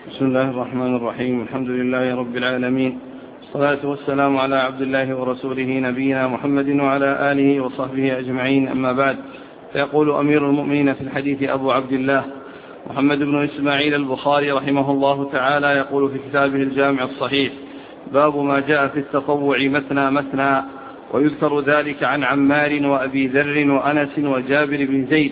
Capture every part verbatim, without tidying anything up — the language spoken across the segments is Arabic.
بسم الله الرحمن الرحيم. الحمد لله رب العالمين، الصلاة والسلام على عبد الله ورسوله نبينا محمد وعلى آله وصحبه أجمعين، أما بعد. فيقول أمير المؤمنين في الحديث أبو عبد الله محمد بن إسماعيل البخاري رحمه الله تعالى، يقول في كتابه الجامع الصحيح: باب ما جاء في التطوع مثنى مثنى. ويذكر ذلك عن عمار وأبي ذر وأنس وجابر بن زيد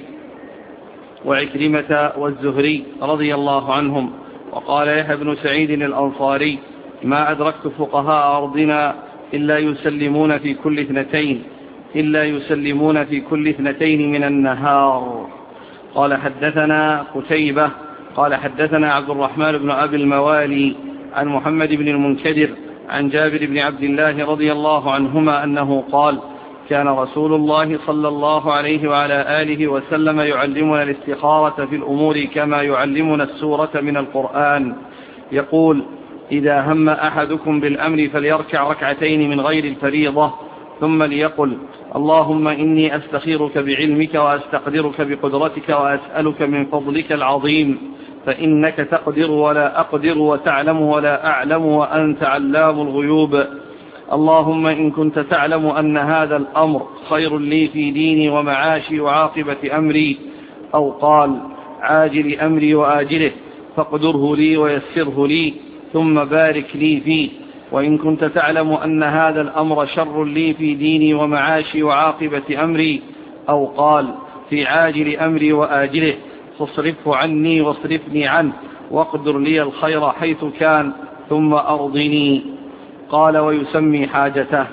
وعكرمة والزهري رضي الله عنهم. وقال يحيى بن سعيد الأنصاري: ما أدركت فقهاء أرضنا إلا يسلمون في كل اثنتين إلا يسلمون في كل اثنتين من النهار. قال حدثنا قتيبة قال حدثنا عبد الرحمن بن أبي الموالي عن محمد بن المنكدر عن جابر بن عبد الله رضي الله عنهما أنه قال: كان رسول الله صلى الله عليه وعلى آله وسلم يعلمنا الاستخارة في الأمور كما يعلمنا السورة من القرآن. يقول: إذا هم أحدكم بالأمر فليركع ركعتين من غير الفريضة، ثم ليقل: اللهم إني أستخيرك بعلمك وأستقدرك بقدرتك وأسألك من فضلك العظيم، فإنك تقدر ولا أقدر وتعلم ولا أعلم وأنت علام الغيوب. اللهم إن كنت تعلم أن هذا الأمر خير لي في ديني ومعاشي وعاقبة أمري، أو قال عاجل أمري وآجله، فاقدره لي ويسره لي ثم بارك لي فيه. وإن كنت تعلم أن هذا الأمر شر لي في ديني ومعاشي وعاقبة أمري، أو قال في عاجل أمري وآجله، فاصرفه عني واصرفني عنه، واقدر لي الخير حيث كان ثم أرضني. قال: ويسمي حاجته.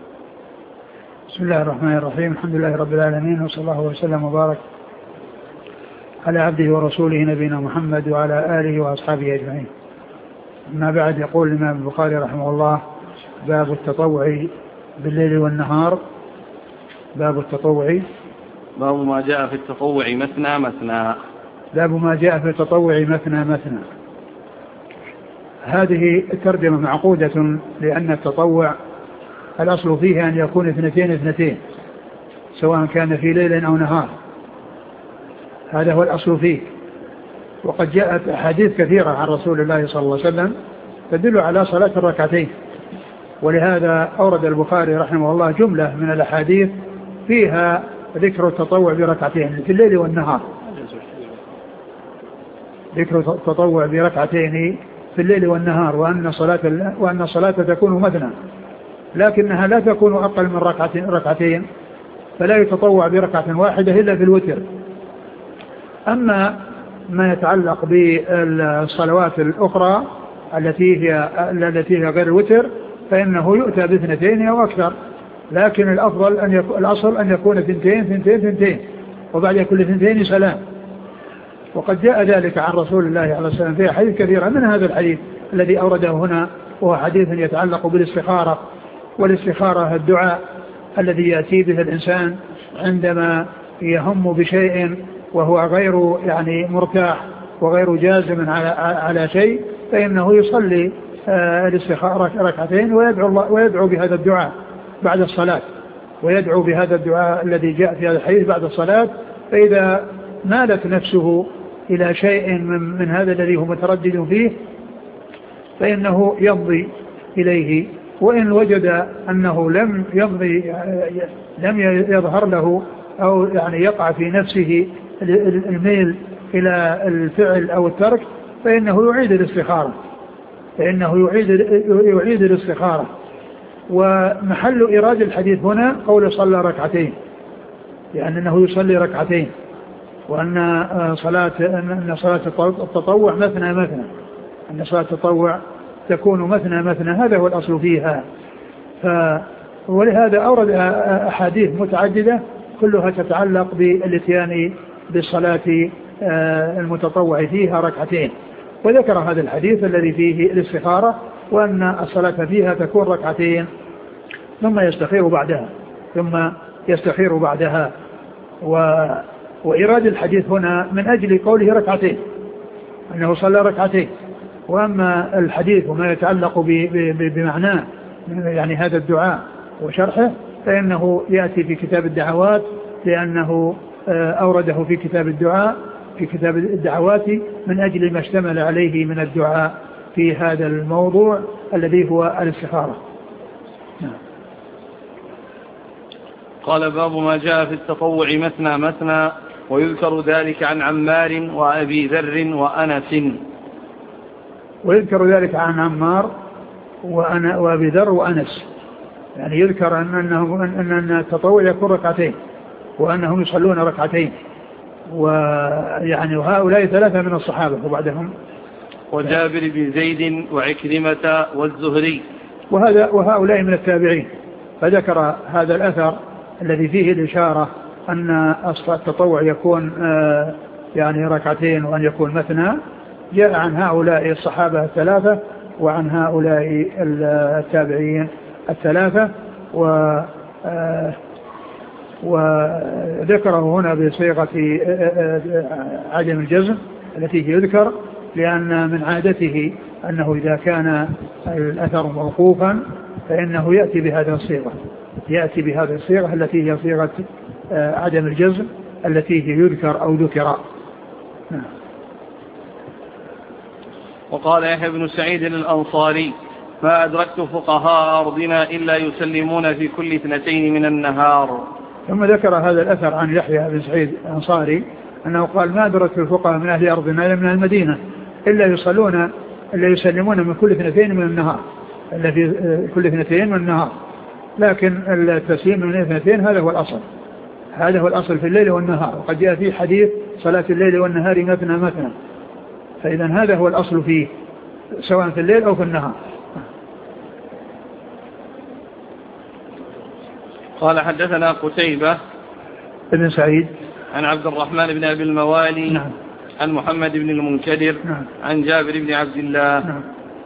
بسم الله الرحمن الرحيم. الحمد لله رب العالمين، وصلى الله وسلم وبارك على عبده ورسوله نبينا محمد وعلى آله وأصحابه أجمعين. أما بعد، يقول الإمام البخاري رحمه الله: باب التطوع بالليل والنهار. باب التطوع باب ما جاء في التطوع مثنى مثنى. باب ما جاء في التطوع مثنى مثنى. هذه الترجمة معقودة، لأن التطوع الأصل فيه أن يكون اثنتين اثنتين، سواء كان في ليل أو نهار، هذا هو الأصل فيه. وقد جاءت أحاديث كثيرة عن رسول الله صلى الله عليه وسلم تدل على صلاة الركعتين، ولهذا أورد البخاري رحمه الله جملة من الأحاديث فيها ذكر التطوع بركعتين في الليل والنهار. ذكر التطوع بركعتين في الليل والنهار، وأن صلاة وأن الصلاة تكون مثنى، لكنها لا تكون أقل من ركعتين ركعتين فلا يتطوع بركعة واحدة إلا في الوتر. أما ما يتعلق بالصلوات الأخرى التي هي التي هي غير الوتر فإنه يؤتى باثنتين أو أكثر، لكن الأفضل أن يكون الأصل أن يكون اثنتين اثنتين اثنتين وبعد كل اثنتين سلام. وقد جاء ذلك عن رسول الله عليه الصلاة والسلام في حديث كثيرة، من هذا الحديث الذي أورده هنا، وهو حديث يتعلق بالاستخارة. والاستخارة الدعاء الذي يأتي به الإنسان عندما يهم بشيء وهو غير يعني مرتاح وغير جازم على على شيء، فإنه يصلي الاستخارة ركعتين ويدعو الله ويدعو بهذا الدعاء بعد الصلاة، ويدعو بهذا الدعاء الذي جاء في هذا الحديث بعد الصلاة. فإذا مالت نفسه إلى شيء من, من هذا الذي هو متردد فيه فإنه يمضي إليه، وإن وجد أنه لم يمضي لم يظهر له أو يعني يقع في نفسه الميل إلى الفعل أو الترك فإنه يعيد الاستخارة فإنه يعيد يعيد الاستخارة. ومحل إيراد الحديث هنا قول صلى ركعتين، لأن أنه يصلي ركعتين، وأن صلاة أن صلاة التطوع مثنى مثنى أن صلاة التطوع تكون مثنى مثنى، هذا هو الأصل فيها. ف ولهذا أورد أحاديث متعددة كلها تتعلق بالاتيان بالصلاة المتطوع فيها ركعتين، وذكر هذا الحديث الذي فيه الاستخارة، وأن الصلاة فيها تكون ركعتين ثم يستخير بعدها ثم يستخير بعدها و وإيراد الحديث هنا من أجل قوله ركعتين، أنه صلى ركعتين. وأما الحديث وما يتعلق بمعناه يعني هذا الدعاء وشرحه فإنه يأتي في كتاب الدعوات، لأنه أورده في كتاب الدعاء في كتاب الدعوات من أجل ما اشتمل عليه من الدعاء في هذا الموضوع الذي هو الاستخارة. نعم. قال باب ما جاء في التطوع مثنى مثنى، ويذكر ذلك عن عمار وأبي ذر وأنس. ويذكر ذلك عن عمار وأنا وأبي ذر وأنس، يعني يذكر أن أنه أن التطوع يكون ركعتين وأنهم يصلون ركعتين، ويعني وهؤلاء ثلاثة من الصحابة وبعدهم وجابر بن زيد وعكرمة والزهري، وهذا وهؤلاء من التابعين. فذكر هذا الأثر الذي فيه الإشارة أن أصل التطوع يكون يعني ركعتين وأن يكون مثنى، جاء عن هؤلاء الصحابة الثلاثة وعن هؤلاء التابعين الثلاثة، و وذكره هنا بصيغة عدم الجزم التي يذكر، لأن من عادته أنه إذا كان الأثر موقوفا فإنه يأتي بهذه الصيغة يأتي بهذه الصيغة التي هي صيغة عدم الجزم التي هي يذكر أو ذكر. نعم. وقال يحيى بن سعيد الأنصاري: ما أدركت فقهاء أرضنا إلا يسلمون في كل اثنتين من النهار. ثم ذكر هذا الأثر عن يحيى بن سعيد الأنصاري أنه قال: ما أدركت الفقهاء من أهل أرضنا إلا من المدينة إلا يصلون إلا يسلمون من كل اثنتين من النهار، إلا في كل اثنتين من النهار. لكن التسليم من اثنتين هذا هو الأصل، هذا هو الأصل في الليل والنهار. وقد جاء فيه حديث صلاة الليل والنهار مثنى مثنى، فإذا هذا هو الأصل فيه سواء في الليل أو في النهار. قال: حدثنا قتيبة ابن سعيد عن عبد الرحمن بن أبي الموالي. نعم. عن محمد بن المنكدر. نعم. عن جابر بن عبد الله. نعم.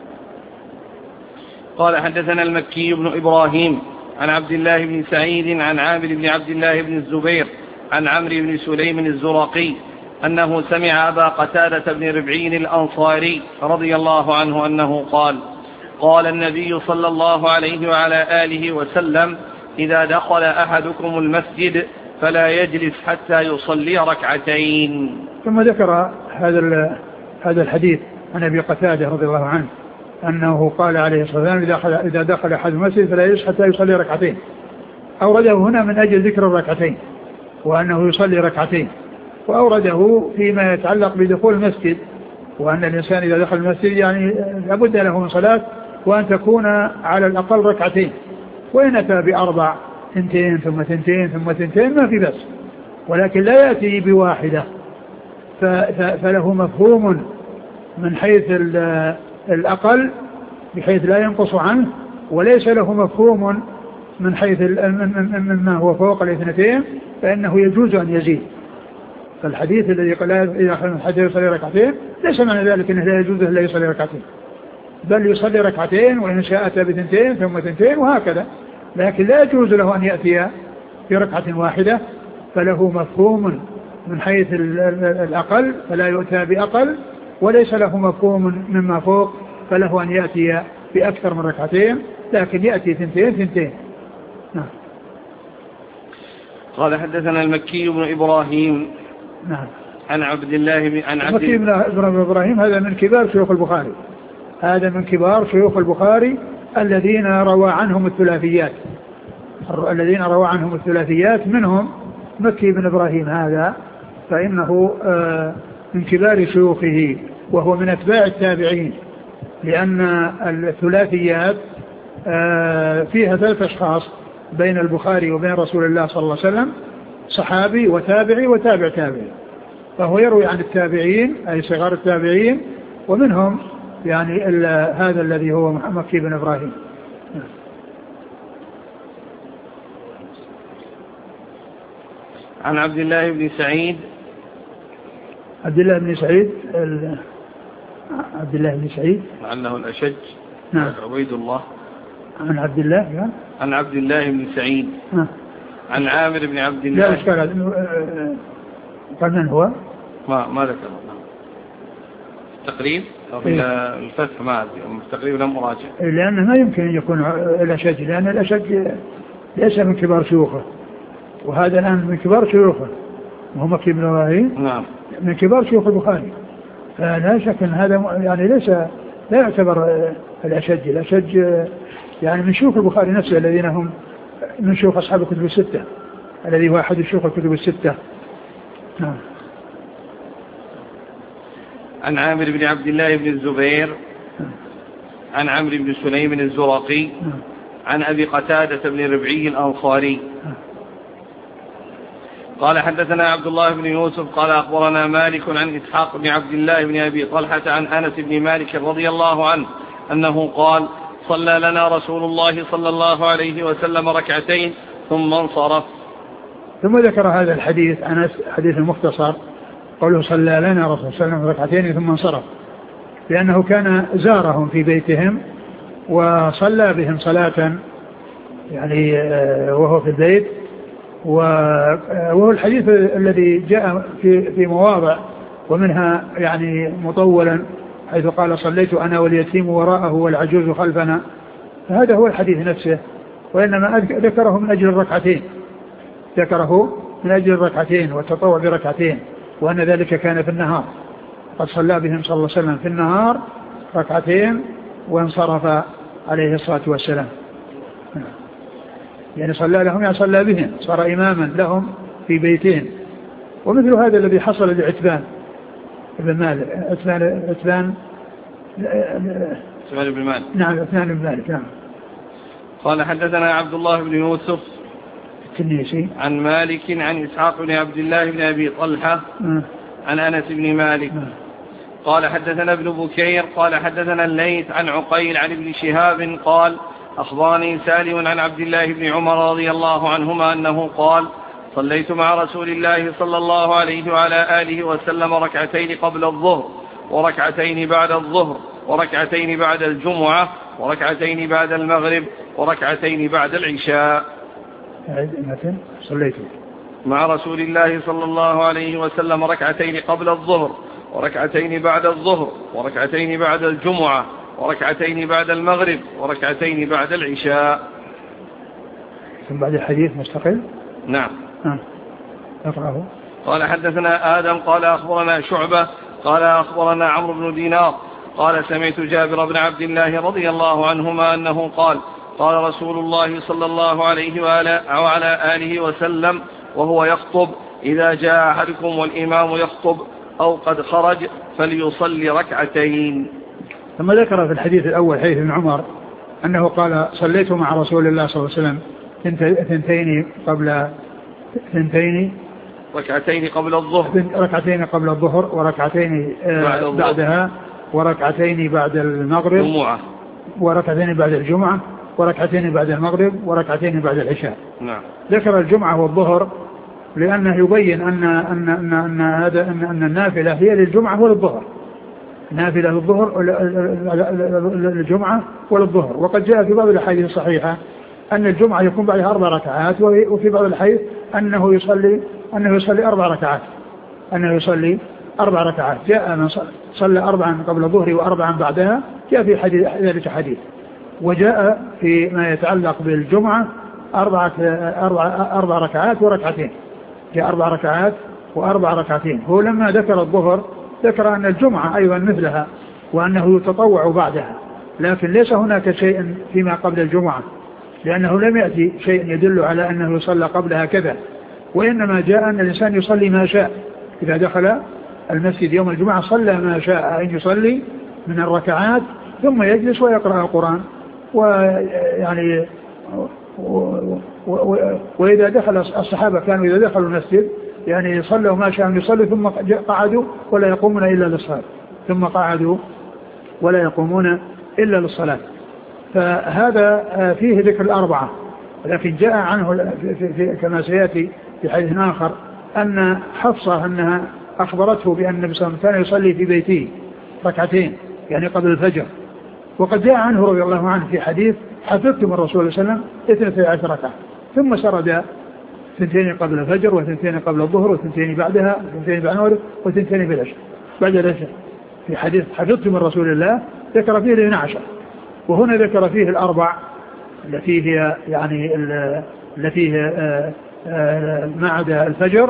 قال: حدثنا المكي بن إبراهيم عن عبد الله بن سعيد عن عامر بن عبد الله بن الزبير عن عمرو بن سليم الزرقي أنه سمع أبا قتادة بن ربعين الأنصاري رضي الله عنه أنه قال: قال النبي صلى الله عليه وعلى آله وسلم: إذا دخل أحدكم المسجد فلا يجلس حتى يصلي ركعتين. ثم ذكر هذا هذا الحديث عن أبي قتادة رضي الله عنه أنه قال عليه الصلاة والسلام: إذا دخل أحد المسجد فلا يجلس حتى يصلي ركعتين. أورده هنا من أجل ذكر الركعتين وأنه يصلي ركعتين، وأورده فيما يتعلق بدخول المسجد، وأن الإنسان إذا دخل المسجد يعني لابد له من صلاة وأن تكون على الأقل ركعتين، وإن أتى بأربع ثنتين ثم ثنتين ثم ثنتين ما في بس، ولكن لا يأتي بواحدة، فله مفهوم من حيث الأقل بحيث لا ينقص عنه، وليس له مفهوم من حيث مما هو فوق الاثنتين فإنه يجوز أن يزيد. فالحديث الذي قال إذا أخذ حتى يصلي ركعتين ليس معنى ذلك أنه لا يجوز أن لا يصلي ركعتين، بل يصلي ركعتين وإن شاء أتى بثنتين ثم ثنتين وهكذا، لكن لا يجوز له أن يأتي في ركعة واحدة، فله مفهوم من حيث الأقل فلا يؤتى بأقل، وليس له مفهوم مما فوق فله أن يأتي بأكثر من ركعتين، لكن يأتي ثنتين ثنتين. نعم. قال: حدثنا المكي بن إبراهيم. نعم. عن عبد الله بن عن عبد المكي بن إبراهيم هذا من كبار شيوخ البخاري، هذا من كبار شيوخ البخاري الذين روى عنهم الثلاثيات الذين روى عنهم الثلاثيات منهم مكي بن إبراهيم هذا، فإنه من كبار شيوخه وهو من أتباع التابعين، لأن الثلاثيات فيها ثلاث أشخاص بين البخاري وبين رسول الله صلى الله عليه وسلم: صحابي وتابعي وتابع تابعي، فهو يروي عن التابعين أي صغار التابعين، ومنهم يعني هذا الذي هو مكي بن إبراهيم. عن عبد الله بن سعيد عبد الله بن سعيد عبد الله بن سعيد لعله الأشج. نعم. عبيد الله. عن عبد الله يعني. عن عبد الله بن سعيد. نعم. عن عامر بن عبد الله. لا إشكال، قال من هو؟ ما ما ذكر تقريب أو في الفتح ما أدري، تقريب لم أراجع، لأنه ما يمكن أن يكون الأشج، لأن الأشج ليس من كبار شيوخه، وهذا الآن من كبار شيوخه، وهو مكي بن إبراهيم نعم من كبار شيوخ البخاري، فلا شك أن هذا يعني ليس لا يعتبر الأشج. الأشج يعني من شيوخ البخاري نفسه الذين هم من شيوخ أصحاب الكتب الستة، الذي هو أحد شيوخ الكتب الستة. نعم. عن عامر بن عبد الله بن الزبير عن عمرو بن سليم الزرقي عن أبي قتادة بن ربعي الأنصاري قال حدثنا عبد الله بن يوسف قال أخبرنا مالك عن إسحاق بن عبد الله بن أبي طلحة عن أنس بن مالك رضي الله عنه أنه قال صلى لنا رسول الله صلى الله عليه وسلم ركعتين ثم انصرف. ثم ذكر هذا الحديث أنس حديث المختصر قوله صلى لنا رسول الله صلى الله عليه وسلم ركعتين ثم انصرف، لأنه كان زارهم في بيتهم وصلى بهم صلاة يعني وهو في البيت، وهو الحديث الذي جاء في في مواضع ومنها يعني مطولا حيث قال صليت أنا واليتيم وراءه والعجوز خلفنا، فهذا هو الحديث نفسه، وإنما ذكره من أجل الركعتين، ذكره من أجل الركعتين والتطوع بركعتين، وأن ذلك كان في النهار، قد صلى بهم صلى الله عليه وسلم في النهار ركعتين وانصرف عليه الصلاة والسلام. يعني صلى لهم يعني صلى بهم، صار إماما لهم في بيتين. ومثل هذا الذي حصل لعتبان بن مالك، عتبان عتبان عتبان بن مالك نعم عتبان بن مالك نعم. قال حدثنا عبد الله بن يوسف التنيسي عن مالك عن إسحاق بن عبد الله بن أبي طلحة م. عن أنس بن مالك م. قال حدثنا ابن بكير قال حدثنا الليث عن عقيل عن ابن شهاب قال أخبرني سالم عن عبد الله بن عمر رضي الله عنهما أنه قال صليت مع رسول الله صلى الله عليه وعلى آله وسلم ركعتين قبل الظهر وركعتين بعد الظهر وركعتين بعد الجمعة وركعتين بعد المغرب وركعتين بعد العشاء. صليت مع رسول الله صلى الله عليه وسلم ركعتين قبل الظهر وركعتين بعد الظهر وركعتين بعد الجمعة وركعتين بعد المغرب وركعتين بعد العشاء. ثم بعد الحديث مستقل. نعم. أقرأه. قال حدثنا آدم قال أخبرنا شعبة قال أخبرنا عمرو بن دينار قال سمعت جابر بن عبد الله رضي الله عنهما أنه قال قال رسول الله صلى الله عليه وعلى آله وسلم وهو يخطب إذا جاء أحدكم والإمام يخطب أو قد خرج فليصلي ركعتين. ثم ذكر في الحديث الأول حديث ابن عمر أنه قال صليت مع رسول الله صلى الله عليه وسلم ثنتين قبل ثنتين ركعتين قبل الظهر ركعتين قبل الظهر وركعتين بعد بعدها وركعتين بعد المغرب جمعة وركعتين بعد الجمعة وركعتين بعد المغرب وركعتين بعد العشاء. نعم. ذكر الجمعة والظهر لأنه يبين أن أن أن أن هذا أن أن النافلة هي للجمعة وللظهر، نافلة للظهر للجمعة وللظهر. وقد جاء في بعض الأحاديث الصحيحة أن الجمعة يكون بعدها أربع ركعات، وفي بعض الأحاديث أنه يصلي أنه يصلي أربع ركعات أنه يصلي أربع ركعات. جاء من صلى أربعا قبل الظهر وأربعا بعدها، جاء في حديث ذلك حديث. وجاء في ما يتعلق بالجمعة أربعة أربع أربع ركعات وركعتين، جاء أربع ركعات وأربع ركعتين. هو لما ذكر الظهر ذكر أن الجمعة أيضا مثلها وأنه يتطوع بعدها، لكن ليس هناك شيء فيما قبل الجمعة، لأنه لم يأتي شيء يدل على أنه يصلى قبلها كذا، وإنما جاء أن الإنسان يصلي ما شاء. إذا دخل المسجد يوم الجمعة صلى ما شاء أن يصلي من الركعات ثم يجلس ويقرأ القرآن. ويعني وإذا دخل الصحابة كانوا إذا دخلوا المسجد يعني صلوا ما شاء أن يصلي ثم قعدوا ولا يقومون إلا للصلاة، ثم قعدوا ولا يقومون إلا للصلاة. فهذا فيه ذكر الأربعة، لكن جاء عنه في في كما سيأتي في حديث آخر أن حفصة أنها أخبرته بأن النبي صلى الله عليه وسلم كان يصلي في بيته ركعتين يعني قبل الفجر. وقد جاء عنه رضي الله عنه في حديث حفظت من الرسول صلى الله عليه وسلم اثنتي عشر ركعة، ثم سرد ثنتين قبل الفجر وثنتين قبل الظهر وثنتين بعدها وثنتين بعد المغرب وثنتين في العشاء بعد العشاء. في حديث حفظت من رسول الله ذكر فيه الاثنى عشر، وهنا ذكر فيه الأربع التي هي يعني التي هي ما عدا الفجر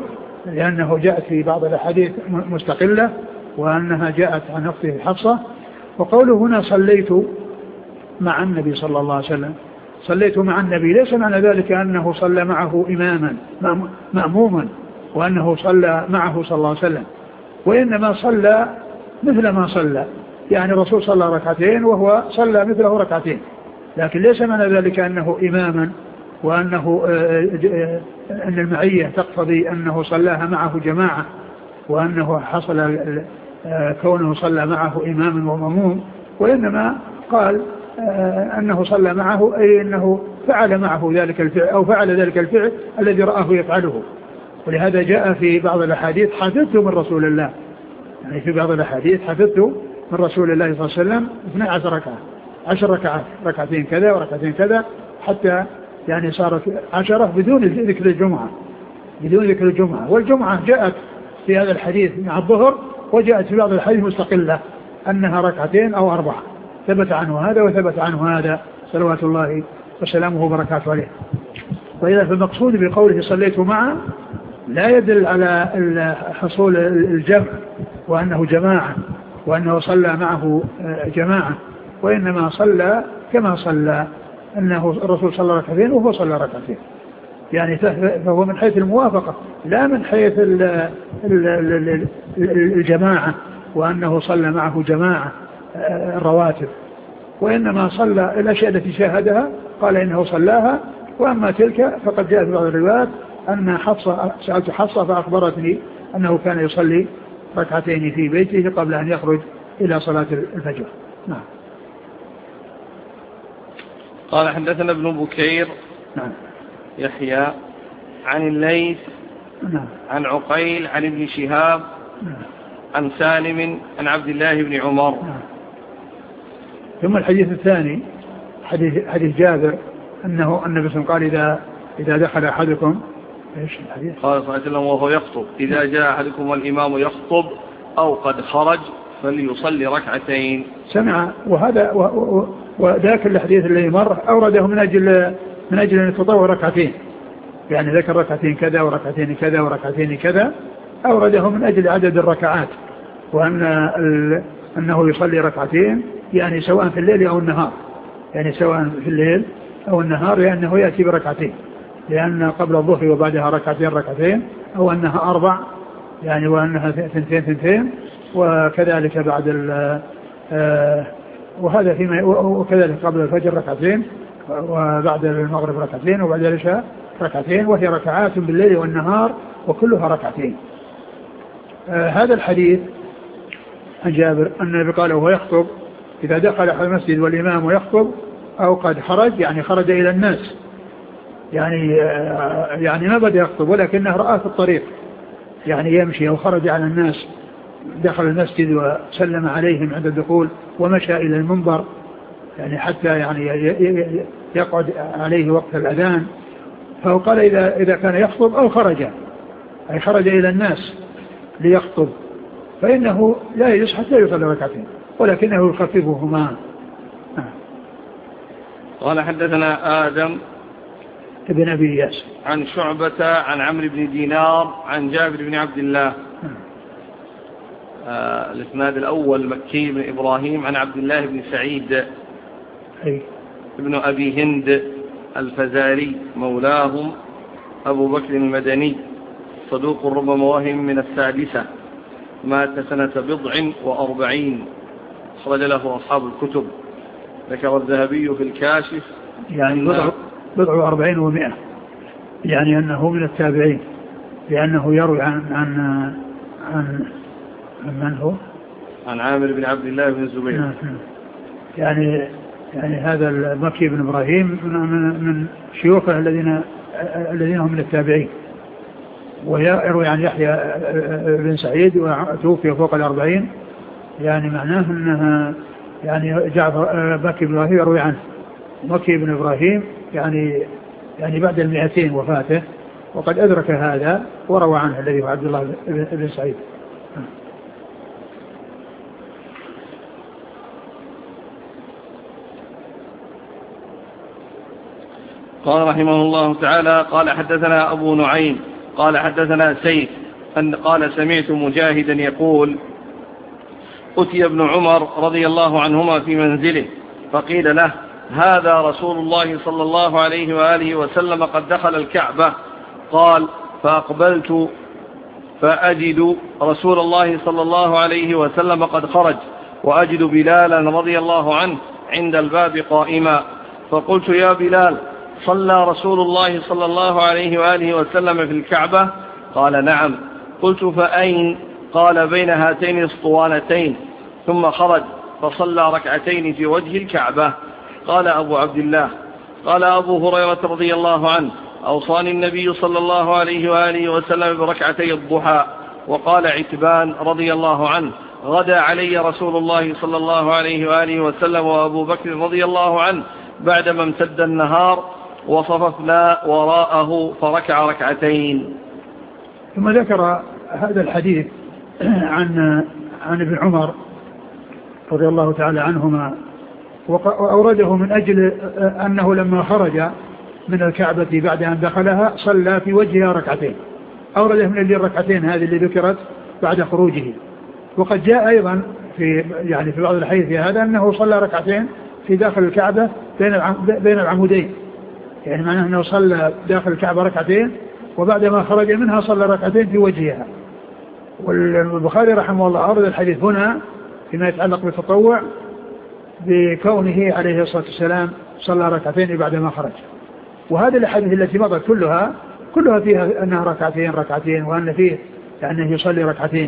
لأنه جاءت في بعض الأحاديث مستقلة وأنها جاءت عن أخته حفصة. وقوله هنا صليت مع النبي صلى الله عليه وسلم، صليت مع النبي ليس معنى ذلك أنه صلى معه إماما مأموما وأنه صلى معه صلى الله عليه وسلم، وإنما صلى مثل ما صلى، يعني الرسول صلى ركعتين وهو صلى مثله ركعتين، لكن ليس معنى ذلك أنه إماما وأنه أن المعية تقتضي أنه صلاها معه جماعة وأنه حصل كونه صلى معه إماما ومأموم، وإنما قال أنه صلى معه أي أنه فعل معه ذلك الفعل أو فعل ذلك الفعل الذي رآه يفعله. ولهذا جاء في بعض الأحاديث حفظت من رسول الله، يعني في بعض الأحاديث حفظت من رسول الله صلى الله عليه وسلم اثنتا عشرة ركعة، عشر ركعات، ركعتين كذا وركعتين كذا، حتى يعني صارت عشرة بدون ذكر الجمعة، بدون ذكر الجمعة. والجمعة جاءت في هذا الحديث مع الظهر، وجاءت في بعض الحديث مستقلة أنها ركعتين أو أربعة، ثبت عنه هذا وثبت عنه هذا صلوات الله وسلامه وبركاته عليه. وإذا فالمقصود بقوله صليت معه لا يدل على حصول الجمع وأنه جماعة وأنه صلى معه جماعة، وإنما صلى كما صلى، أنه الرسول صلى ركعتين وهو صلى ركعتين، يعني فهو من حيث الموافقة لا من حيث الجماعة وأنه صلى معه جماعة الرواتب، وإنما صلى الأشياء التي شاهدها قال إنه صلاها. وأما تلك فقد جاء في بعض الروايات أن حفصة سألت حفصة فأخبرتني أنه كان يصلي ركعتين في بيته قبل أن يخرج إلى صلاة الفجر. نعم. قال حدثنا ابن بكير نعم يحيى عن الليث نعم عن عقيل عن ابن شهاب نعم عن سالم عن عبد الله بن عمر. نعم. ثم الحديث الثاني حديث, حديث جابر أنه النبي صلى الله عليه وسلم قال إذا, إذا دخل أحدكم إيش الحديث؟ قال صلى الله عليه وسلم وهو يخطب إذا جاء أحدكم والإمام يخطب أو قد خرج فليصلي ركعتين. سمع وهذا وذاك الحديث الذي مر أورده من أجل من أجل أن يتطوع ركعتين، يعني ذكر ركعتين كذا وركعتين كذا وركعتين كذا، أورده من أجل عدد الركعات، وأن أنه يصلي ركعتين يعني سواء في الليل أو النهار، يعني سواء في الليل أو النهار، لأنه يأتي بركعتين، لأن قبل الظهر وبعدها ركعتين ركعتين، أو أنها أربع يعني وأنها ثنتين ثنتين، وكذلك بعد ال وهذا فيما وكذلك قبل الفجر ركعتين، وبعد المغرب ركعتين، وبعد العشاء ركعتين، وهي ركعات بالليل والنهار وكلها ركعتين. آه هذا الحديث عن جابر أن النبي قال وهو يخطب إذا دخل على المسجد والإمام يخطب أو قد خرج، يعني خرج إلى الناس، يعني آه يعني ما بدأ يخطب ولكنه رأى في الطريق يعني يمشي، أو خرج على الناس، دخل المسجد وسلم عليهم عند الدخول ومشى إلى المنبر، يعني حتى يعني يقعد عليه وقت الأذان. فقال إذا, إذا كان يخطب أو خرج، أي خرج إلى الناس ليخطب، فإنه لا يجلس حتى يصلي ركعتين، ولكنه يخففهما. قال حدثنا آدم ابن أبي إياس عن شعبة عن عمرو بن دينار عن جابر بن عبد الله. آه الاسناد الأول مكي بن إبراهيم عن عبد الله بن سعيد أي. ابن أبي هند الفزاري مولاهم أبو بكر المدني صدوق ربما وهم من السادسة، مات سنة بضع وأربعين، خرج له أصحاب الكتب. ذكر الذهبي في الكاشف يعني بضع, بضع وأربعين ومئة، يعني أنه من التابعين، لأنه يروي عن عن عن من هو؟ عن عامر بن عبد الله بن الزبير. نعم. يعني يعني هذا المكي بن إبراهيم من, من شيوخه الذين الذين هم من التابعين، ويروي عن يحيى بن سعيد وتوفي فوق الأربعين، يعني معناه أنها يعني جعفر مكي بن إبراهيم يروي عنه، مكي بن إبراهيم يعني يعني بعد المئتين وفاته، وقد أدرك هذا وروى عنه الذي هو عبد الله بن سعيد. قال رحمه الله تعالى قال حدثنا أبو نعيم قال حدثنا سيف أن قال سمعت مجاهدا يقول أتي ابن عمر رضي الله عنهما في منزله فقيل له هذا رسول الله صلى الله عليه وآله وسلم قد دخل الكعبة. قال فأقبلت فأجد رسول الله صلى الله عليه وسلم قد خرج وأجد بلالا رضي الله عنه عند الباب قائما، فقلت يا بلال صلى رسول الله صلى الله عليه وآله وسلم في الكعبة؟ قال نعم. قلت فأين؟ قال بين هاتين الاسطوانتين. ثم خرج فصلى ركعتين في وجه الكعبة. قال أبو عبد الله قال أبو هريرة رضي الله عنه أوصاني النبي صلى الله عليه وآله وسلم بركعتي الضحى. وقال عتبان رضي الله عنه غدا علي رسول الله صلى الله عليه وآله وسلم وأبو بكر رضي الله عنه بعدما امتد النهار وصففنا وراءه فركع ركعتين. ثم ذكر هذا الحديث عن عن ابن عمر رضي الله تعالى عنهما، وأورده من أجل أنه لما خرج من الكعبة بعد أن دخلها صلى في وجهها ركعتين، أورده من أجل الركعتين هذه اللي ذكرت بعد خروجه. وقد جاء أيضا في يعني في بعض الحديث في هذا أنه صلى ركعتين في داخل الكعبة بين بين العمودين، يعني معناه أنه صلى داخل الكعبة ركعتين وبعدما خرج منها صلى ركعتين في وجهها. والبخاري رحمه الله أورد الحديث هنا فيما يتعلق بالتطوع بكونه عليه الصلاة والسلام صلى ركعتين بعدما خرج. وهذه الأحاديث التي مضت كلها كلها فيها أنها ركعتين ركعتين وأن فيه يعني يصلي ركعتين.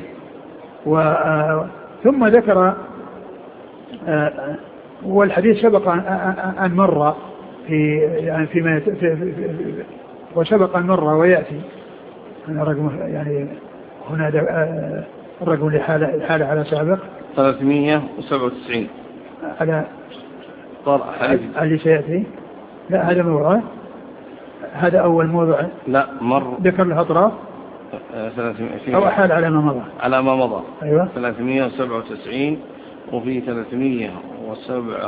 ثم ذكر والحديث سبق أن مر في يعني فيما في في وسبق أن مر ويأتي رقم يعني هنا الرقم الحالة على سابق ثلاثمائة وسبعة وتسعين على اللي سيأتي. لا هذا موضوع، هذا أول موضوع لا مر ذكر له أطراف أو حال على ما مضى على ما مضى. أيوة ثلاثمائة وسبعة وتسعين وفي ثلاثمائة وسبعة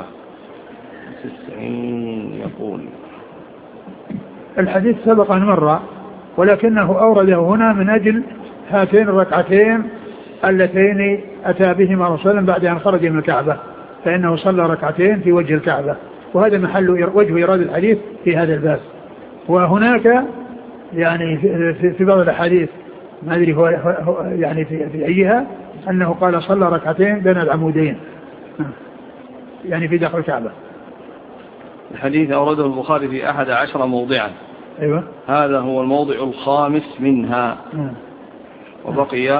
وتسعين يقول الحديث سبق أن مر، ولكنه أورده هنا من أجل هاتين الركعتين اللتين أتى بهما رسولا بعد أن خرج من الكعبة، فإنه صلى ركعتين في وجه الكعبة، وهذا محل وجه إيراد الحديث في هذا الباب. وهناك يعني في, في بعض الأحاديث ما أدري هو يعني في, في أيها أنه قال صلى ركعتين بين العمودين يعني في داخل الكعبة. الحديث أورده البخاري في أحد عشر موضعا. أيوة. هذا هو الموضع الخامس منها. م. وبقي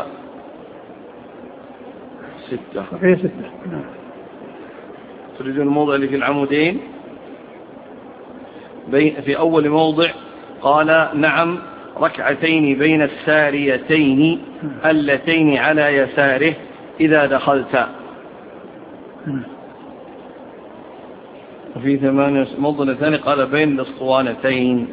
ستة. بقي ستة. نعم. تريدون الموضع اللي في العمودين؟ في أول موضع قال نعم ركعتين بين الساريتين اللتين على يساره إذا دخلت. وفي ثمانية موضع ثاني قال بين الاسطوانتين.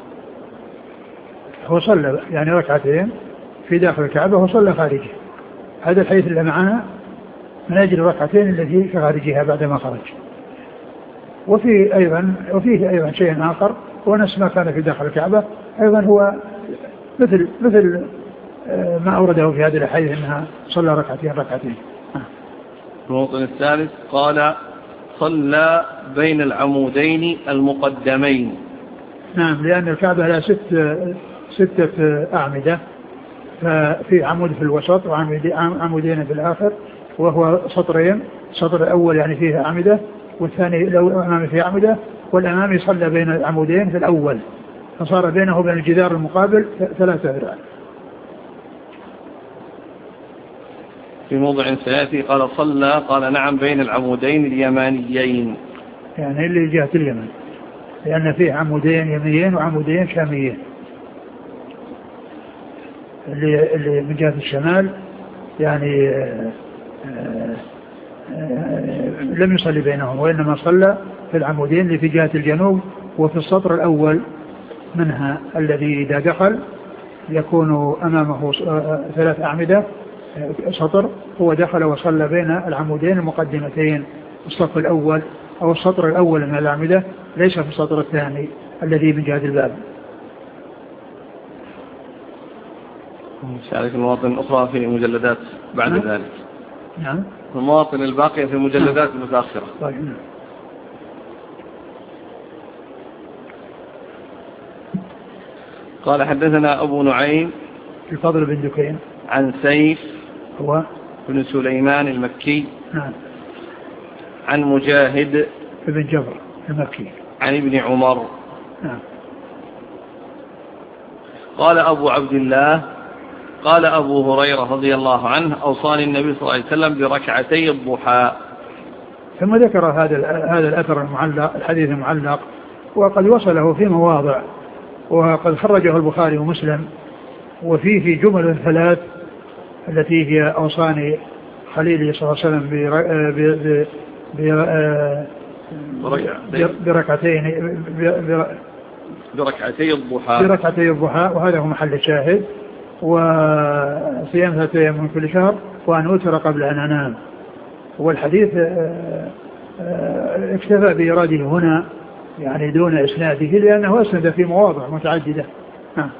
هو صلى يعني ركعتين في داخل الكعبة وصلى خارجه. هذا الحديث اللي معنا من أجل الركعتين التي في خارجها بعدما خرج. وفي أيضا وفيه أيضا شيء آخر ونفس ما كان في داخل الكعبة أيضا هو مثل مثل ما أورده في هذه الحديث أنها صلى ركعتين ركعتين. الموطن الثالث قال صلى بين العمودين المقدمين. نعم، لأن الكعبة لها ست ستة أعمدة، ففي عمود في الوسط وعمودين في الآخر، وهو سطرين، السطر الأول يعني فيه أعمدة والثاني لو أمامي فيه أعمدة، والأمامي صلى بين العمودين في الأول فصار بينه وبين الجدار المقابل ثلاثة ذراع. في موضع سيأتي قال صلى قال نعم بين العمودين اليمانيين، يعني اللي جهة اليمن، لأن فيه عمودين يمنيين وعمودين شاميين. اللي, اللي من جهة الشمال يعني آآ آآ لم يصلي بينهم، وإنما صلى في العمودين اللي في جهة الجنوب وفي السطر الأول منها الذي إذا دخل يكون أمامه ثلاث أعمدة سطر، هو دخل وصلى بين العمودين المقدمتين، الصف الأول أو السطر الأول من الأعمدة، ليس في السطر الثاني الذي من جهة الباب. شارك المواطن الأخرى في مجلدات بعد نعم. ذلك. نعم. المواطن الباقية في مجلدات نعم. متأخرة. طيب. نعم. قال حدثنا أبو نعيم الفضل بن دكين عن سيف هو بن سليمان المكي. نعم. عن مجاهد بن جبر المكي عن ابن عمر. نعم. قال أبو عبد الله قال أبو هريرة رضي الله عنه أوصاني النبي صلى الله عليه وسلم بركعتي الضحى. ثم ذكر هذا هذا الأثر المعلق الحديث المعلق وقد وصله في مواضع وقد خرجه البخاري ومسلم وفيه جمل ثلاث التي هي أوصاني خليلي صلى الله عليه وسلم بركعتين بركعتي الضحى بركعتي الضحى وهذا هو محل الشاهد وصيام ثلاثة أيام من كل شهر وأن أوتر قبل أن أنام. والحديث اكتفى بإراده هنا يعني دون إسناده لأنه أسند في مواضع متعددة. ها.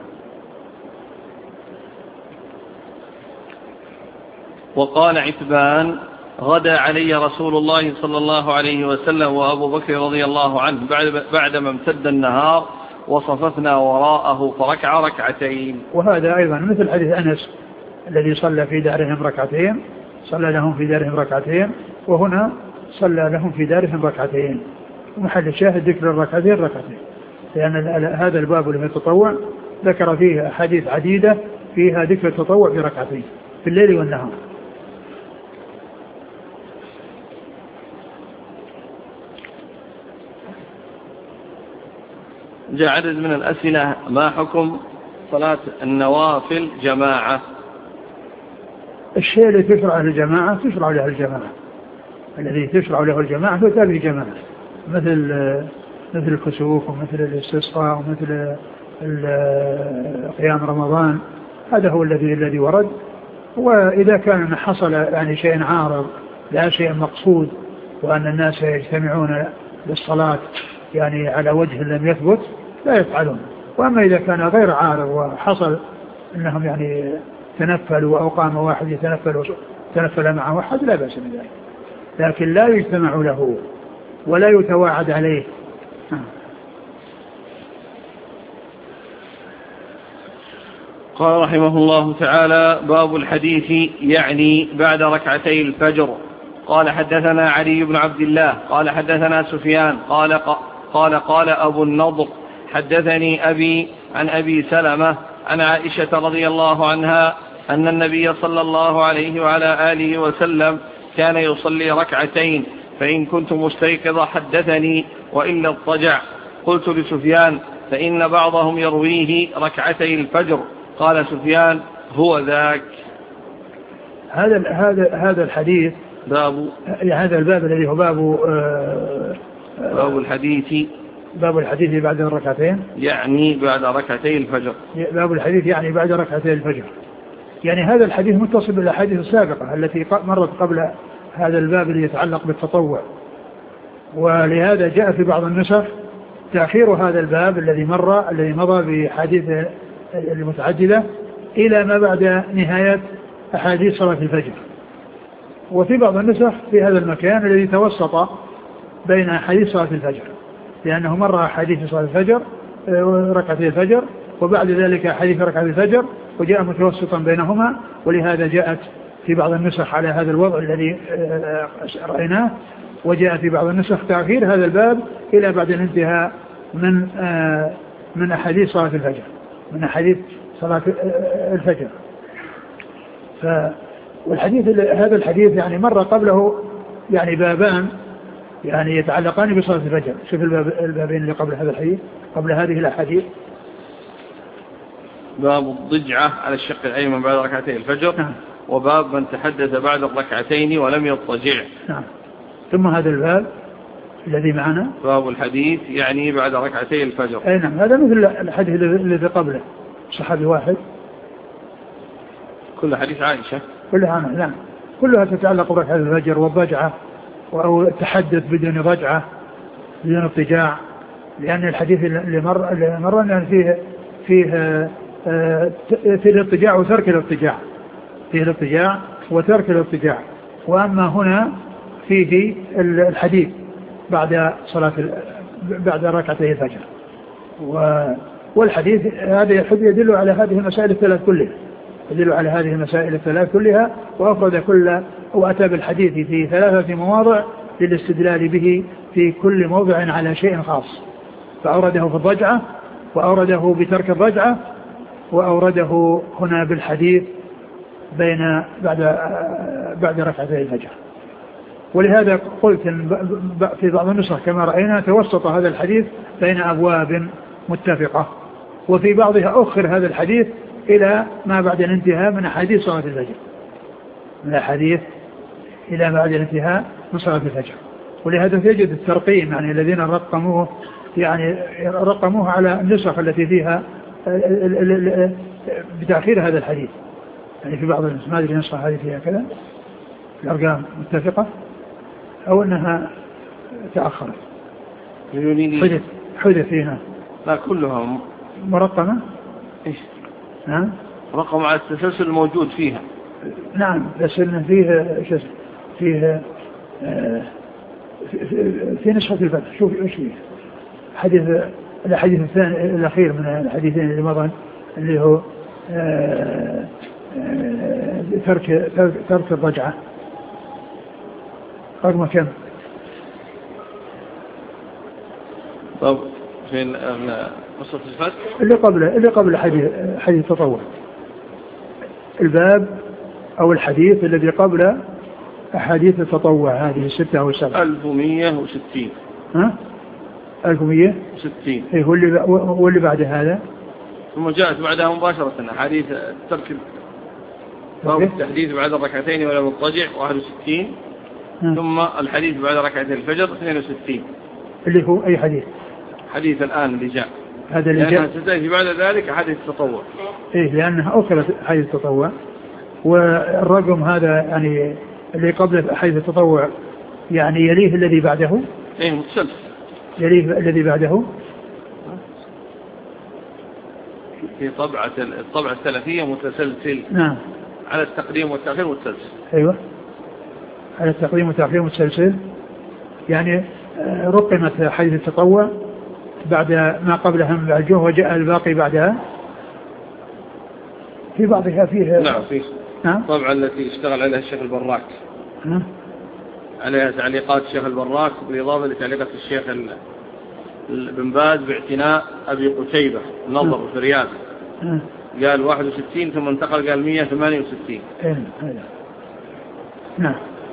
وقال عتبان غدا علي رسول الله صلى الله عليه وسلم وأبو بكر رضي الله عنه بعد بعدما امتد النهار وصففنا وراءه فركع ركعتين. وهذا أيضا مثل حديث أنس الذي صلى في دارهم ركعتين صلى لهم في دارهم ركعتين وهنا صلى لهم في دارهم ركعتين. ومحل الشاهد ذكر الركعتين ركعتين لأن هذا الباب اللي في التطوع ذكر فيه أحاديث عديدة فيها ذكر التطوع بركعتين في الليل والنهار. جاء عدد من الأسئلة ما حكم صلاة النوافل جماعة؟ الشيء الذي تشرع له الجماعة تشرع له الجماعة الذي تشرع له الجماعة فتابع جماعة مثل مثل الكسوف ومثل الاستسقاء ومثل قيام رمضان هذا هو الذي الذي ورد. وإذا كان حصل يعني شيء عارض لا شيء مقصود وأن الناس يجتمعون للصلاة يعني على وجه لم يثبت لا يفعلون. وأما إذا كان غير عارض وحصل أنهم يعني تنفلوا أو قام واحد يتنفل تنفل مع واحد لا بأس بذلك لكن لا يجتمع له ولا يتواعد عليه. قال رحمه الله تعالى باب الحديث يعني بعد ركعتي الفجر. قال حدثنا علي بن عبد الله قال حدثنا سفيان قال قال قال أبو النضر حدثني أبي عن أبي سلمة عن عائشة رضي الله عنها أن النبي صلى الله عليه وعلى آله وسلم كان يصلي ركعتين فإن كنت مستيقظ حدثني وإلا اضطجع. قلت لسفيان فإن بعضهم يرويه ركعتي الفجر. قال سفيان هو ذاك. هذا هذا هذا الحديث باب هذا الباب الذي هو باب باب الحديث باب الحديث بعد الركعتين يعني بعد ركعتي الفجر. باب الحديث يعني بعد ركعتي الفجر يعني هذا الحديث متصل بالأحاديث السابقة التي مرت قبل هذا الباب الذي يتعلق بالتطوع. ولهذا جاء في بعض النسخ تأخير هذا الباب الذي مر الذي مضى بحديث المتعددة إلى ما بعد نهاية أحاديث صلاة الفجر. وفي بعض النسخ في هذا المكان الذي توسط بين أحاديث صلاة الفجر لأنه مر أحاديث صلاة الفجر ركعتي الفجر وبعد ذلك أحاديث ركعتي الفجر وجاء متوسطا بينهما. ولهذا جاءت في بعض النسخ على هذا الوضع الذي رأيناه. وجاء في بعض النسخ تأخير هذا الباب إلى بعد الانتهاء من من أحاديث صلاة الفجر من أحاديث صلاة الفجر. ف والحديث هذا الحديث يعني مر قبله يعني بابان يعني يتعلقان بصلاة الفجر. شوف الباب البابين اللي قبل هذا الحديث قبل هذه الأحاديث باب الضجعة على الشق الأيمن بعد ركعتي الفجر. نعم. وباب من تحدث بعد الركعتين ولم يضطجع. نعم. ثم هذا الباب الذي معنا باب الحديث يعني بعد ركعتي الفجر. أي نعم هذا مثل الحديث الذي قبله صحابي واحد كل حديث عائشة كلها نعم كلها تتعلق بركعة الفجر والضجعة أو التحدث بدون ضجعة بدون اضطجاع. لأن الحديث اللي مر اللي مر يعني فيه فيه في الاضطجاع وترك الاضطجاع، فيه الاضطجاع وترك الاضطجاع. وأما هنا فيه الحديث بعد صلاة بعد ركعتي الفجر، والحديث هذا يدل على هذه المسائل الثلاث كلها، يدل على هذه المسائل الثلاث كلها، وأفرد كل وأتى بالحديث في ثلاثة مواضع للاستدلال به في كل موضع على شيء خاص، فأورده في الرجعة، وأورده بترك الرجعة، وأورده هنا بالحديث بين بعد بعد ركعتي الفجر. ولهذا قلت في بعض النسخ كما رأينا توسط هذا الحديث بين أبواب متفقة، وفي بعضها أخر هذا الحديث إلى ما بعد الانتهاء من حديث صلاة الفجر، من الحديث إلى ما بعد الانتهاء من صلاة الفجر. ولهذا تجد الترقيم، يعني الذين رقموه يعني رقموه على النسخ التي فيها بتأخير هذا الحديث، يعني في بعض النسخ ما أدري نسخة هذه فيها كذا الأرقام متفقة أو أنها تأخرت. حدث حدث فيها لا كلها مرقمة. إيش؟ نعم. رقم على التسلسل الموجود فيها. نعم، بس إن فيه شيء فيه آه في, في نسخة الفتح. شوف إيش فيه حديث الحديث الثاني الأخير من الحديثين اللي مضى اللي هو آه آه ترك ترك الرجعة. رقم كم؟ طب فين قصة الفتح؟ اللي قبله اللي قبل حديث حديث التطوع، الباب أو الحديث الذي قبل أحاديث التطوع هذه الستة أو السبعة. ألف ومية وستين. ها؟ ألف ومية وستين. إيه هو اللي هو اللي بعد هذا. ثم جاءت بعدها مباشرة حديث ترك باب التحديث بعد الركعتين ولا مضطجع واحد وستين. ثم الحديث بعد ركعتين الفجر اثنين وستين. اللي هو أي حديث؟ حديث الآن اللي جاء. هذا اللي جاء. ستأتي بعد ذلك حديث التطوع. إيه لأنها أخرت حديث التطوع، والرقم هذا يعني اللي قبل حديث التطوع يعني يليه الذي بعده. إيه متسلسل. يليه الذي بعده. في طبعة الطبعة الثلاثية متسلسل. نعم. على التقديم والتأخير متسلسل. أيوة. على التقديم والتأخير متسلسل، يعني رقمت حديث التطوع بعد ما قبلها من الجوه وجاء الباقي بعدها. في بعضها فيه. نعم فيه. نعم. طبعا التي اشتغل عليها الشيخ البراك. نعم. عليها تعليقات الشيخ البراك بالإضافة لتعليقات الشيخ بن باز باعتناء أبي قتيبة نظر في الرياض. قال واحد وستين ثم انتقل قال مية وثمانية وستين. نعم.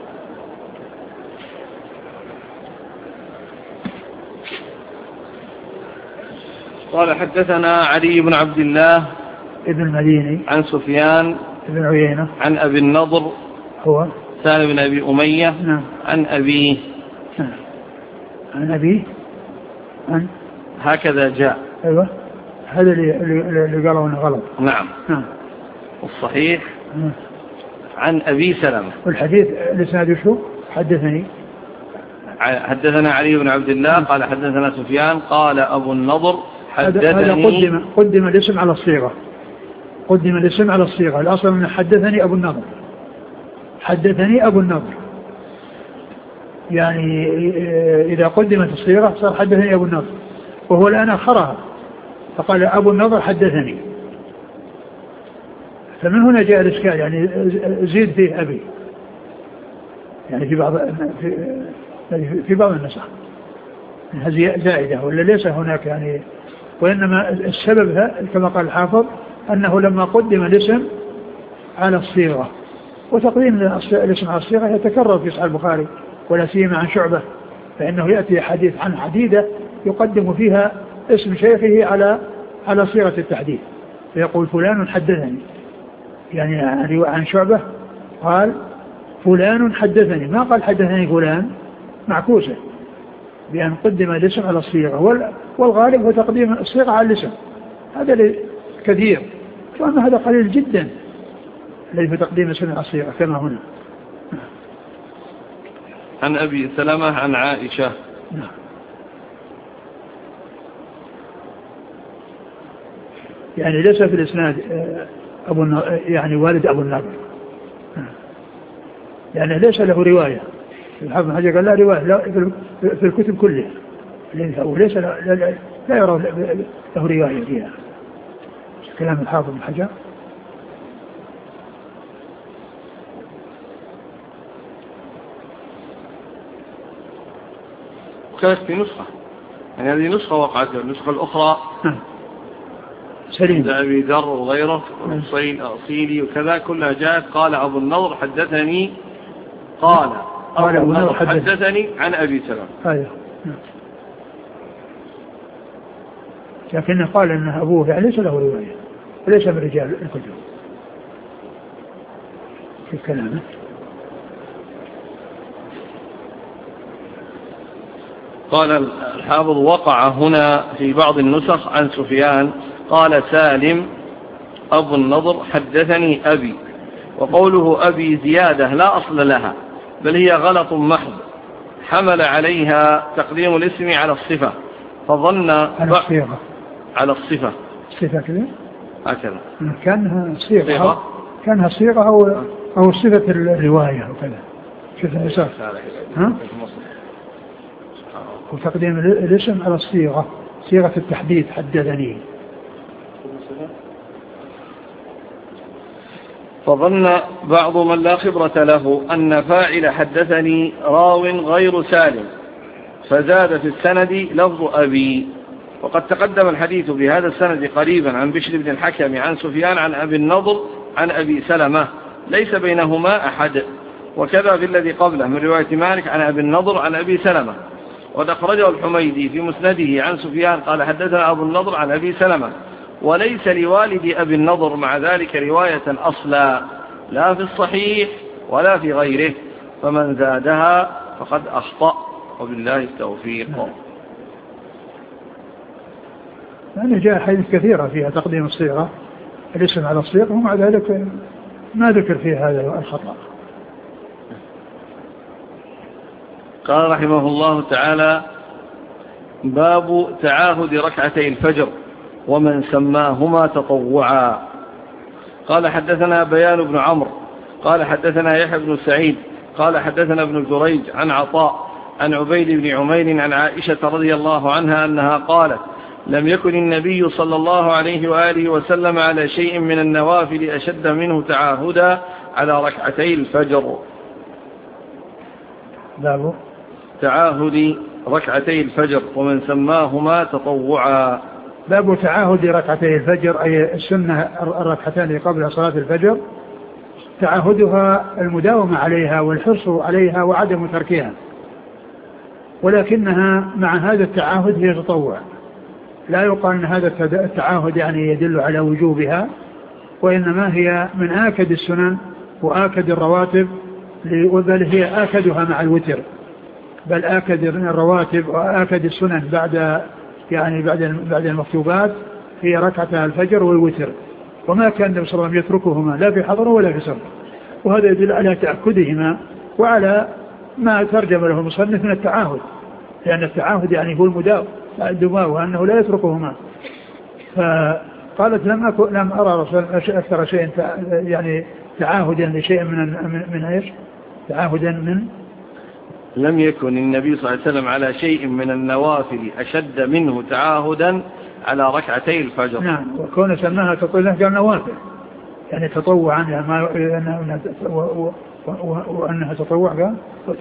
قال حدثنا علي بن عبد الله ابن المديني عن سفيان ابن عيينة عن أبي النضر هو سالم بن أبي أمية. نعم. عن أبيه. نعم. عن أبيه عن هكذا جاء. أيوة هذا اللي, اللي قالوا أنه غلط. نعم. نعم. والصحيح نعم. عن أبي سلمة. والحديث الإسناد شو حدثني حدثنا علي بن عبد الله قال حدثنا سفيان قال أبو النضر حدثني. هذا قدم قدم الاسم على الصيغة، قدم الاسم على الصيغة. الأصل من حدثني أبو النضر، حدثني أبو النضر، يعني إذا قدمت الصيغة صار حدثني أبو النضر، وهو الآن أخرها فقال أبو النضر حدثني، فمن هنا جاء الإشكال، يعني زيد فيه أبي، يعني في بعض في, في بعض النسخ هذه زائدة ولا ليس هناك، يعني وإنما السبب كما قال الحافظ أنه لما قدم الاسم على الصيغة، وتقديم الاسم على الصيغة يتكرر في صحيح البخاري ولا سيما عن شعبة، فإنه يأتي حديث عن عديدة يقدم فيها اسم شيخه على على صيغة التحديث، فيقول فلان حدثني، يعني عن شعبة قال فلان حدثني، ما قال حدثني فلان، معكوسة بأن قدم الاسم على الصيغة، والغالب هو تقديم الصيغة على الاسم، هذا كثير، وأما هذا قليل جدا الذي في تقديم الاسم على الصيغة كما هنا. عن أبي سلمة عن عائشة. نعم. يعني ليس في الإسناد أبو يعني والد أبو النضر، يعني ليس له رواية. الحافظ بن حجر قال لا رواية لا في الكتب كلها، وليس لا, لا, لا يرى له رواية فيها. كلام الحافظ بن حجر. وكانت في نسخة، يعني هذه نسخة وقعت، النسخة الأخرى سليم عند أبي ذر وغيره والصين أصيلي وكذا كلها جاءت قال أبو النضر حدثني قال قال أبو النضر حدثني عن أبي سلمة. أيوه. لكنه قال أن أبوه يعني ليس له رواية وليس من رجال الكتب في كلامه. قال الحافظ وقع هنا في بعض النسخ عن سفيان قال سالم أبو النضر حدثني أبي، وقوله أبي زيادة لا أصل لها بل هي غلط محض حمل عليها تقديم الاسم على الصفة فظن على الصيغة على الصفة صفة كذا هكذا كانها صيغة كانها صيغة أو أو صفة الرواية وكذا شوف النسخ ها وتقديم الاسم على الصيغة صيغة التحديد حدثني. فظن بعض من لا خبرة له أن فاعل حدثني راو غير سالم فزاد في السند لفظ أبي، وقد تقدم الحديث بهذا السند قريبا عن بشر بن الحكم عن سفيان عن أبي النضر عن أبي سلمة ليس بينهما أحد، وكذا في الذي قبله من رواية مالك عن أبي النضر عن أبي سلمة. وقد أخرجه الحميدي في مسنده عن سفيان قال حدثنا أبو النضر عن أبي سلمة، وليس لوالد أبي النضر مع ذلك رواية أصلا لا في الصحيح ولا في غيره، فمن زادها فقد أخطأ وبالله التوفيق. يعني جاء حديث كثيرة فيها تقديم الصيغة الاسم على الصيغة ومع ذلك ما ذكر فيه هذا الخطأ. قال رحمه الله تعالى باب تعاهد ركعتي الفجر ومن سماهما تطوعا. قال حدثنا بيان بن عمرو قال حدثنا يحيى بن سعيد قال حدثنا ابن جريج عن عطاء عن عبيد بن عمير عن عائشة رضي الله عنها أنها قالت لم يكن النبي صلى الله عليه وآله وسلم على شيء من النوافل أشد منه تعاهدا على ركعتي الفجر. باب تعاهد ركعتي الفجر ومن سماهما تطوعا. باب تعاهد ركعتي الفجر أي السنة الركعتان قبل صلاة الفجر، تعاهدها المداومة عليها والحرص عليها وعدم تركها، ولكنها مع هذا التعاهد هي تطوع، لا يقال أن هذا التعاهد يعني يدل على وجوبها، وإنما هي من آكد السنن وآكد الرواتب، بل هي آكدها مع الوتر، بل آكد الرواتب وآكد السنن بعد يعني بعد بعد المكتوبات هي ركعة الفجر والوتر، وما كان النبي صلى الله عليه وسلم يتركهما لا في حضر ولا في سفر، وهذا يدل على تأكدهما وعلى ما ترجم له المصنف من التعاهد، لأن التعاهد يعني هو المداوم الدماء وأنه لا يتركهما. فقالت لم أكن لم أرى رسول أكثر شيء يعني تعاهدا لشيء من من, من ايش؟ تعاهدا من لم يكن النبي صلى الله عليه وسلم على شيء من النوافل أشد منه تعاهدا على ركعتي الفجر. نعم، وكون سماها تطوعا كان نوافل يعني تطوعا يعني ما وأنها تطوع قال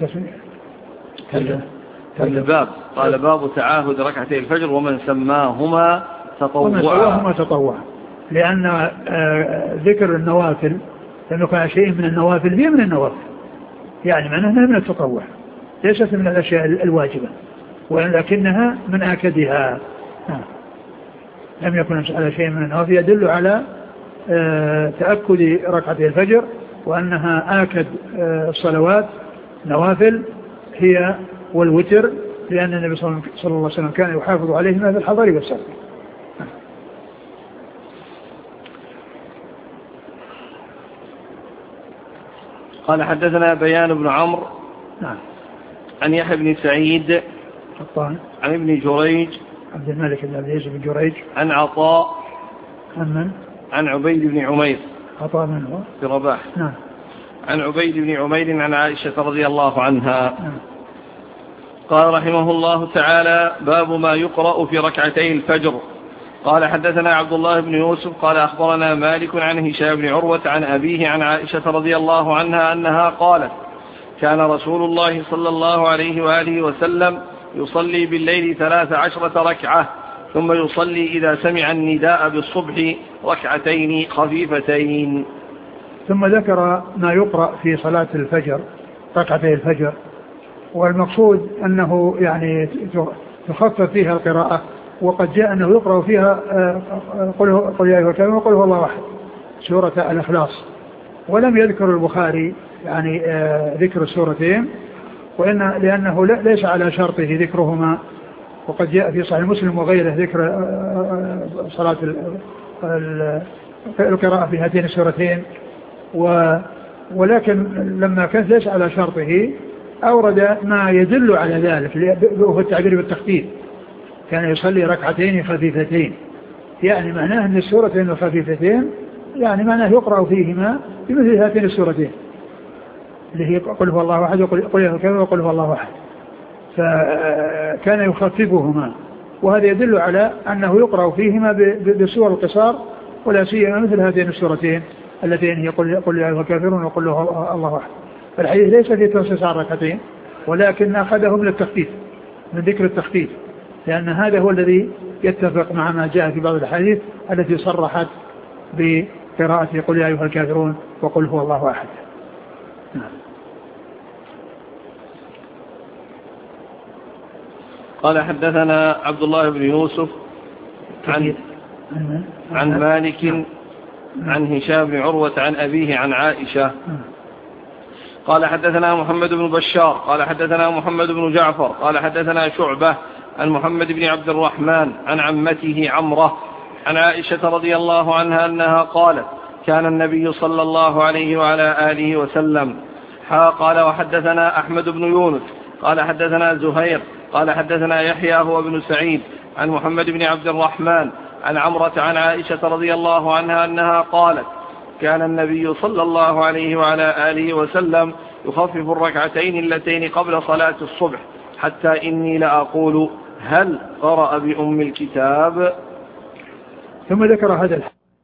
الباب قال باب تعاهد ركعتي الفجر ومن سماهما تطوعا تطوع، لأن ذكر النوافل لأنه كان شيء من النوافل هي من النوافل، يعني معناها من التطوع ليست من الأشياء الواجبة، ولكنها من آكدها. لم يكن على شيء من النوافل يدل على تأكد ركعتي الفجر وأنها آكد الصلوات نوافل هي والوتر، لأن النبي صلى الله عليه وسلم كان يحافظ عليهما في الحضر والسفر. قال حدثنا بيان بن عمرو نعم عن يحيى بن سعيد حطان عن ابن جريج عبد الملك بن عبد العزيز بن جريج عن عطاء عن من؟ عن عبيد بن عمير. عطاء من هو؟ في رباح. نعم. عن عبيد بن عمير عن عائشة رضي الله عنها. نعم. قال رحمه الله تعالى: باب ما يقرأ في ركعتي الفجر. قال حدثنا عبد الله بن يوسف قال أخبرنا مالك عن هشام بن عروة عن أبيه عن عائشة رضي الله عنها أنها قالت: كان رسول الله صلى الله عليه وآله وسلم يصلي بالليل ثلاث عشرة ركعة ثم يصلي إذا سمع النداء بالصبح ركعتين خفيفتين. ثم ذكر ما يقرأ في صلاة الفجر ركعتي الفجر، والمقصود أنه يعني تخفف فيها القراءة، وقد جاء أنه يقرأ فيها قل يا أيها الكافرون وقل هو الله أحد سورة الإخلاص، ولم يذكر البخاري يعني ذكر السورتين، وإن لأنه ليس على شرطه ذكرهما، وقد جاء في صحيح مسلم وغيره ذكر صلاة القراءة في هاتين السورتين، ولكن لما كان ليس على شرطه أورد ما يدل على ذلك، وهو التعبير بالتخفيف. كان يصلي ركعتين خفيفتين، يعني معناه أن السورتين الخفيفتين يعني معناه يقرأ فيهما بمثل هاتين السورتين اللي هي قل هو الله أحد وقل يا الكافرون وقل هو الله أحد، فكان يخففهما، وهذا يدل على أنه يقرأ فيهما بسور القصار، ولا سيما مثل هاتين السورتين اللتين هي قل يا الكافرون وقل هو الله أحد. فالحديث ليس في تخصيص الركعتين، ولكن أخذه من التخفيف، من ذكر التخفيف، لأن هذا هو الذي يتفق مع ما جاء في بعض الحديث التي صرحت بقراءة قل يا أيها الكافرون وقل هو الله أحد. قال حدثنا عبد الله بن يوسف عن, عن مالك عن هشام بن عروة عن أبيه عن عائشة قال حدثنا محمد بن بشار قال حدثنا محمد بن جعفر قال حدثنا شعبة عن محمد بن عبد الرحمن عن عمته عمرة عن عائشة رضي الله عنها أنها قالت: كان النبي صلى الله عليه وعلى آله وسلم. قال وحدثنا أحمد بن يونس قال حدثنا زهير قال حدثنا يحيى هو بن سعيد عن محمد بن عبد الرحمن عن عمرة عن عائشة رضي الله عنها أنها قالت: كان النبي صلى الله عليه وعلى آله وسلم يخفف الركعتين اللتين قبل صلاة الصبح حتى إني لأقول هل قرأ بأم الكتاب. ثم ذكر هذا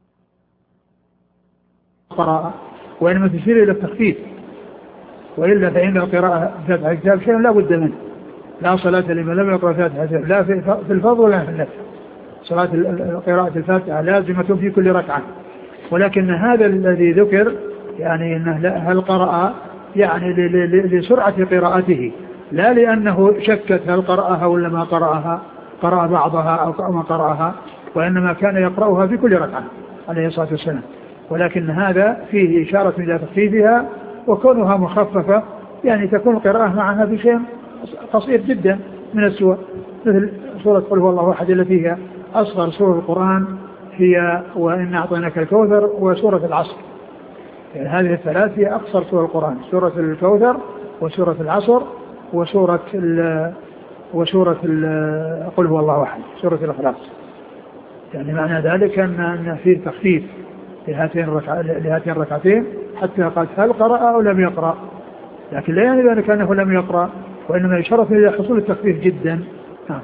القراءة، وإنما تشير إلى التخفيف، وإلا فإن القراءة فاتحة الكتاب شيء لا بد منه، لا صلاة لمن لم يقرأ فاتحة الكتاب، لا في الفضل ولا في النفل. صلاة قراءة الفاتحة لازمة في كل ركعة، ولكن هذا الذي ذكر يعني أنه هل قرأ يعني لسرعة قراءته، لا لأنه شكت هل قرأها ولا ما قرأها، قرأ بعضها أو ما قرأها، وإنما كان يقرأها في كل ركعة عليه الصلاة والسلام. ولكن هذا فيه إشارة إلى تخفيفها، وكونها مخففة يعني تكون القراءة معها بشيء قصير جدا من السور، مثل سورة قل هو الله أحد التي هي أصغر سورة القرآن، هي وإن أعطيناك الكوثر وسورة العصر، يعني هذه الثلاث هي أقصر سورة القرآن، سورة الكوثر وسورة العصر وسورة ال وسورة ال قل هو الله أحد سورة الإخلاص. يعني معنى ذلك أن فيه تخفيف لهاتين الركع... لهاتين الركعتين، حتى قال هل قرأ أو لم يقرأ، لكن لا يعني ذلك أنه لم يقرأ، وإنما يشرف إلى حصول التخفيف جدا. آه.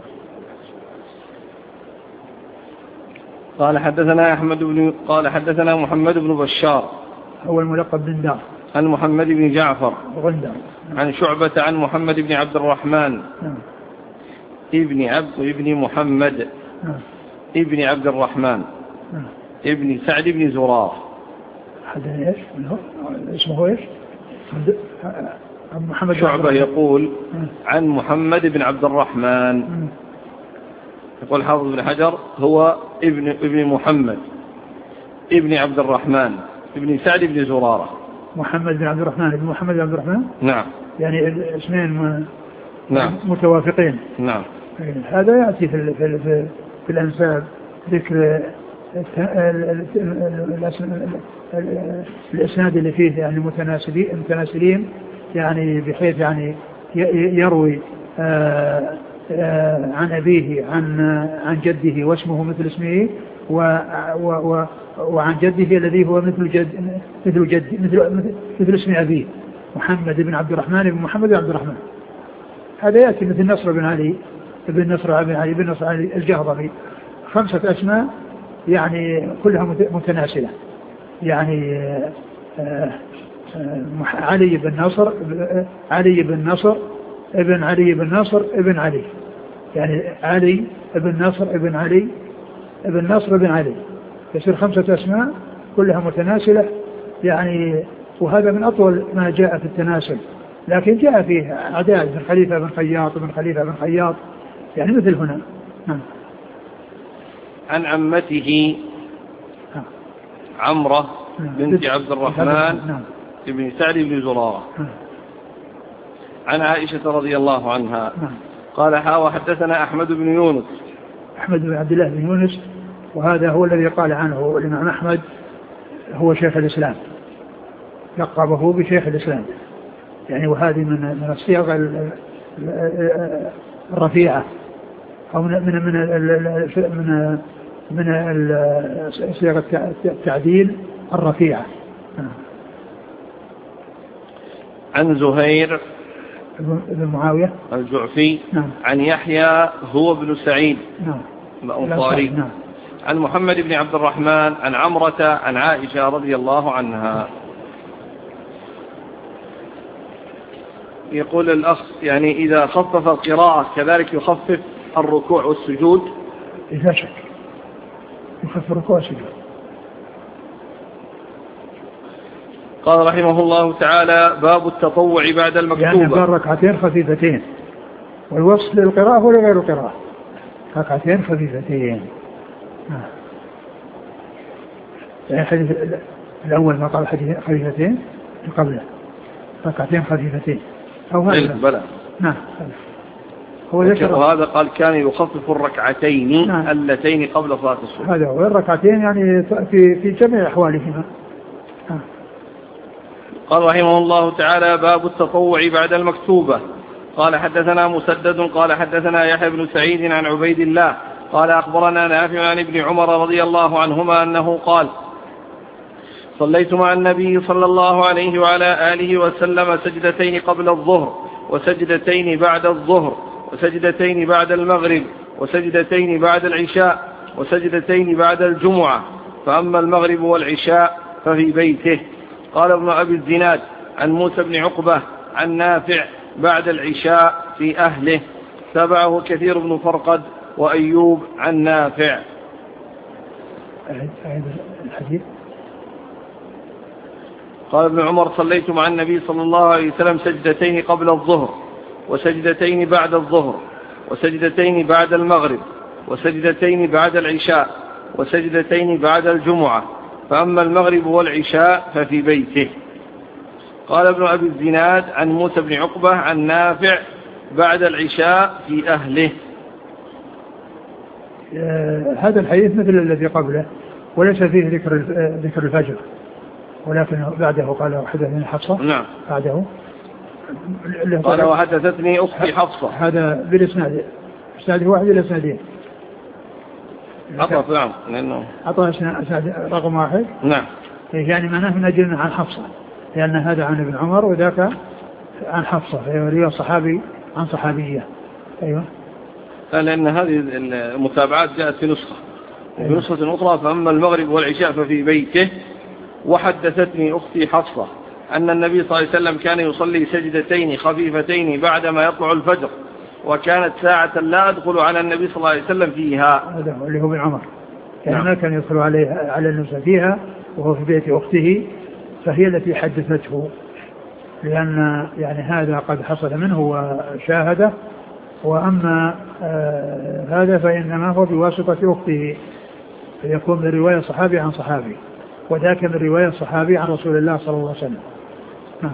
قال حدثنا أحمد بن قال حدثنا محمد بن بشار هو الملقب بن دار عن محمد بن جعفر غندر عن شعبة عن محمد بن عبد الرحمن آه. ابن عبد ابن محمد آه. ابن عبد الرحمن آه. ابن سعد بن زرار. حدثنا ايش اسمه ايش محمد شعبة يقول عن محمد بن عبد الرحمن، يقول حافظ بن حجر هو ابن ابن محمد ابن عبد الرحمن ابن سعد بن زرارة. محمد بن عبد الرحمن ابن محمد بن عبد الرحمن، نعم، يعني اسمين نعم متوافقين. نعم، هذا يأتي في في في, في الأنساب ذكر الإسناد اللي فيه يعني متناسلين متناسلين يعني بحيث يعني يروي آآ آآ عن أبيه عن عن جده واسمه مثل اسمه، و و و وعن جده الذي هو مثل جد مثل جد مثل, مثل, مثل اسم أبيه محمد بن عبد الرحمن بن محمد بن عبد الرحمن. هذا يأتي مثل نصر بن علي بن نصر بن علي بن نصر علي الجهضمي. خمسة أسماء يعني كلها متناسلة، يعني علي بن نصر علي بن نصر ابن علي بن نصر ابن علي، يعني علي ابن نصر ابن علي ابن نصر ابن علي، يصير خمسة أسماء كلها متناسلة يعني. وهذا من أطول ما جاء في التناسل، لكن جاء فيه عداد بن خليفة بن خياط بن خليفة بن خياط يعني مثل هنا. نعم. عن عمته عمرة بنت عبد الرحمن بن سعد بن زرارة عن عائشة رضي الله عنها قال ها وحدثنا أحمد بن يونس أحمد بن عبد الله بن يونس، وهذا هو الذي قال عنه الإمام أحمد هو شيخ الإسلام، لقبه بشيخ الإسلام يعني. وهذه من من الصيغ الرفيعة أو من من من من من صيغ التعديل الرفيعة. عن زهير بن معاوية الجعفي نعم. عن يحيى هو بن سعيد نعم. الأنصاري نعم. عن محمد بن عبد الرحمن عن عمرة عن عائشة رضي الله عنها. يقول الأخ يعني إذا خفف القراءة كذلك يخفف الركوع والسجود؟ لا شك يخفف الركوع والسجود. قال رحمه الله تعالى باب التطوع بعد المكتوبة، يعني قال ركعتين خفيفتين، والوصف للقراءة ولا غير القراءة؟ ركعتين خفيفتين. يعني الحديث الأول ما قال حديث خفيفتين قبله ركعتين خفيفتين أو هذا بلى نعم. هو وهذا قال كان يخفف الركعتين نعم. اللتين قبل صلاة الصبح. هذا هو الركعتين يعني في في جميع أحوالهما. آه. قال رحمه الله تعالى باب التطوع بعد المكتوبة. قال حدثنا مسدد قال حدثنا يحيى بن سعيد عن عبيد الله قال أخبرنا نافع عن ابن عمر رضي الله عنهما أنه قال صليت مع النبي صلى الله عليه وعلى آله وسلم سجدتين قبل الظهر وسجدتين بعد الظهر وسجدتين بعد المغرب وسجدتين بعد العشاء وسجدتين بعد الجمعة، فأما المغرب والعشاء ففي بيته. قال ابن أبي الزناد عن موسى بن عقبة عن نافع بعد العشاء في أهله، تبعه كثير بن فرقد وأيوب عن نافع. الحديث قال ابن عمر صليت مع النبي صلى الله عليه وسلم سجدتين قبل الظهر وسجدتين بعد الظهر وسجدتين بعد المغرب وسجدتين بعد العشاء وسجدتين بعد الجمعة، فأما المغرب والعشاء ففي بيته. قال ابن أبي الزناد عن موسى بن عقبة عن نافع بعد العشاء في أهله. آه هذا الحديث مثل الذي قبله وليس فيه ذكر ذكر الفجر، ولكن بعده قال حدثني حفصة. نعم. بعده قال وحدثتني أختي حفصة. هذا بالإسناد إسناد واحد إلى إسنادين. عطف نعم لأنه عطف إسناد رقم واحد. نعم. يعني معناه من أجل عن حفصة، لأن هذا عن ابن عمر وذاك عن حفصة، فهو صحابي عن صحابية. أيوة. لأن هذه المتابعات جاءت في نسخة وفي نسخة أخرى فأما المغرب والعشاء ففي بيته. وحدثتني أختي حفصة أن النبي صلى الله عليه وسلم كان يصلي سجدتين خفيفتين بعدما يطلع الفجر، وكانت ساعة لا أدخل على النبي صلى الله عليه وسلم فيها. هذا اللي هو ابن عمر يعني ما كان يدخل عليه على النبي فيها وهو في بيت أخته، فهي التي حدثته، لأن يعني هذا قد حصل منه وشاهده، وأما آه هذا فإنما هو بواسطة أخته، فيكون من رواية صحابي عن صحابي، وذاك من رواية صحابي عن رسول الله صلى الله عليه وسلم. آه.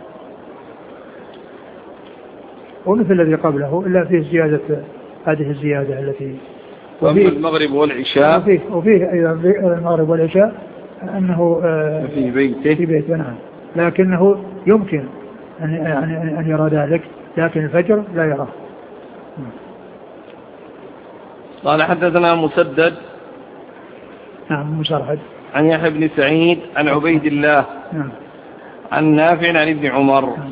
ومثل الذي قبله إلا فيه زيادة هذه الزيادة التي وفيه المغرب والعشاء وفيه, وفيه أيضا المغرب والعشاء أنه آه في بيته في بيته نعم، لكنه يمكن أن, أن, أن يرى ذلك، لكن الفجر لا يراه. قال حدثنا مسدد نعم مشرحد. عن يحيى بن سعيد عن عبيد الله نعم. عن نافع عن ابن عمر. نعم.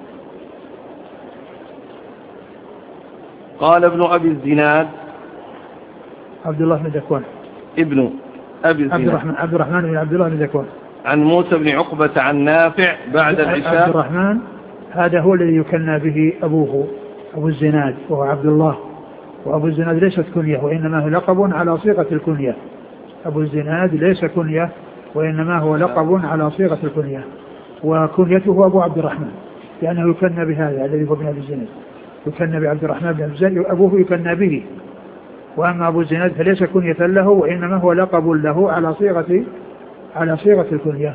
قال ابن أبي الزناد عبد الله بن ذكوان ابن أبي الزناد عبد الرحمن عبد الرحمن بن عبد الله بن ذكوان عن موسى بن عقبة عن نافع بعد العشاء. عبد الرحمن هذا هو الذي يكنى به أبوه أبو الزناد وهو عبد الله، وأبو الزناد ليست كنية وإنما هو لقب على صيغة الكنية. أبو الزناد ليس كنية وإنما هو لقب على صيغة الكنية، وكنيته أبو عبد الرحمن لأنه يكنى بهذا الذي هو ابن أبي الزناد، يكنى بعبد الرحمن بن الزناد وأبوه يكنى به. وأما أبو الزناد فليس كنية له وإنما هو لقب له على صيغة على صيغة الكنية.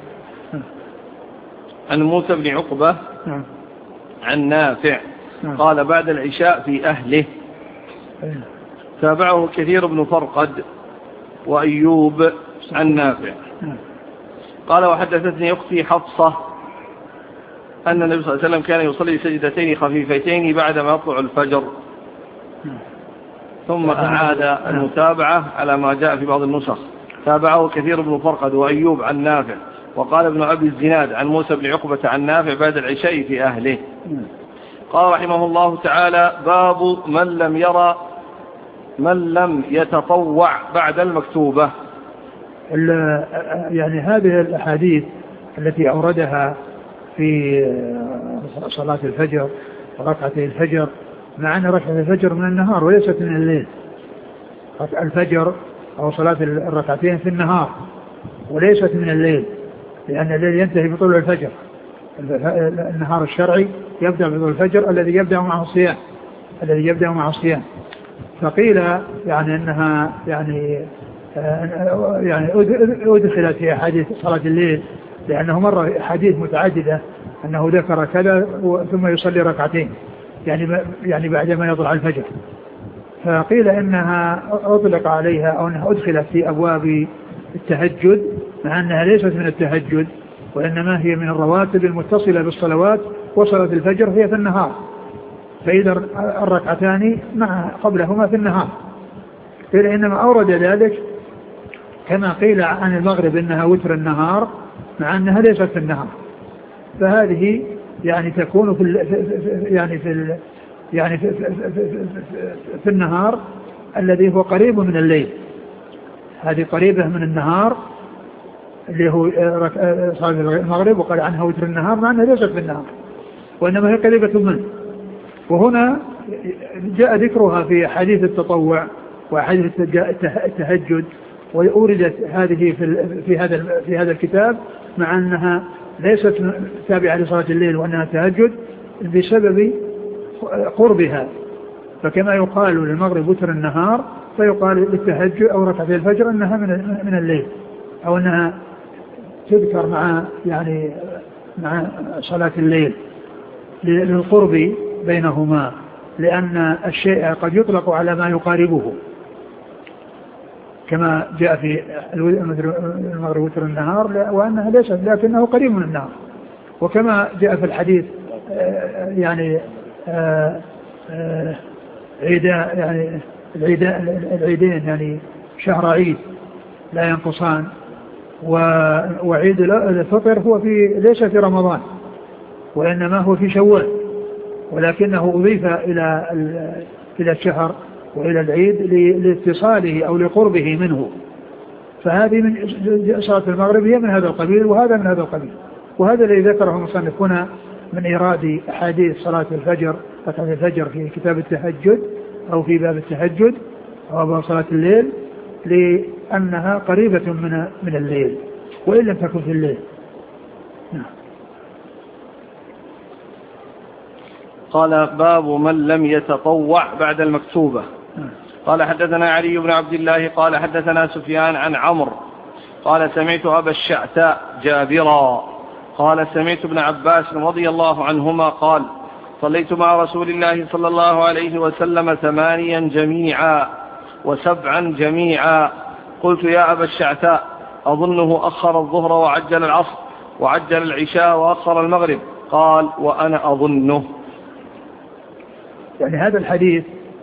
عن موسى بن عقبة نعم. عن نافع نعم. قال بعد العشاء في أهله. أيه. تابعه كثير بن فرقد وأيوب عن نافع. نعم. قال وحدثتني أختي حفصة أن النبي صلى الله عليه وسلم كان يصلي سجدتين خفيفتين بعدما يطلع الفجر. نعم. ثم أعاد المتابعة على ما جاء في بعض النسخ. تابعه كثير بن فرقد وأيوب عن نافع. وقال ابن أبي الزناد عن موسى بن عقبة عن نافع بعد العشاء في أهله. قال رحمه الله تعالى باب من لم يرى من لم يتطوع بعد المكتوبة. يعني هذه الأحاديث التي أوردها في صلاة الفجر وركعتي الفجر، مع أن ركعة الفجر من النهار وليست من الليل. الفجر أو صلاة الركعتين في النهار وليست من الليل، لأن الليل ينتهي بطلوع الفجر. النهار الشرعي يبدأ بطلوع الفجر الذي يبدأ معه الصيام الذي يبدأ معه الصيام. فقيل يعني أنها يعني يعني أدخلت في أحاديث صلاة الليل، لأنه مر أحاديث متعددة أنه ذكر كذا ثم يصلي ركعتين يعني يعني بعدما يطلع الفجر. فقيل إنها أطلق عليها أو أنها أدخلت في أبواب التهجد، مع أنها ليست من التهجد وإنما هي من الرواتب المتصلة بالصلوات، وصلاة الفجر هي في النهار، فإذا الركعتان مع قبلهما في النهار. قيل إنما أورد ذلك كما قيل عن المغرب إنها وتر النهار مع أنها ليست في النهار. فهذه يعني تكون في يعني في يعني في, في, في, في النهار الذي هو قريب من الليل. هذه قريبة من النهار اللي هو صلاة المغرب، وقال عنها وتر النهار مع أنها ليست في النهار وإنما هي قريبة منه. وهنا جاء ذكرها في حديث التطوع وحديث التهجد، وأوردت هذه في في هذا في هذا الكتاب مع أنها ليست تابعة لصلاة الليل وأنها تهجد بسبب قربها. فكما يقال للمغرب وتر النهار فيقال للتهجد أو ركعتي الفجر أنها من من الليل، أو أنها تذكر مع يعني مع صلاة الليل للقرب بينهما، لأن الشيء قد يطلق على ما يقاربه كما جاء في المغرب وتر النهار وأنها ليست لكنه قريب من النهار. وكما جاء في الحديث يعني عيدا يعني العيدين يعني شهر عيد لا ينقصان، وعيد الفطر هو في ليس في رمضان وإنما هو في شوال، ولكنه أضيف إلى إلى الشهر وإلى العيد لاتصاله أو لقربه منه. فهذه من صلاة المغرب هي من هذا القبيل وهذا من هذا القبيل. وهذا الذي ذكره المصنف هنا من إيراد أحاديث صلاة الفجر ركعة الفجر في كتاب التهجد أو في باب التهجد أو باب صلاة الليل، لأنها قريبة من من الليل وإن لم تكن في الليل. نعم. قال باب من لم يتطوع بعد المكتوبة. قال حدثنا علي بن عبد الله قال حدثنا سفيان عن عمرو قال سمعت أبا الشعثاء جابرا قال سمعت ابن عباس رضي الله عنهما قال صليت مع رسول الله صلى الله عليه وسلم ثمانيا جميعا وسبعا جميعا. قلت يا أبا الشعثاء أظنه أخر الظهر وعجل العصر وعجل العشاء وأخر المغرب. قال وأنا أظنه. يعني هذا الحديث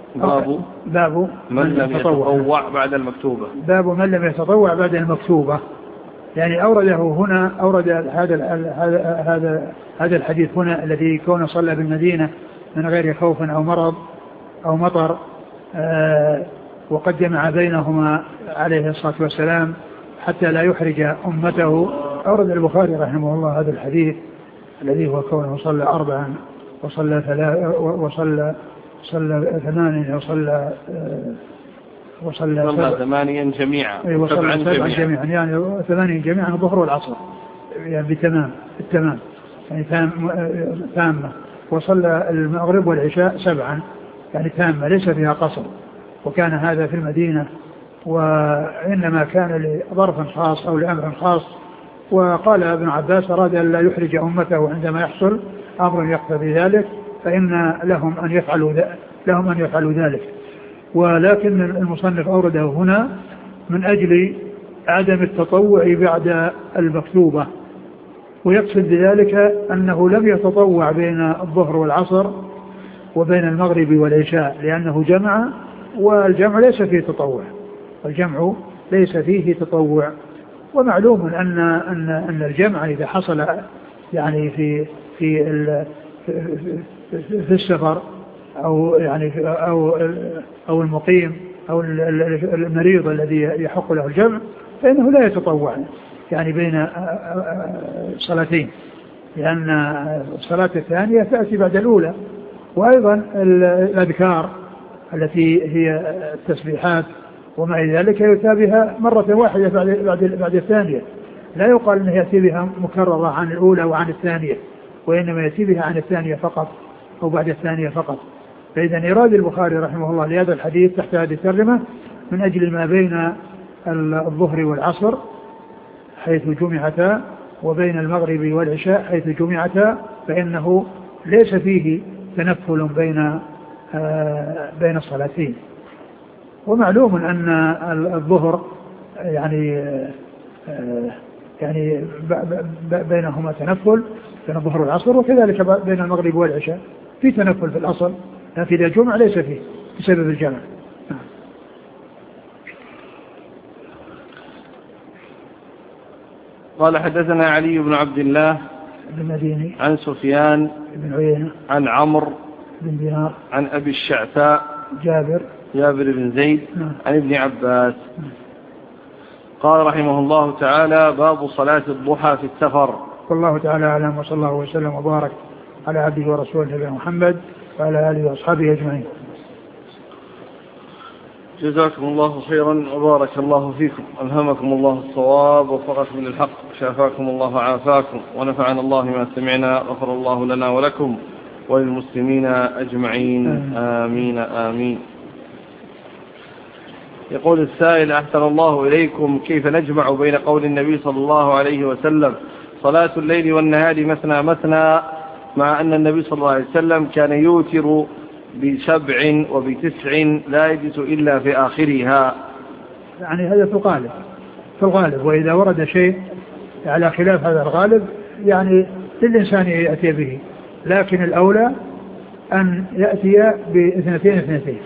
باب باب من لم يتطوع بعد المكتوبة. باب من لم يتطوع بعد المكتوبة، يعني أورده هنا، أورد هذا هذا هذا هذا الحديث هنا الذي كون صلى بالمدينة من غير خوف أو مرض أو مطر، آه وقد جمع بينهما عليه الصلاة والسلام حتى لا يحرج أمته. أورد البخاري رحمه الله هذا الحديث الذي هو كونه صلى أربعا وصلى ثلاثة وصلى صلى ثمانيا وصلى وصلى صلى ثمانيا جميعا وصلى سبعا جميعا، يعني ثمانيا جميعا الظهر والعصر يعني بتمام التمام يعني تامة، وصلى المغرب والعشاء سبعا يعني تامة ليس فيها قصر، وكان هذا في المدينة، وإنما كان لظرف خاص أو لأمر خاص. وقال ابن عباس أراد أن لا يحرج أمته عندما يحصل أمر يقتضي ذلك فإن لهم أن يفعلوا لهم أن يفعلوا ذلك. ولكن المصنف أورده هنا من أجل عدم التطوع بعد المكتوبة، ويقصد بذلك أنه لم يتطوع بين الظهر والعصر وبين المغرب والعشاء لأنه جمع، والجمع ليس فيه تطوع، الجمع ليس فيه تطوع. ومعلوم أن أن أن الجمع إذا حصل يعني في في في السفر أو يعني أو أو المقيم أو المريض الذي يحق له الجمع فإنه لا يتطوع يعني بين صلاتين، لأن الصلاة الثانية تأتي بعد الأولى. وأيضا الأذكار التي هي التسبيحات ومع ذلك يؤتى بها مرة واحدة بعد بعد بعد الثانية، لا يقال أنه يأتي بها مكررة عن الأولى وعن الثانية، وإنما يأتي بها عن الثانية فقط أو بعد الثانية فقط. فإذا إيراد البخاري رحمه الله لهذا الحديث تحت هذه الترجمة من أجل ما بين الظهر والعصر حيث جمعتا وبين المغرب والعشاء حيث جمعتا، فإنه ليس فيه تنفل بين بين الصلاتين. ومعلوم أن الظهر يعني يعني بينهما تنفل بين الظهر والعصر، وكذلك بين المغرب والعشاء في تنفل في الأصل، لكن إذا جمع ليس فيه بسبب الجمع. قال حدثنا علي بن عبد الله المديني عن سفيان بن عيينة عن عمرو بن دينار عن أبي الشعثاء جابر جابر بن زيد نعم. عن ابن عباس قال رحمه الله تعالى: باب صلاة الضحى في السفر. والله تعالى أعلم، وصلى الله وسلم وبارك على عبده ورسوله نبينا محمد وعلى آله وأصحابه أجمعين. جزاكم الله خيرا وبارك الله فيكم، ألهمكم الله الصواب ووفقكم للحق، شافاكم الله وعافاكم، ونفعنا الله ما سمعنا، غفر الله لنا ولكم وللمسلمين أجمعين، آمين آمين. يقول السائل: أحسن الله إليكم، كيف نجمع بين قول النبي صلى الله عليه وسلم صلاة الليل والنهار مثنى مثنى مع أن النبي صلى الله عليه وسلم كان يوتر بسبع وبتسع لا يجلس إلا في آخرها؟ يعني هذا في الغالب في الغالب وإذا ورد شيء على خلاف هذا الغالب يعني للإنسان يأتي به، لكن الأولى أن يأتي باثنتين اثنتين.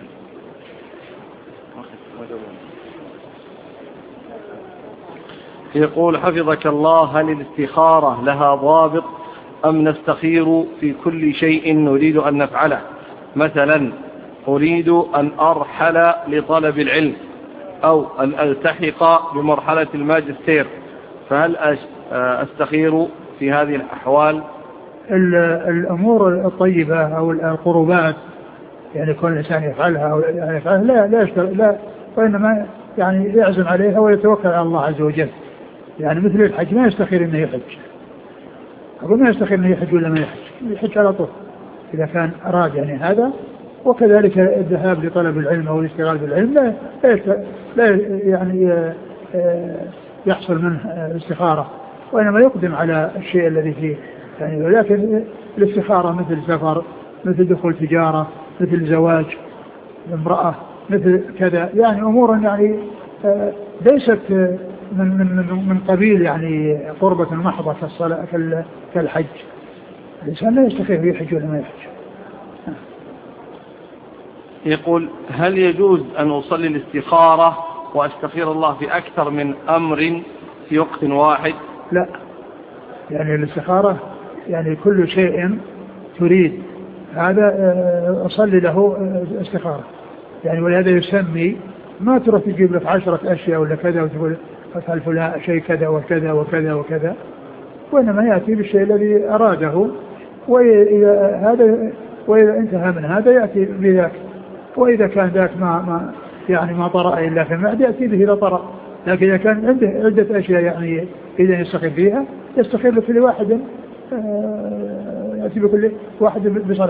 يقول: حفظك الله، هل الاستخارة لها ضابط أم نستخير في كل شيء نريد أن نفعله؟ مثلا أريد أن أرحل لطلب العلم أو أن ألتحق بمرحلة الماجستير، فهل أستخير في هذه الأحوال؟ الأمور الطيبة أو القربات يعني كل إنسان يفعلها أو يفعلها لا لا يشتغل لا وإنما يعني يعزم عليها ويتوكل على الله عز وجل. يعني مثل الحج ما يستخير إنه يحج، أقول ما يستخير إنه يحج ولا ما يحج، يحج على طول إذا كان أراد يعني هذا. وكذلك الذهاب لطلب العلم أو الاشتغال بالعلم لا لا يعني يحصل منه الاستخارة، وإنما يقدم على الشيء الذي فيه يعني. ولكن الاستخارة مثل سفر، مثل دخول تجارة، مثل زواج امرأة، مثل كذا يعني أمور يعني ليست من من من قبيل يعني قربة محضة كالصلاة كالحج. الإنسان لا يستخير يحج ولا ما يحج. يقول هل يجوز أن أصلي الاستخارة وأستخير الله في أكثر من أمر في وقت واحد؟ لا، يعني الاستخارة يعني كل شيء تريد هذا أصلي له استخارة، يعني ولهذا يسمي، ما تروح تجيب لك عشرة أشياء ولا كذا وتقول أفعل فلان شيء كذا وكذا وكذا وكذا، وإنما يأتي بالشيء الذي أراده، وإذا هذا وإذا انتهى من هذا يأتي بذاك، وإذا كان ذاك ما ما يعني ما طرأ إلا في المعدة يأتي به إذا طرأ، لكن إذا كان عنده عدة أشياء يعني إذا يستخير فيها يستخير لكل واحد، يأتي بكل واحد بصلاة.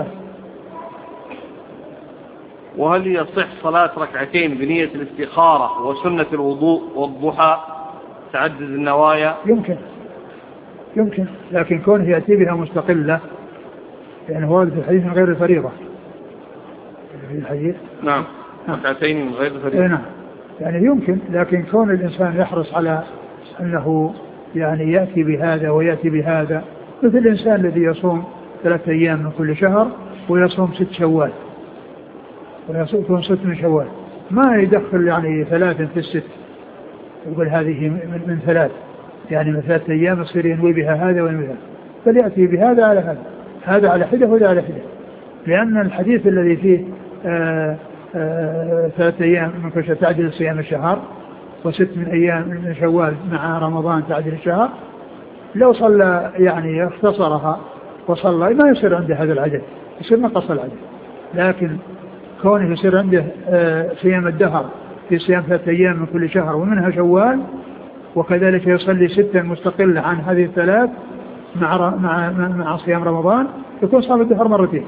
وهل يصح صلاة ركعتين بنية الاستخارة وسنة الوضوء والضحى تعدد النوايا؟ يمكن يمكن لكن كونه يأتي بها مستقلة يعني هو في الحديث من غير الفريضة في الحديث. نعم ركعتين من غير الفريضة. نعم يعني يمكن، لكن كون الإنسان يحرص على أنه يعني يأتي بهذا ويأتي بهذا، مثل الإنسان الذي يصوم ثلاثة أيام من كل شهر ويصوم ست شوال ويصوم ست من شوال، ما يدخل يعني ثلاثة في الست يقول هذه من, من ثلاث، يعني من ثلاثة أيام يصير ينوي بها هذا وينوي هذا، بل يأتي بهذا على هذا، هذا على حدة وهذا على حدة، لأن الحديث الذي فيه آآ آآ ثلاثة أيام من كل شهر تعدل صيام الشهر وست من أيام من شوال مع رمضان تعدل الشهر، لو صلى يعني اختصرها وصلى ما يصير عنده هذا العدد، يصير نقص العدد، لكن كونه يصير عنده صيام الدهر في صيام ثلاثة أيام من كل شهر ومنها شوال، وكذلك يصلي ستة مستقلة عن هذه الثلاث مع مع مع صيام رمضان، يكون صام الدهر مرتين.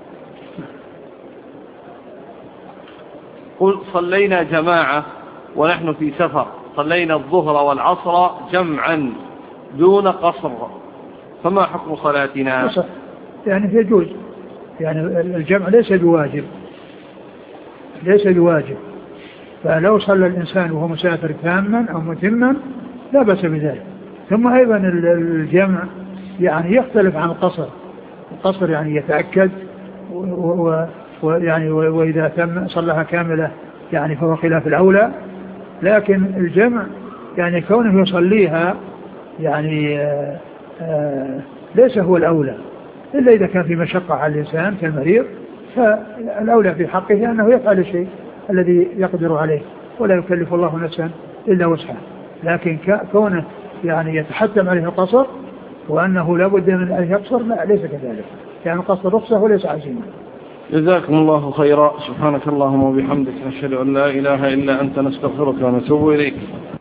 قل صلينا جماعة ونحن في سفر، صلينا الظهر والعصر جمعا دون قصر، فما حكم صلاتنا؟ يعني يجوز، يعني الجمع ليس بواجب، ليس بواجب، فلو صلى الإنسان وهو مسافر تاما أو متما لا بأس بذلك. ثم أيضا الجمع يعني يختلف عن القصر، القصر يعني يتأكد ويعني وإذا تم صلىها كاملة يعني فهو خلاف الأولى، لكن الجمع يعني كونه يصليها يعني آآ آآ ليس هو الأولى، إلا إذا كان في مشقة على الإنسان كالمريض، فالأولى في حقه أنه يفعل الشيء الذي يقدر عليه، ولا يكلف الله نفسا إلا وسعها، لكن كونه يعني يتحتم عليه القصر وأنه لا بد من أن يقصر، لا ليس كذلك، يعني القصر رخصة وليس عزيمة. جزاكم الله خيرا، سبحانك اللهم وبحمدك، نشهد أن لا إله إلا أنت، نستغفرك ونتوب إليك.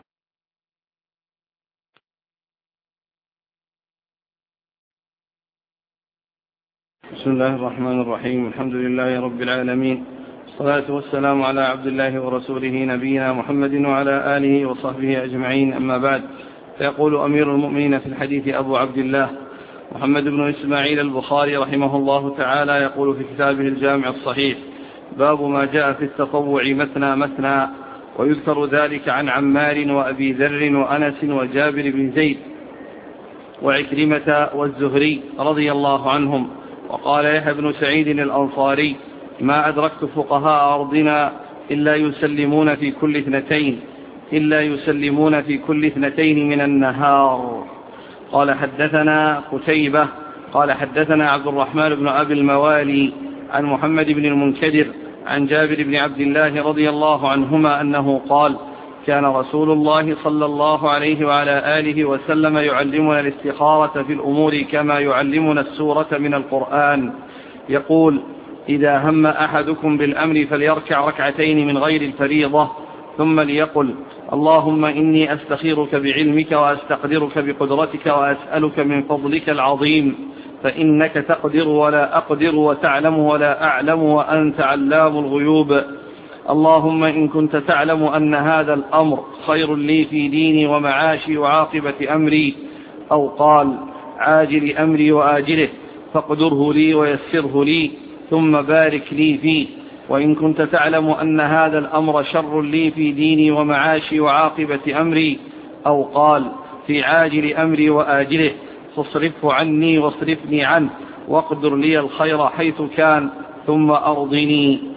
بسم الله الرحمن الرحيم، الحمد لله رب العالمين، الصلاة والسلام على عبد الله ورسوله نبينا محمد وعلى آله وصحبه أجمعين، أما بعد. فيقول أمير المؤمنين في الحديث أبو عبد الله محمد بن إسماعيل البخاري رحمه الله تعالى، يقول في كتابه الجامع الصحيح: باب ما جاء في التطوع مثنى مثنى، ويذكر ذلك عن عمار وأبي ذر وأنس وجابر بن زيد وعكرمة والزهري رضي الله عنهم. وقال يحيى بن سعيد الأنصاري: ما أدركت فقهاء أرضنا إلا يسلمون في كل اثنتين إلا يسلمون في كل اثنتين من النهار. قال حدثنا قتيبة قال حدثنا عبد الرحمن بن أبي الموالي عن محمد بن المنكدر عن جابر بن عبد الله رضي الله عنهما أنه قال: كان رسول الله صلى الله عليه وعلى آله وسلم يعلمنا الاستخارة في الأمور كما يعلمنا السورة من القرآن، يقول: إذا هم أحدكم بالأمر فليركع ركعتين من غير الفريضة، ثم ليقل: اللهم إني أستخيرك بعلمك وأستقدرك بقدرتك وأسألك من فضلك العظيم، فإنك تقدر ولا أقدر وتعلم ولا أعلم وأنت علام الغيوب. اللهم إن كنت تعلم أن هذا الأمر خير لي في ديني ومعاشي وعاقبة أمري، أو قال عاجل أمري وآجله، فاقدره لي ويسره لي ثم بارك لي فيه. وإن كنت تعلم أن هذا الأمر شر لي في ديني ومعاشي وعاقبة أمري، أو قال في عاجل أمري وآجله، فاصرفه عني واصرفني عنه، واقدر لي الخير حيث كان، ثم أرضني.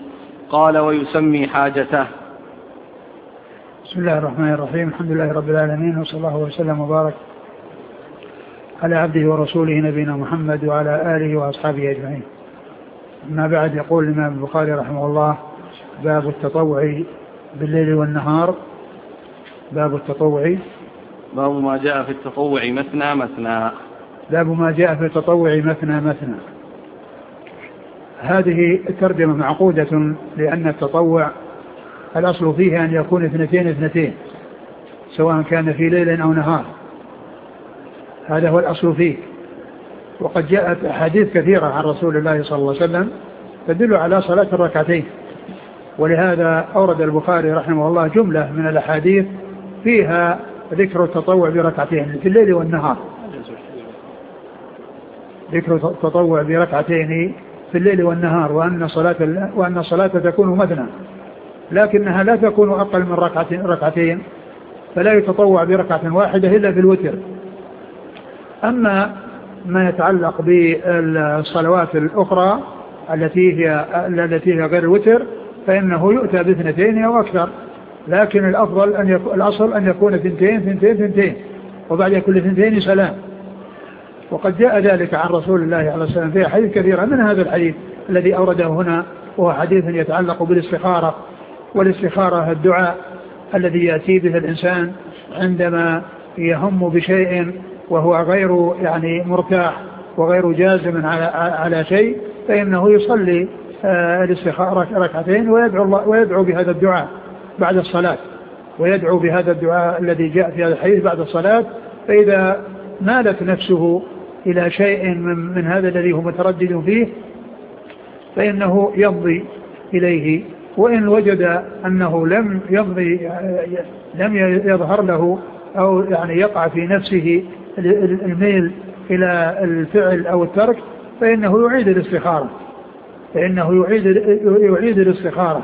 قال ويسمي حاجته. بسم الله الرحمن الرحيم. الحمد لله رب العالمين، وصلى الله وسلم وبارك على عبده ورسوله نبينا محمد وعلى آله وأصحابه أجمعين. أما بعد، يقول الإمام البخاري رحمه الله: باب التطوع بالليل والنهار. باب التطوع باب ما جاء في التطوع مثنى مثنى. باب ما جاء في التطوع مثنى مثنى. هذه الترجمة معقودة، لأن التطوع الأصل فيه أن يكون اثنتين اثنتين، سواء كان في ليل أو نهار. هذا هو الأصل فيه. وقد جاءت أحاديث كثيرة عن رسول الله صلى الله عليه وسلم تدل على صلاة الركعتين، ولهذا أورد البخاري رحمه الله جملة من الأحاديث فيها ذكر التطوع بركعتين في الليل والنهار. ذكر التطوع بركعتين في الليل والنهار، وأن صلاة وأن الصلاة تكون مثنى، لكنها لا تكون أقل من ركعتين ركعتين فلا يتطوع بركعة واحدة إلا في الوتر. أما ما يتعلق بالصلوات الأخرى التي هي التي هي غير الوتر فإنه يؤتى باثنتين أو أكثر، لكن الأفضل أن يكون الأصل أن يكون ثنتين ثنتين ثنتين وبعد كل ثنتين سلام. وقد جاء ذلك عن رسول الله عليه الصلاة والسلام في حديث كثيرة، من هذا الحديث الذي أورده هنا، وهو حديث يتعلق بالاستخارة. والاستخارة الدعاء الذي يأتي به الإنسان عندما يهم بشيء وهو غير يعني مرتاح وغير جازم على على شيء، فإنه يصلي الاستخارة ركعتين ويدعو الله ويدعو بهذا الدعاء بعد الصلاة، ويدعو بهذا الدعاء الذي جاء في هذا الحديث بعد الصلاة. فإذا مالت نفسه إلى شيء من, من هذا الذي هو متردد فيه فإنه يمضي إليه، وإن وجد أنه لم يمضي لم يظهر له أو يعني يقع في نفسه الميل إلى الفعل أو الترك فإنه يعيد الاستخارة فإنه يعيد يعيد الاستخارة.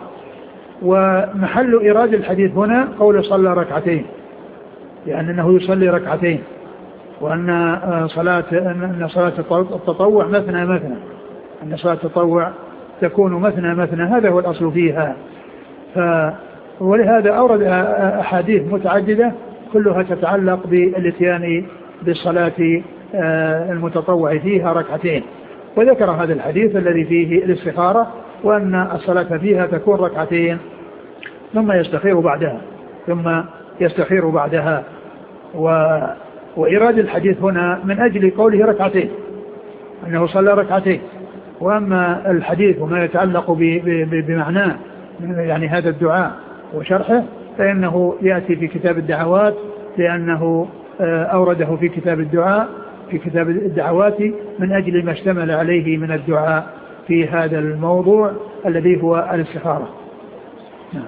ومحل إيراد الحديث هنا قول صلى ركعتين، يعني أنه يصلي ركعتين، وأن صلاة أن صلاة التطوع مثنى مثنى أن صلاة التطوع تكون مثنى مثنى، هذا هو الأصل فيها. ف ولهذا أورد أحاديث متعددة كلها تتعلق بالاتيان بالصلاة المتطوع فيها ركعتين، وذكر هذا الحديث الذي فيه الاستخارة، وأن الصلاة فيها تكون ركعتين ثم يستخير بعدها ثم يستخير بعدها و... وإيراد الحديث هنا من أجل قوله ركعتين، أنه صلى ركعتين. وأما الحديث وما يتعلق ب... ب... بمعناه يعني هذا الدعاء وشرحه فإنه يأتي في كتاب الدعوات، لأنه أورده في كتاب الدعاء في كتاب الدعوات من أجل ما اشتمل عليه من الدعاء في هذا الموضوع الذي هو الاستخارة. نعم.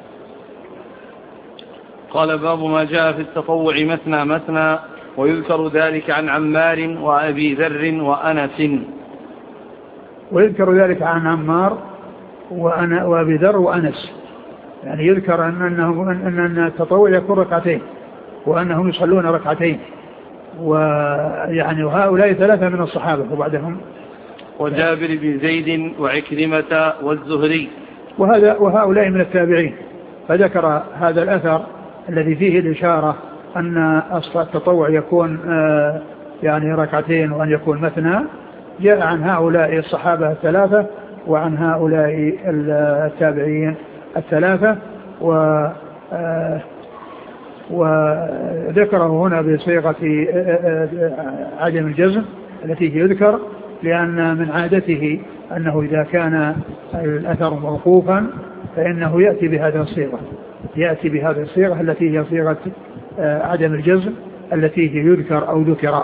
قال: باب ما جاء في التطوع مثنى مثنى، ويذكر ذلك عن عمار وأبي ذر وأنس. ويذكر ذلك عن عمار وأنا وأبي ذر وأنس، يعني يذكر أن أنه أن التطوع يكون ركعتين وأنهم يصلون ركعتين، ويعني وهؤلاء ثلاثة من الصحابة وبعدهم وجابر بن زيد وعكرمة والزهري، وهذا وهؤلاء من التابعين. فذكر هذا الأثر الذي فيه الإشارة أن التطوع يكون يعني ركعتين وأن يكون مثنى، جاء عن هؤلاء الصحابة الثلاثة وعن هؤلاء التابعين الثلاثة، و وذكره هنا بصيغة عدم الجزم التي يذكر، لأن من عادته أنه إذا كان الأثر موقوفا فإنه يأتي بهذه الصيغة يأتي بهذه الصيغة التي هي صيغة عدم الجزم التي هي يذكر أو ذكر.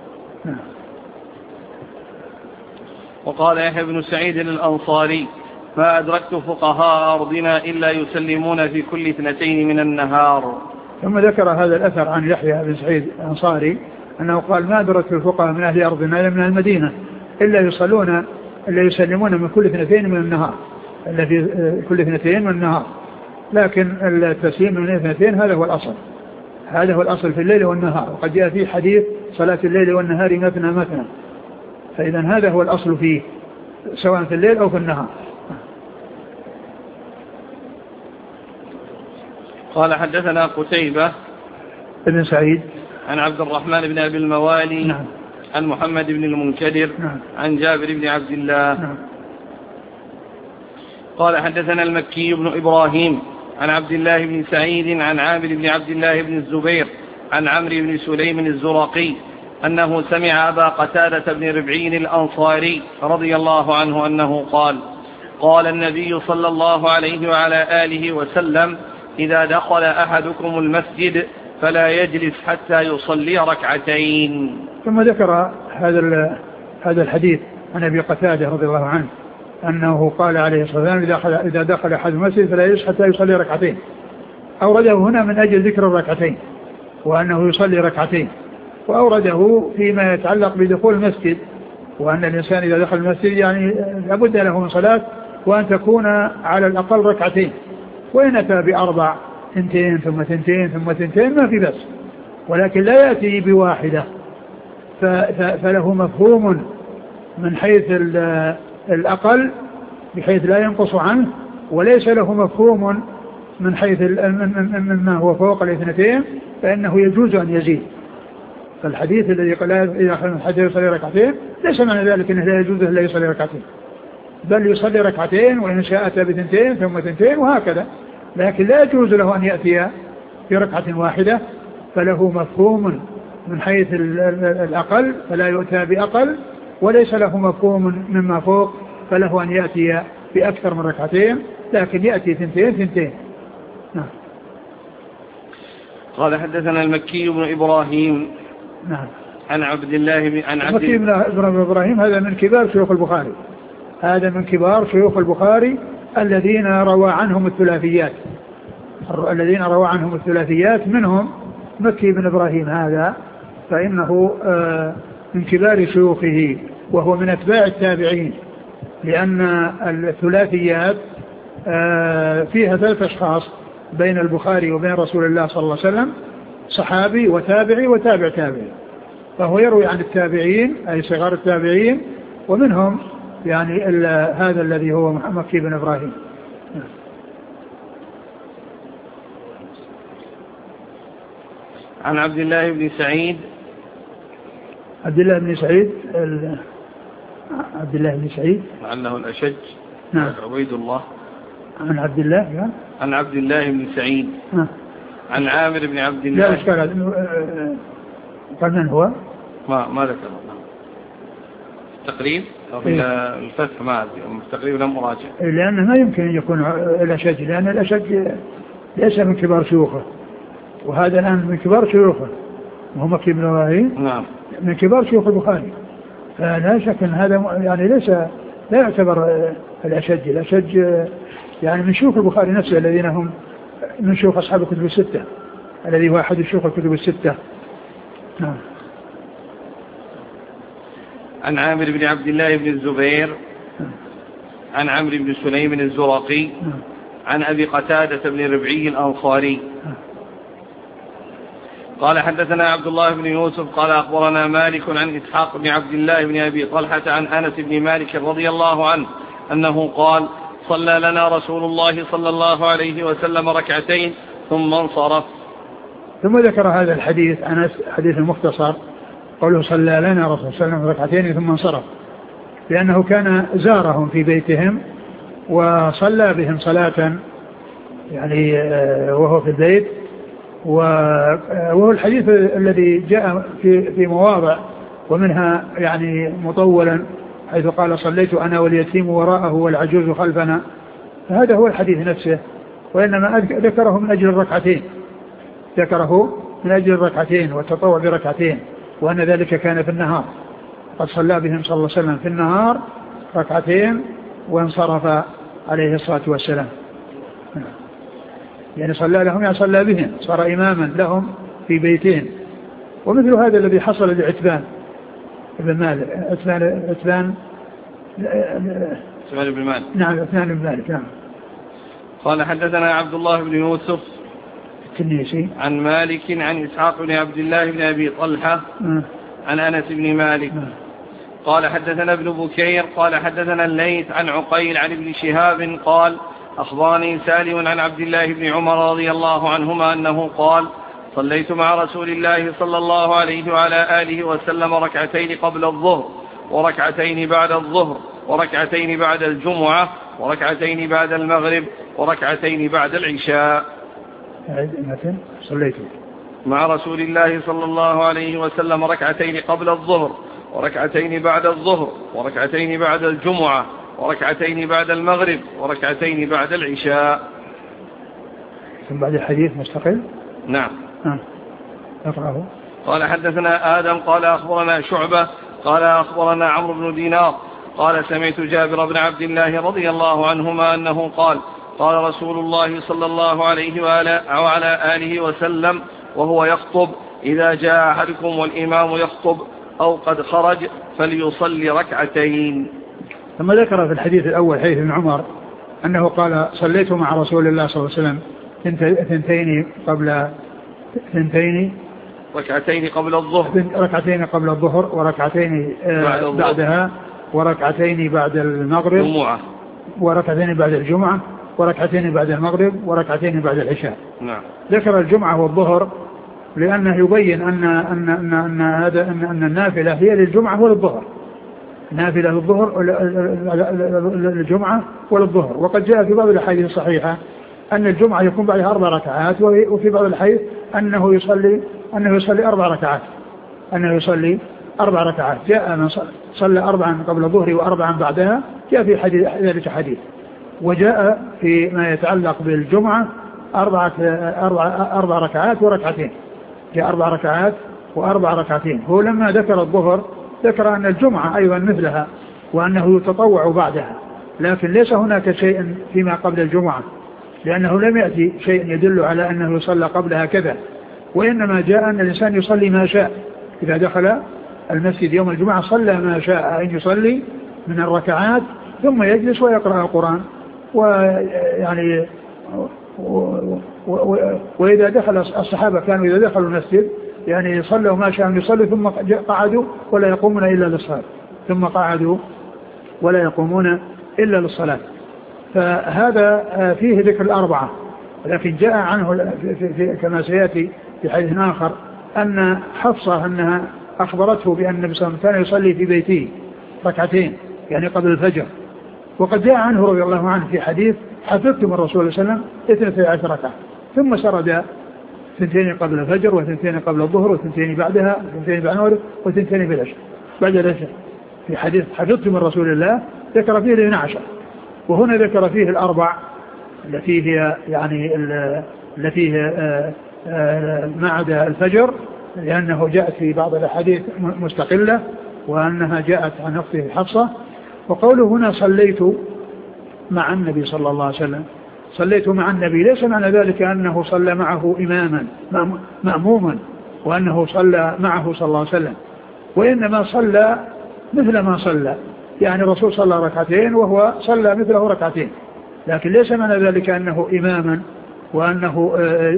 وقال يحيى بن سعيد الأنصاري: ما أدركت فقهاء أرضنا إلا يسلمون في كل اثنتين من النهار. ثم ذكر هذا الأثر عن يحيى بن سعيد الأنصاري أنه قال: ما أدركت الفقهاء من أهل أرضنا إلا من المدينة إلا يصلون إلا يسلمون من كل اثنتين من النهار إلا في كل اثنتين من النهار، لكن التسليم من اثنتين هذا هو الأصل هذا هو الأصل في الليل والنهار. وقد جاء فيه حديث صلاة الليل والنهار مثنى مثنى، فإذا هذا هو الأصل فيه سواء في الليل أو في النهار. قال حدثنا قتيبة بن سعيد عن عبد الرحمن بن أبي الموالي نعم. عن محمد بن المنكدر نعم. عن جابر بن عبد الله نعم. قال حدثنا المكي بن إبراهيم عن عبد الله بن سعيد عن عامر بن عبد الله بن الزبير عن عمرو بن سليم الزرقي أنه سمع أبا قتادة بن ربعي الأنصاري رضي الله عنه أنه قال قال النبي صلى الله عليه وعلى آله وسلم إذا دخل أحدكم المسجد فلا يجلس حتى يصلي ركعتين. ثم ذكر هذا هذا الحديث عن أبي قتادة رضي الله عنه أنه قال عليه الصلاة والسلام إذا دخل أحد المسجد فلا يجلس حتى يصلي ركعتين. أورده هنا من أجل ذكر الركعتين وأنه يصلي ركعتين، وأورده فيما يتعلق بدخول المسجد وأن الإنسان إذا دخل المسجد يعني لابد له من صلاة وأن تكون على الأقل ركعتين، وإن أتى بأربع ثنتين ثم ثنتين ثم ثنتين ما في بس، ولكن لا يأتي بواحدة فله مفهوم من حيث الأقل بحيث لا ينقص عنه، وليس له مفهوم من حيث مما هو فوق الاثنتين فإنه يجوز أن يزيد. فالحديث الذي قال إذا أخذ الحديث يصلي ركعتين ليس معنى ذلك أنه لا يجوز إلا يصلي ركعتين، بل يصلي ركعتين وإن شاء أتى بثنتين ثم ثنتين وهكذا، لكن لا يجوز له أن يأتي بركعة واحدة، فله مفهوم من حيث الأقل فلا يؤتى بأقل، وليس له مفهوم مما فوق فله أن يأتي بأكثر من ركعتين، لكن يأتي ثنتين ثنتين. نعم. قال حدثنا المكي بن إبراهيم نعم. عن عبد الله بن عن عبد المكي بن إبراهيم هذا من كبار شيوخ البخاري، هذا من كبار شيوخ البخاري الذين روى عنهم الثلاثيات الذين روى عنهم الثلاثيات منهم مكي بن إبراهيم هذا، فإنه من كبار شيوخه وهو من أتباع التابعين، لأن الثلاثيات فيها ثلاث أشخاص بين البخاري وبين رسول الله صلى الله عليه وسلم، صحابي وتابعي وتابع تابعي، فهو يروي عن التابعين أي صغار التابعين، ومنهم يعني هذا الذي هو مكي بن إبراهيم. عن عبد الله بن سعيد عبد الله بن سعيد عبد الله بن سعيد لعله الأشج. نعم. عبيد الله عن عبد الله يعني. عن عبد الله بن سعيد نعم. عن عامر بن عبد الله. لا إشكال. قال من هو؟ ما ما ذكر تقريب أو في الفتح ما أدري تقريب لم أراجع، لأنه ما يمكن أن يكون الأشج، لأن الأشج ليس من كبار شيوخه، وهذا الآن من كبار شيوخه وهو مكي بن إبراهيم. نعم. من كبار شيوخ البخاري، فلا شك أن هذا يعني ليس لا يعتبر الأشج. الأشج يعني من شيوخ البخاري نفسه الذين هم من شيوخ أصحاب الكتب الستة، الذي هو أحد شيوخ الكتب الستة. نعم. عن عامر بن عبد الله بن الزبير عن عمرو بن سليم الزرقي عن أبي قتادة بن ربعي الأنصاري قال حدثنا عبد الله بن يوسف قال أخبرنا مالك عن إسحاق بن عبد الله بن أبي طلحة عن أنس بن مالك رضي الله عنه أنه قال صلى لنا رسول الله صلى الله عليه وسلم ركعتين ثم انصرف. ثم ذكر هذا الحديث أنس حديث المختصر قوله صلى لنا رسول الله صلى الله عليه وسلم ركعتين ثم انصرف، لأنه كان زارهم في بيتهم وصلى بهم صلاة يعني وهو في البيت، وهو الحديث الذي جاء في في مواضع ومنها يعني مطولا حيث قال صليت أنا واليتيم وراءه والعجوز خلفنا، فهذا هو الحديث نفسه، وإنما ذكره من أجل الركعتين ذكره من أجل الركعتين والتطوع بركعتين، وأن ذلك كان في النهار، قد صلى بهم صلى الله عليه وسلم في النهار ركعتين وانصرف عليه الصلاة والسلام، يعني صلى لهم يعني صلى بهم، صار إماما لهم في بيتين. ومثل هذا الذي حصل لعتبان ابن مالك عتبان عتبان عتبان بن مالك نعم عتبان بن مالك نعم. قال حدثنا عبد الله بن يوسف التنيسي عن مالك عن إسحاق بن عبد الله بن أبي طلحة م. عن أنس بن مالك م. قال حدثنا ابن بكير قال حدثنا الليث عن عقيل عن ابن شهاب قال أخبرني سالم عن عبد الله بن عمر رضي الله عنهما أنه قال صليت مع رسول الله صلى الله عليه وعلى آله وسلم ركعتين قبل الظهر وركعتين بعد الظهر وركعتين بعد الجمعة وركعتين بعد المغرب وركعتين بعد العشاء. صليت مع رسول الله صلى الله عليه وسلم ركعتين قبل الظهر وركعتين بعد الظهر وركعتين بعد الجمعة وركعتين بعد المغرب وركعتين بعد العشاء. ثم بعد الحديث مستقل. نعم. آه. أقرأه. قال حدثنا آدم قال أخبرنا شعبة قال أخبرنا عمرو بن دينار قال سمعت جابر بن عبد الله رضي الله عنهما أنه قال قال رسول الله صلى الله عليه وعلى آله وسلم وهو يخطب إذا جاء أحدكم والإمام يخطب أو قد خرج فليصلي ركعتين. ثم ذكر في الحديث الأول حديث ابن عمر أنه قال صليت مع رسول الله صلى الله عليه وسلم ثنتين قبل ثنتين ركعتين قبل الظهر ركعتين قبل الظهر وركعتين بعد بعدها وركعتين بعد المغرب جمعة وركعتين بعد الجمعة وركعتين بعد المغرب وركعتين بعد العشاء. نعم. ذكر الجمعة والظهر لأنه يبين أن أن أن أن هذا أن أن النافلة هي للجمعة وللظهر، نافلة للظهر للجمعة وللظهر. وقد جاء في بعض الأحاديث الصحيحة أن الجمعة يكون بعدها أربع ركعات، وفي بعض الأحاديث أنه يصلي أنه يصلي أربع ركعات أنه يصلي أربع ركعات. جاء من صلى أربعا قبل الظهر وأربعا بعدها، جاء في حديث ذلك حديث. وجاء في ما يتعلق بالجمعة أربعة أربع أربع ركعات وركعتين، جاء أربع ركعات وأربع ركعتين. هو لما ذكر الظهر ذكر أن الجمعة أيضا مثلها وأنه يتطوع بعدها، لكن ليس هناك شيء فيما قبل الجمعة، لأنه لم يأتي شيء يدل على أنه يصلى قبلها كذا، وإنما جاء أن الإنسان يصلي ما شاء. إذا دخل المسجد يوم الجمعة صلى ما شاء أن يصلي من الركعات ثم يجلس ويقرأ القرآن. ويعني وإذا دخل الصحابة كانوا إذا دخلوا المسجد يعني صلوا ما شاء أن يصلي ثم قعدوا ولا يقومون إلا للصلاة، ثم قعدوا ولا يقومون إلا للصلاة. فهذا فيه ذكر الأربعة. لكن جاء عنه في في كما سيأتي في حديث آخر أن حفصة أنها أخبرته بأن النبي صلى الله عليه وسلم كان يصلي في بيته ركعتين يعني قبل الفجر. وقد جاء عنه رضي الله عنه في حديث حفظت من الرسول صلى الله عليه وسلم اثنتي عشر ركعة، ثم سرد ثنتين قبل الفجر وثنتين قبل الظهر وثنتين بعدها وثنتين بعد المغرب وثنتين بالعشاء بعد العشاء. في حديث حفظت من رسول الله ذكر فيه الاثنى عشر، وهنا ذكر فيه الأربع التي هي يعني التي هي ما عدا الفجر، لأنه جاءت في بعض الأحاديث مستقلة وأنها جاءت عن نفسه حفصة. وقوله هنا صليت مع النبي صلى الله عليه وسلم، صليت مع النبي ليس معنى ذلك أنه صلى معه إماما مأموما وأنه صلى معه صلى الله عليه وسلم، وإنما صلى مثل ما صلى، يعني الرسول صلى ركعتين وهو صلى مثله ركعتين، لكن ليس معنى ذلك أنه إماما وأنه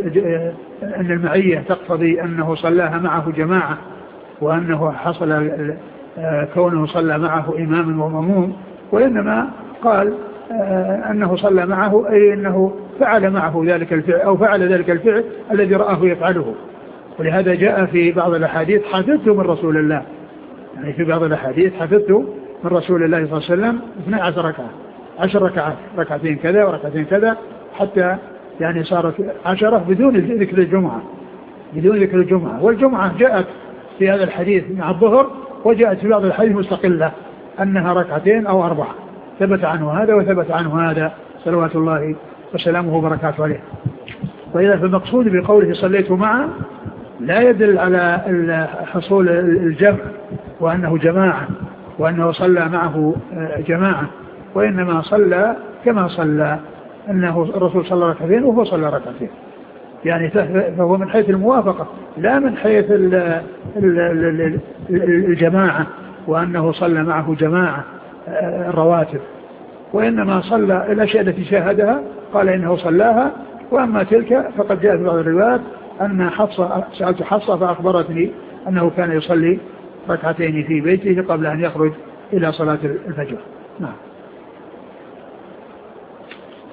أن المعية تقتضي أنه صلاها معه جماعة وأنه حصل كونه صلى معه إماما ومأموم، وإنما قال أنه صلى معه أي أنه فعل معه ذلك الفعل أو فعل ذلك الفعل الذي رآه يفعله. ولهذا جاء في بعض الأحاديث حفظت من رسول الله، يعني في بعض الأحاديث حفظت من رسول الله صلى الله عليه وسلم اثنتي عشرة ركعة، عشر ركعات، ركعتين كذا وركعتين كذا، حتى يعني صارت عشرة بدون ذكر الجمعة، بدون ذكر الجمعة. والجمعة جاءت في هذا الحديث مع الظهر، وجاءت في بعض الحديث مستقلة أنها ركعتين أو أربعة، ثبت عنه هذا وثبت عنه هذا صلوات الله وسلامه وبركاته عليه. وإذا فالمقصود بقوله صليت معه لا يدل على حصول الجمع وأنه جماعة وأنه صلى معه جماعة، وإنما صلى كما صلى أنه الرسول صلى ركعتين وهو صلى ركعتين، يعني فهو من حيث الموافقة لا من حيث الجماعة وأنه صلى معه جماعة الرواتب، وإنما صلى الأشياء التي شاهدها قال إنه صلاها. وأما تلك فقد جاء في بعض الروايات أن حفصة سألت حفصة فأخبرتني أنه كان يصلي ركعتين في بيته قبل أن يخرج إلى صلاة الفجر. نعم.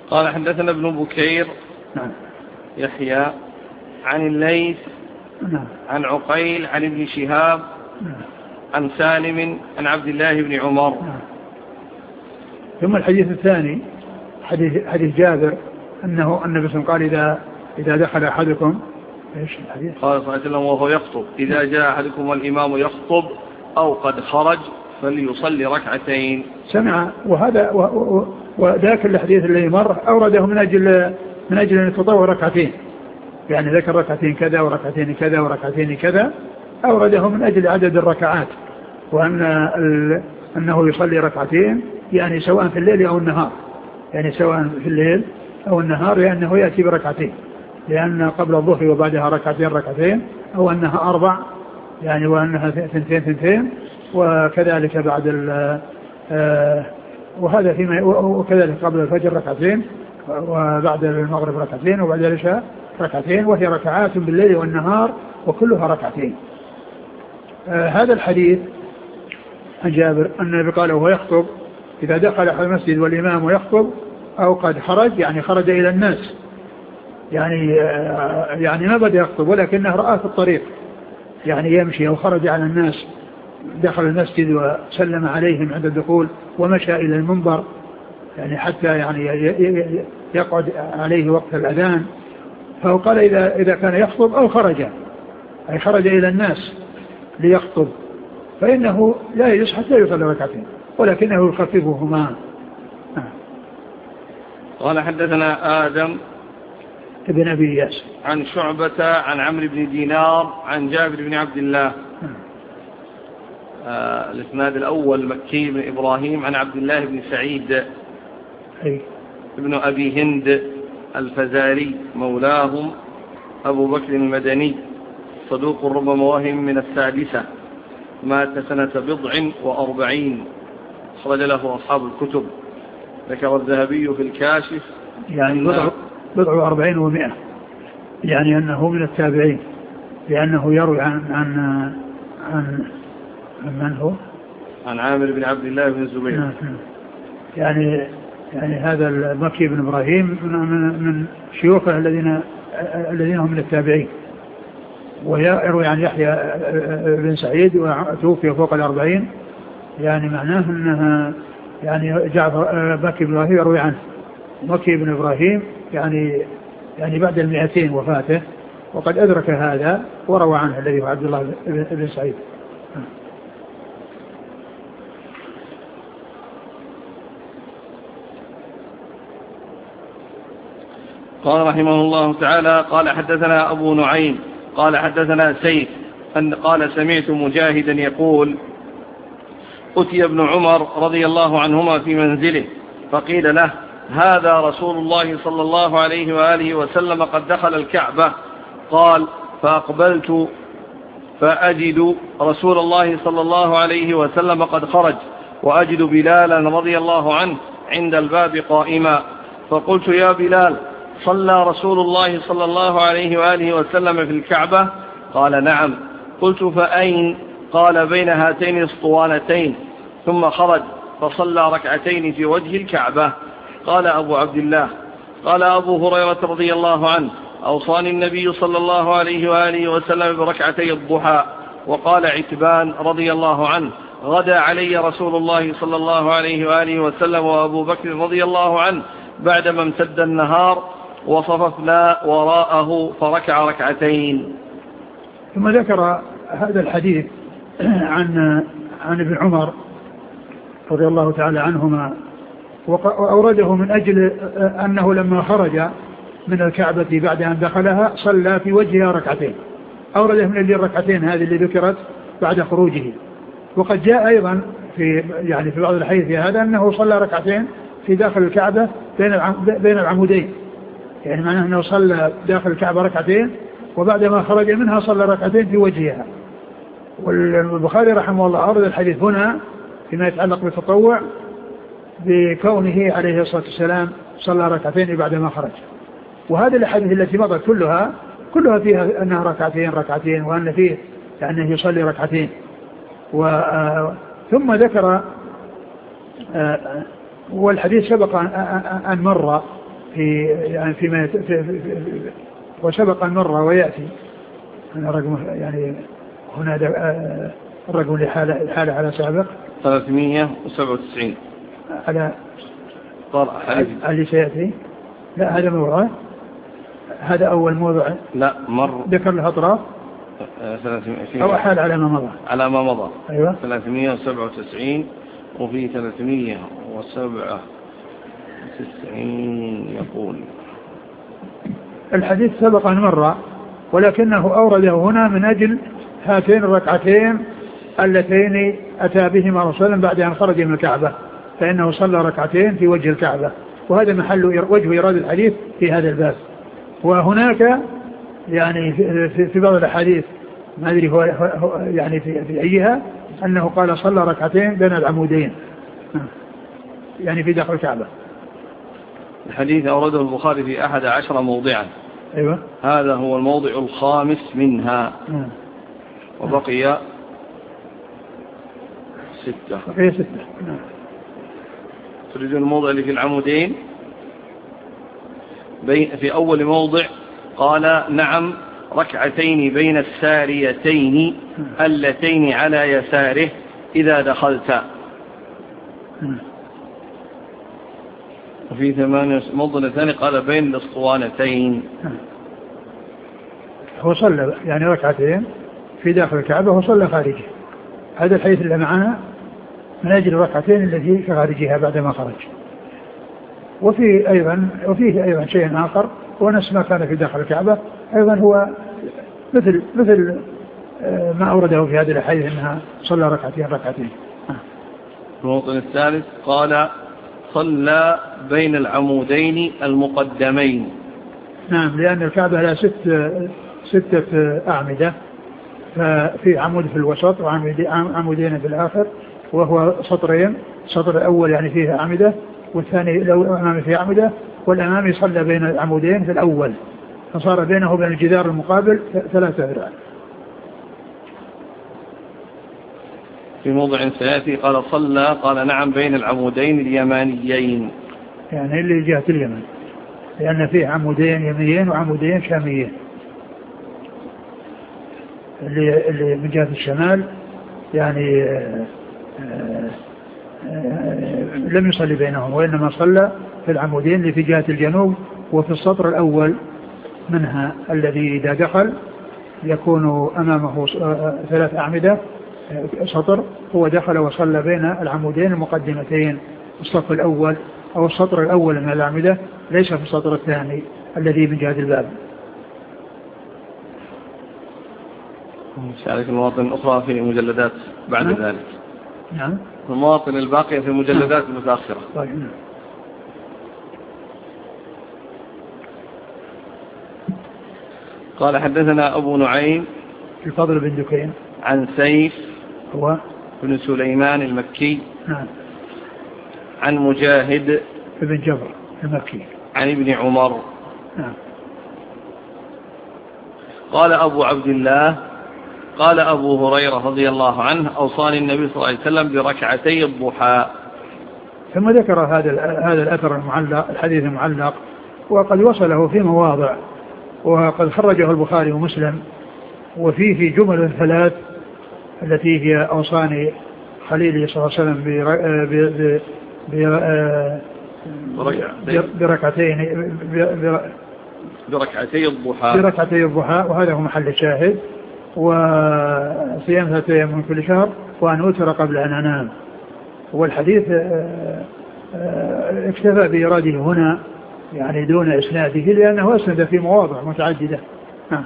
قال حدثنا ابن بكير نعم يحيى عن الليث نعم عن عقيل عن ابن شهاب نعم عن سالم عن عبد الله بن عمر. نعم. ثم الحديث الثاني حديث حديث جابر أنه النبي صلى الله عليه وسلم قال إذا إذا دخل أحدكم إيش الحديث؟ قال صلى الله عليه وسلم وهو يخطب إذا جاء أحدكم والإمام يخطب أو قد خرج فليصلي ركعتين. سمع وهذا وذاك الحديث الذي مر أورده من أجل من أجل أن يتطوع ركعتين، يعني ذكر ركعتين كذا وركعتين كذا وركعتين كذا، أورده من أجل عدد الركعات، وأن أنه يصلي ركعتين يعني سواء في الليل أو النهار، يعني سواء في الليل أو النهار، لأنه يأتي بركعتين، لأن قبل الظهر وبعدها ركعتين ركعتين، أو أنها أربع يعني وأنها ثنتين ثنتين، وكذلك بعد ال وهذا فيما وكذلك قبل الفجر ركعتين، وبعد المغرب ركعتين، وبعد العشاء ركعتين، وهي ركعات بالليل والنهار وكلها ركعتين. آه هذا الحديث عن جابر أن النبي قال وهو يخطب إذا دخل المسجد والإمام يخطب أو قد خرج، يعني خرج إلى الناس، يعني آه يعني ما بدأ يخطب ولكنه رأى في الطريق، يعني يمشي أو خرج على الناس، دخل المسجد وسلم عليهم عند الدخول ومشى إلى المنبر، يعني حتى يعني يقعد عليه وقت الأذان. فهو قال إذا إذا كان يخطب أو خرج، أي خرج إلى الناس ليخطب، فإنه لا يجوز حتى يصلي ركعتين، ولكنه يخففهما. قال حدثنا آدم ابن أبي إياس عن شعبة عن عمرو بن دينار عن جابر بن عبد الله. آه الاسناد الأول مكي بن إبراهيم عن عبد الله بن سعيد أي. ابن أبي هند الفزاري مولاهم أبو بكر المدني صدوق ربما وهم من السادسة، مات سنة بضع وأربعين، أخرج له أصحاب الكتب. ذكر الذهبي في الكاشف يعني بضع, بضع وأربعين ومئة، يعني أنه من التابعين، لأنه يروي عن عن عن من هو؟ عن عامر بن عبد الله بن الزبير. يعني يعني هذا المكي بن إبراهيم من من شيوخه الذين الذين هم من التابعين، ويروي عن يحيى بن سعيد وتوفي فوق الأربعين، يعني معناه أنها يعني جعفر مكي بن إبراهيم يروي عنه، مكي بن إبراهيم يعني يعني بعد المئتين وفاته، وقد أدرك هذا وروى عنه الذي هو عبد الله بن سعيد. قال رحمه الله تعالى قال حدثنا أبو نعيم قال حدثنا سيف أن قال سمعت مجاهدا يقول أتي ابن عمر رضي الله عنهما في منزله فقيل له هذا رسول الله صلى الله عليه وآله وسلم قد دخل الكعبة، قال فأقبلت فأجد رسول الله صلى الله عليه وسلم قد خرج، وأجد بلالا رضي الله عنه عند الباب قائما، فقلت يا بلال صلى رسول الله صلى الله عليه وآله وسلم في الكعبة؟ قال نعم. قلت فأين؟ قال بين هاتين الاسطوانتين، ثم خرج فصلى ركعتين في وجه الكعبة. قال أبو عبد الله قال أبو هريرة رضي الله عنه أوصاني النبي صلى الله عليه وآله وسلم بركعتي الضحى. وقال عتبان رضي الله عنه غدا علي رسول الله صلى الله عليه وآله وسلم وأبو بكر رضي الله عنه بعدما امتد النهار وصففنا وراءه فركع ركعتين. ثم ذكر هذا الحديث عن عن ابن عمر رضي الله تعالى عنهما، وأورده من أجل أنه لما خرج من الكعبة بعد أن دخلها صلى في وجهها ركعتين، أورده من أجل الركعتين هذه اللي ذكرت بعد خروجه. وقد جاء أيضا في يعني في بعض الحديث في هذا أنه صلى ركعتين في داخل الكعبة بين بين العمودين، يعني معناه أنه صلى داخل الكعبة ركعتين وبعدما خرج منها صلى ركعتين في وجهها. والبخاري رحمه الله أورد الحديث هنا فيما يتعلق بالتطوع بكونه عليه الصلاة والسلام صلى ركعتين بعدما خرج. وهذه الأحاديث التي مضت كلها كلها فيها أنها ركعتين ركعتين وأن فيه يعني يصلي ركعتين. ثم ذكر والحديث سبق أن مر في يعني فيما في في في وسبق أن مر ويأتي الرقم يعني هنا الرقم الحالة الحالة على سابق ثلاثمائة وسبعة وتسعين على طرح اللي سيأتي. لا هذا موضوع، هذا أول موضوع لا مر ذكر له أطراف أو حال على ما مضى على ما مضى. أيوة ثلاثمائة وسبعة وتسعين وفي ثلاثمائة وسبعة وتسعين يقول الحديث سبق أن مر ولكنه أورده هنا من أجل هاتين الركعتين اللتين أتى بهما رسولا بعد أن خرج من الكعبة، فإنه صلى ركعتين في وجه الكعبة، وهذا محل وجه إيراد الحديث في هذا الباب. وهناك يعني في, في بعض الأحاديث ما أدري هو يعني في, في أيها أنه قال صلى ركعتين بين العمودين يعني في داخل الكعبة. الحديث أورده البخاري في أحد عشر موضعا. أيوة. هذا هو الموضع الخامس منها. م. وبقي ستة. بقي ستة. نعم. تريدون الموضع اللي في العمودين؟ في أول موضع قال نعم ركعتين بين الساريتين اللتين على يساره إذا دخلت. م. وفي ثمانية موضع ثاني قال بين الاسطوانتين. هو صلى يعني ركعتين في داخل الكعبة وصلى خارجه. هذا الحديث اللي معنا من أجل الركعتين التي في خارجها بعدما خرج. وفي أيضا وفيه أيضا شيء آخر ونفس ما كان في داخل الكعبة أيضا هو مثل مثل ما أورده في هذه الحديث أنها صلى ركعتين ركعتين. الموطن الثالث قال صلى بين العمودين المقدمين. نعم لأن الكعبة لها ست ستة أعمدة، ففي عمود في الوسط وعمودين في الآخر وهو سطرين، السطر الأول يعني فيه أعمدة والثاني لو أمامي فيه أعمدة والأمامي صلى بين العمودين في الأول فصار بينه وبين الجدار المقابل ثلاثة ذراع. في موضع سيأتي قال صلى قال نعم بين العمودين اليمانيين يعني اللي جهة اليمن لأن فيه عمودين يمنيين وعمودين شاميين. اللي, اللي من جهة الشمال يعني آآ آآ لم يصلي بينهم وإنما صلى في العمودين اللي في جهة الجنوب وفي السطر الأول منها الذي إذا دخل يكون أمامه ثلاث أعمدة سطر، هو دخل وصلى بين العمودين المقدمتين الصف الأول أو السطر الأول من الأعمدة ليس في السطر الثاني الذي من جهة الباب. سألك المواطن الأخرى في مجلدات بعد نعم. ذلك. نعم. المواطن الباقية في مجلدات نعم. متأخرة. طيب. نعم. قال حدثنا أبو نعيم الفضل بن دكين عن سيف هو بن سليمان المكي. نعم. عن مجاهد بن جبر المكي عن ابن عمر. نعم. قال أبو عبد الله قال أبو هريرة رضي الله عنه أوصاني النبي صلى الله عليه وسلم بركعتي الضحى. ثم ذكر هذا هذا الأثر المعلق الحديث المعلق وقد وصله في مواضع وقد خرجه البخاري ومسلم وفيه جمل ثلاث التي هي أوصاني خليلي صلى الله عليه وسلم بركعتين بركعتي الضحى بركعتي الضحى وهذا هو محل الشاهد. وصيام ثلاثة أيام من كل شهر وأن أوتر قبل أن أنام. والحديث اكتفى بإراده هنا يعني دون إسناده لأنه أسند في مواضع متعددة. نعم.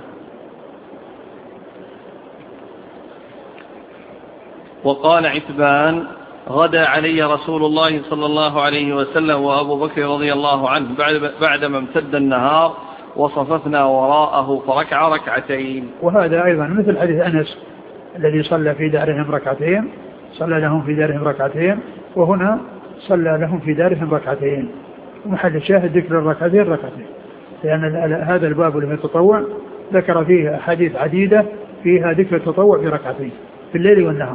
وقال عتبان غدا علي رسول الله صلى الله عليه وسلم وأبو بكر رضي الله عنه بعد بعدما امتد النهار وصففنا وراءه فركع ركعتين. وهذا أيضا مثل حديث أنس الذي صلى في دارهم ركعتين صلى لهم في دارهم ركعتين وهنا صلى لهم في دارهم ركعتين. ومحل الشاهد ذكر الركعتين ركعتين لأن هذا الباب لم يتطوع ذكر فيه حديث عديدة فيها ذكر التطوع بركعتين في الليل والنهار.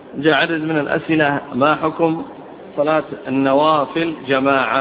جاء عدد من الأسئلة: ما حكم صلاة النوافل جماعة؟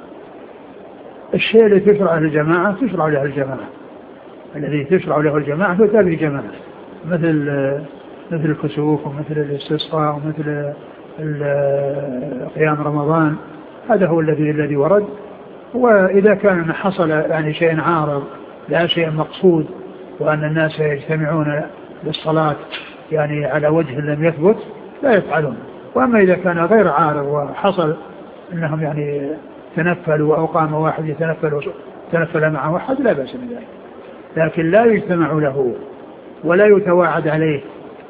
الشيء الذي تشرع له الجماعة تشرع له الجماعة، الذي تشرع له الجماعة فتابع جماعة، مثل مثل الكسوف ومثل الاستسقاء ومثل قيام رمضان، هذا هو الذي الذي ورد. وإذا كان حصل يعني شيء عارض لا شيء مقصود وأن الناس يجتمعون للصلاة يعني على وجه لم يثبت لا يفعلون. وأما إذا كان غير عارض وحصل أنهم يعني تنفلوا أو قام واحد يتنفل تنفل مع واحد لا بأس بذلك، لكن لا يجتمع له ولا يتواعد عليه.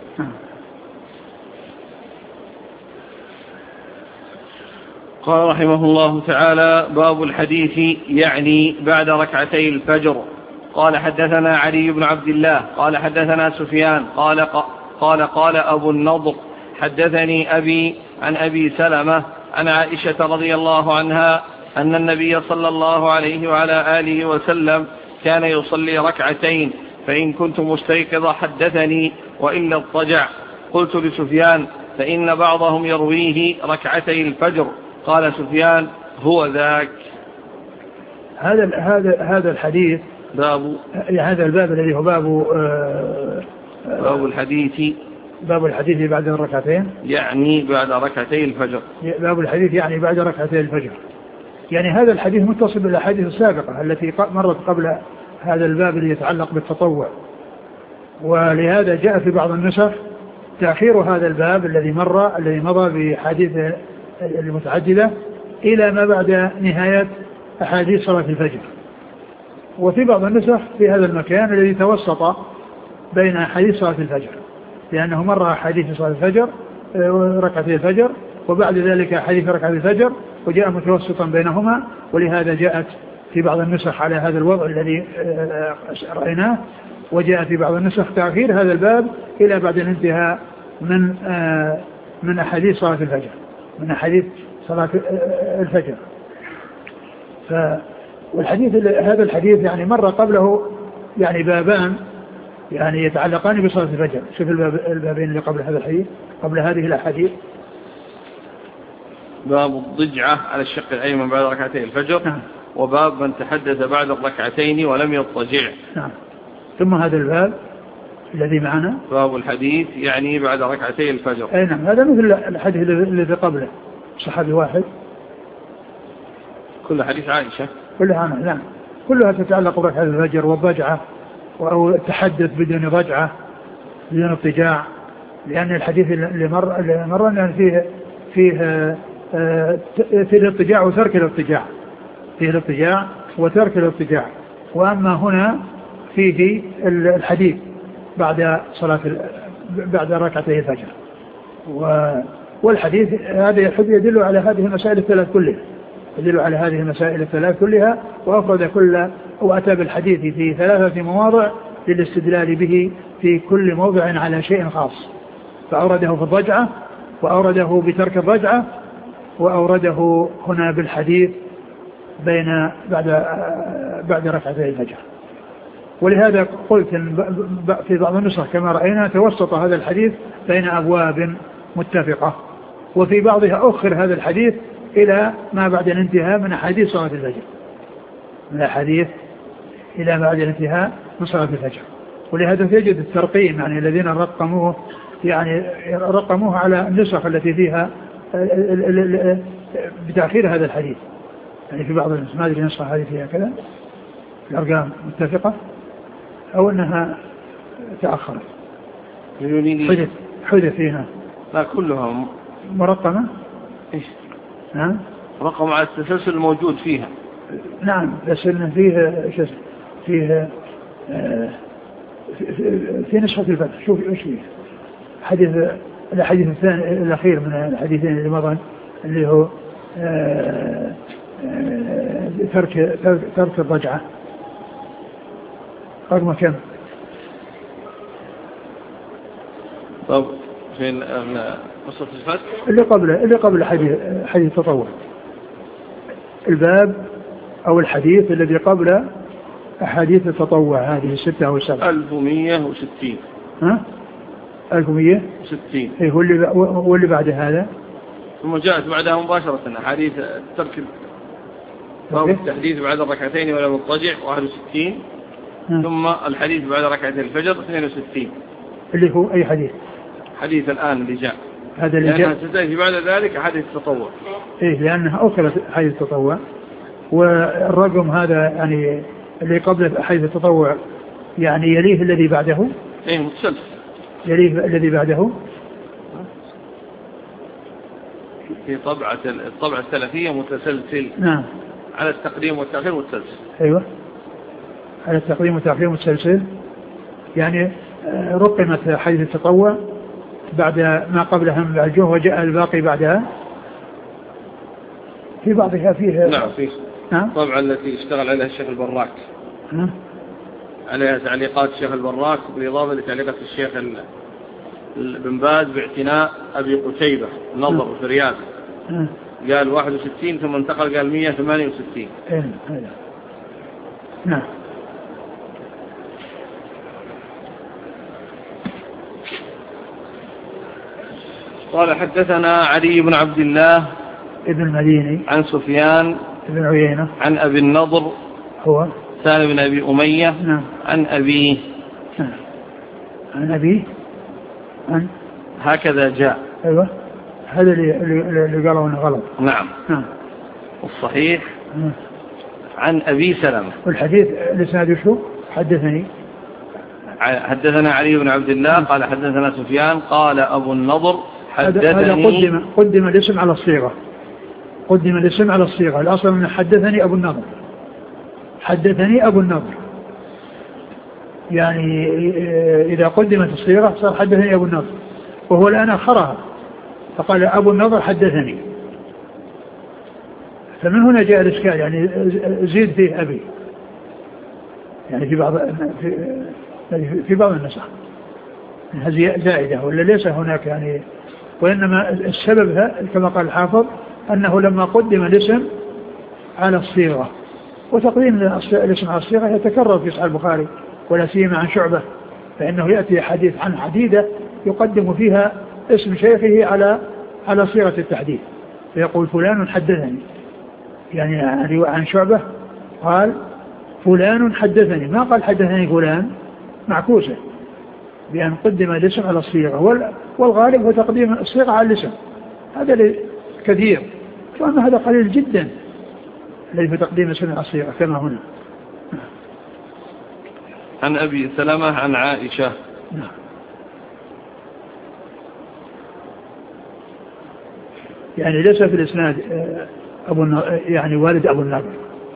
قال رحمه الله تعالى: باب الحديث يعني بعد ركعتي الفجر. قال حدثنا علي بن عبد الله قال حدثنا سفيان قال قال قال أبو النضر حدثني أبي عن أبي سلمة عن عائشة رضي الله عنها أن النبي صلى الله عليه وعلى آله وسلم كان يصلي ركعتين، فإن كنت مستيقظ حدثني وإلا اضطجع. قلت لسفيان: فإن بعضهم يرويه ركعتي الفجر. قال سفيان: هو ذاك. هذا هذا هذا الحديث باب هذا الباب الذي هو باب باب الحديث باب الحديث بعد الركعتين يعني بعد ركعتي الفجر. باب الحديث يعني بعد ركعتي الفجر، يعني هذا الحديث متصل بالأحاديث السابقة التي مرت قبل هذا الباب الذي يتعلق بالتطوع، ولهذا جاء في بعض النسخ تأخير هذا الباب الذي مر الذي مضى بحديث المتعددة إلى ما بعد نهاية أحاديث صلاة الفجر. وفي بعض النسخ في هذا المكان الذي توسط بين أحاديث صلاة الفجر، لأنه مر أحاديث صلاة الفجر ركعتي الفجر وبعد ذلك أحاديث ركعتي الفجر وجاء متوسطا بينهما، ولهذا جاءت في بعض النسخ على هذا الوضع الذي رأيناه، وجاء في بعض النسخ تأخير هذا الباب إلى بعد الانتهاء من من أحاديث صلاة الفجر من أحاديث صلاة الفجر. ف والحديث هذا الحديث يعني مر قبله يعني بابان يعني يتعلقان بصلاة الفجر. شوف الباب البابين اللي قبل هذا الحديث قبل هذه الأحاديث: باب الضجعة على الشق الأيمن بعد ركعتي الفجر. نعم. وباب من تحدث بعد الركعتين ولم يضطجع. نعم. ثم هذا الباب الذي معنا باب الحديث يعني بعد ركعتي الفجر. أي نعم، هذا مثل الحديث الذي قبله صحابي واحد، كل حديث عائشة كلها عنه. نعم، كلها تتعلق بركعة الفجر والضجعة أو التحدث بدون ضجعة بدون اضطجاع، لأن الحديث اللي مر اللي مر أن فيه فيه في الاضطجاع وترك الاضطجاع فيه الاضطجاع وترك الاضطجاع. وأما هنا فيه الحديث بعد صلاة بعد ركعتي الفجر. والحديث هذا يدل على هذه المسائل الثلاث كلها يدل على هذه المسائل الثلاث كلها وأفرد كل وأتى بالحديث في ثلاثة مواضع للاستدلال به في كل موضع على شيء خاص، فأورده في الضجعة وأورده بترك الضجعة وأورده هنا بالحديث بين بعد بعد ركعتي الفجر. ولهذا قلت في بعض النسخ كما رأينا توسط هذا الحديث بين أبواب متفقة، وفي بعضها أخر هذا الحديث إلى ما بعد الانتهاء من أحاديث صلاة الفجر من الحديث إلى ما بعد الانتهاء من صلاة الفجر. ولهذا تجد الترقيم يعني الذين رقموه يعني رقموه على النسخ التي فيها بتأخير هذا الحديث، يعني في بعض النسخ ما أدري نسخة هذه فيها كذا الأرقام متفقة أو أنها تأخرت حدث حدث فيها لا كلها مرقمة. إيش نعم رقم على التسلسل الموجود فيها. نعم بس إن فيه فيه في, في نسخة الفتح. شوف إيش فيه حديث الحديث الثاني الأخير من الحديثين اللي مضى اللي هو آآ آآ ترك ترك الرجعة رقم كم؟ طب فين قصة الفتح اللي قبله اللي قبل حديث حديث التطوع، الباب أو الحديث الذي قبل أحاديث التطوع هذه الستة أو السبعة. ألف ومئة وستين. ها؟ ألف ومئة وستين. إيه واللي واللي بعد هذا ثم جاءت بعدها مباشرة حديث الترك أو التحديث بعد الركعتين ولا مضطجع واحد وستين. م. ثم الحديث بعد ركعتين الفجر اثنين وستين. اللي هو أي حديث؟ حديث الآن اللي جاء هذا اللي جاء ستأتي بعد ذلك حديث التطوع. إيه لأنها أكلت حديث التطوع، والرقم هذا يعني اللي قبل حديث التطوع يعني يليه الذي بعده. إيه متسلسل. يليه الذي بعده في طبعة الطبعة الثلاثية متسلسل. نعم. على التقديم والتأخير متسلسل. أيوة على التقديم والتأخير متسلسل، يعني رقمت حديث التطوع بعد ما قبلها من الجوه وجاء الباقي بعدها في بعضها فيه. نعم فيه. نعم. طبعا التي اشتغل عليها الشيخ البراك. نعم. عليها تعليقات الشيخ البراك بالإضافة لتعليقات الشيخ بن باز باعتناء أبي قتيبة نظر في الرياض. قال واحد وستين ثم انتقل قال مئة وثمانية وستين. نعم. قال حدثنا علي بن عبد الله ابن المديني عن سفيان ابن عيينة عن أبي النضر هو سالم بن أبي أمية. نعم. عن أبيه. نعم. عن أبيه عن هكذا جاء. أيوة هذا اللي, اللي قالوا أنه غلط. نعم. نعم. الصحيح نعم. عن أبي سلمة. والحديث الإسناد شو حدثني حدثنا علي بن عبد الله نعم. قال حدثنا سفيان قال أبو النضر حدثني. هذا قدم, قدم الاسم على الصيغة قدم الاسم على الصيغة الأصل من حدثني أبو النضر حدثني أبو النضر يعني إذا قدمت الصيغة صار حدثني أبو النضر، وهو الآن أخرها فقال أبو النضر حدثني، فمن هنا جاء الإشكال يعني زيد فيه أبي يعني في بعض في, في بعض النسخ هذه زائدة ولا ليس هناك يعني، وإنما السبب كما قال الحافظ أنه لما قدم الاسم على الصيغة، وتقديم الاسم على الصيغة يتكرر في صحيح البخاري ولا سيما عن شعبة، فإنه يأتي حديث عن حديدة يقدم فيها اسم شيخه على على صيغة التحديث، فيقول فلان حدثني يعني عن شعبة قال فلان حدثني، ما قال حدثني فلان، معكوسة بأن قدم الاسم على الصيغة، والغالب هو تقديم الصيغة على الاسم، هذا كثير، وأما هذا قليل جدا الذي في تقديم الاسم على الصيغة كما هنا. عن أبي سلمة عن عائشة. نعم. يعني ليس في الإسناد أبو يعني والد أبو النضر،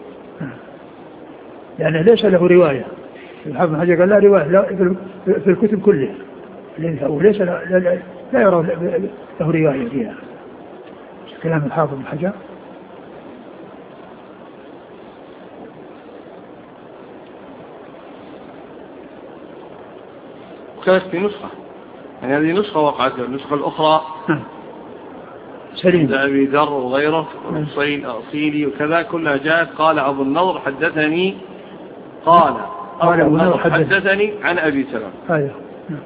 يعني ليس له رواية، الحافظ بن حجر قال لا رواية لا في الكتب كلها، وليس لا, لا, لا يرى له رواية فيها، كلام الحافظ بن حجر. كانت في نسخة يعني هذه نسخة وقعت، النسخة الأخرى سليم أبي ذر وغيره والصيلي وكذا كلها جاءت قال أبو النضر حدثني قال قال أبو النضر حدثني عن أبي سلمة. أيوه.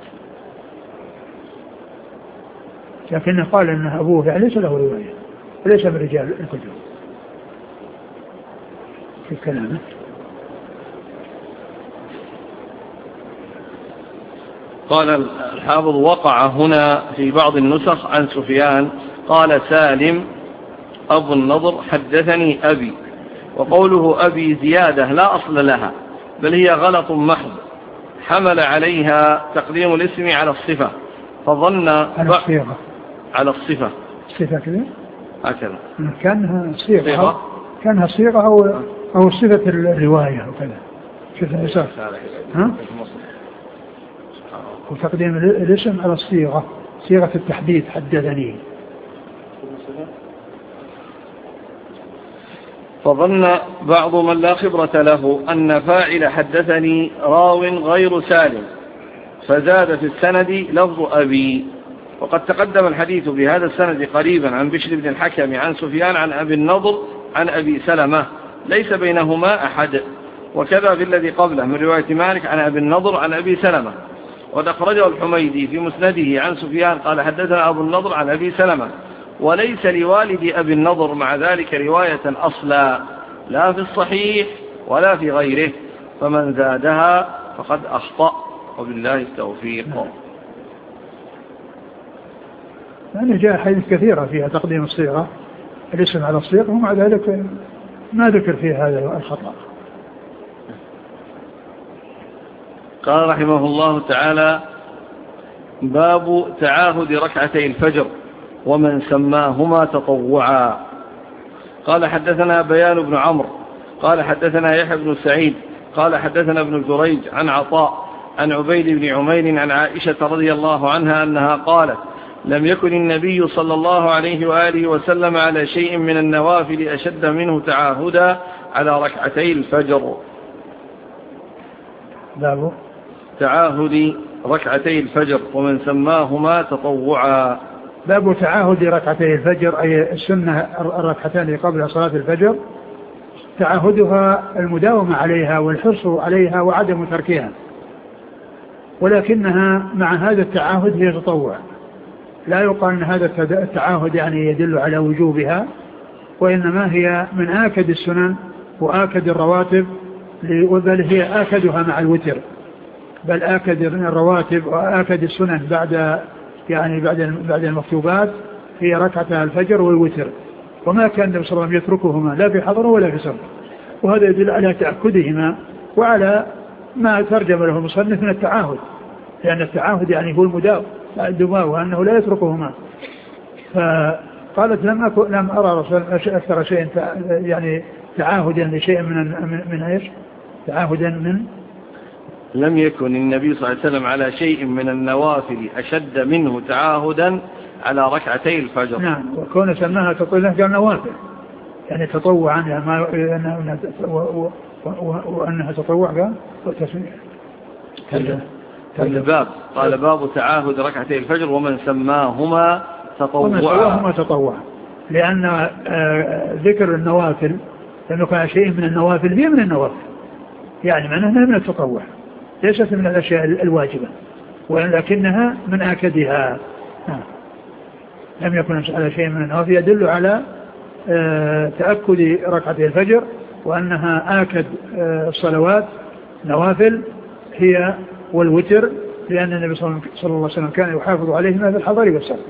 لكنه قال أن أبوه يعني ليس له رواية وليس من رجال الكتب في كلامه. قال الحافظ وقع هنا في بعض النسخ عن سفيان قال سالم أبو النضر حدثني أبي، وقوله أبي زيادة لا أصل لها بل هي غلط محض حمل عليها تقديم الاسم على الصفة فظن على الصيغة على الصفة صفة كذا هكذا كانها صيغة كانها صيغة أو أو صفة الرواية وكذا شوف الإساء ها وتقديم الاسم على الصيغة صيغة التحديد حدثني. فظن بعض من لا خبرة له أن فاعل حدثني راو غير سالم فزاد في السند لفظ أبي، وقد تقدم الحديث بهذا السند قريبا عن بشر بن الحكم عن سفيان عن أبي النضر عن أبي سلمة ليس بينهما أحد، وكذا في الذي قبله من رواية مالك عن أبي النضر عن أبي سلمة، وقد أخرجه الحميدي في مسنده عن سفيان قال حدثنا أبو النضر عن أبي سلمة وليس لوالد أبي النضر مع ذلك رواية أصلا لا في الصحيح ولا في غيره، فمن زادها فقد أخطأ، وبالله التوفيق. يعني جاء حديث كثيرة فيها تقديم الصيغة الاسم على الصيغة، ومع ذلك ما ذكر فيه هذا الخطأ. قال رحمه الله تعالى: باب تعاهد ركعتي الفجر ومن سماهما تطوعا. قال حدثنا بيان بن عمرو قال حدثنا يحيى بن سعيد قال حدثنا ابن جريج عن عطاء عن عبيد بن عمير عن عائشة رضي الله عنها أنها قالت: لم يكن النبي صلى الله عليه وآله وسلم على شيء من النوافل أشد منه تعاهدا على ركعتي الفجر. باب تعاهد ركعتي الفجر ومن سماهما تطوعا. باب تعاهد ركعتي الفجر، أي السنة الركعتان قبل صلاة الفجر، تعاهدها المداومة عليها والحرص عليها وعدم تركها، ولكنها مع هذا التعاهد هي تطوع، لا يقال أن هذا التعاهد يعني يدل على وجوبها، وإنما هي من آكد السنن وآكد الرواتب، بل هي آكدها مع الوتر، بل آكد الرواتب وآكد السنن بعد يعني بعد بعد المكتوبات هي ركعة الفجر والوتر، وما كان النبي صلى الله عليه وسلم يتركهما لا في حضر ولا في سفر، وهذا يدل على تأكدهما وعلى ما ترجم له المصنف من التعاهد، لأن التعاهد يعني هو المداوم الدماء وأنه لا يتركهما. فقالت لم أكن لم أرى رسول أكثر شيء يعني تعاهدا لشيء من من, من إيش تعاهدا من لم يكن النبي صلى الله عليه وسلم على شيء من النوافل أشد منه تعاهدا على ركعتي الفجر. نعم، وكون سماها تطوع قال نوافل يعني تطوع عنها ما وأنها تطوع قال كذا الباب قال: باب تعاهد ركعتي الفجر ومن سماهما تطوعا. تطوع لأن ذكر النوافل لأنه كان شيء من النوافل هي من النوافل، يعني معناها من التطوع، ليست من الأشياء الواجبة، ولكنها من آكدها. لم يكن على شيء من النوافل يدل على تأكد ركعتي الفجر وأنها آكد الصلوات نوافل هي والوتر، لأن النبي صلى الله عليه وسلم كان يحافظ عليهما في الحضر والسفر.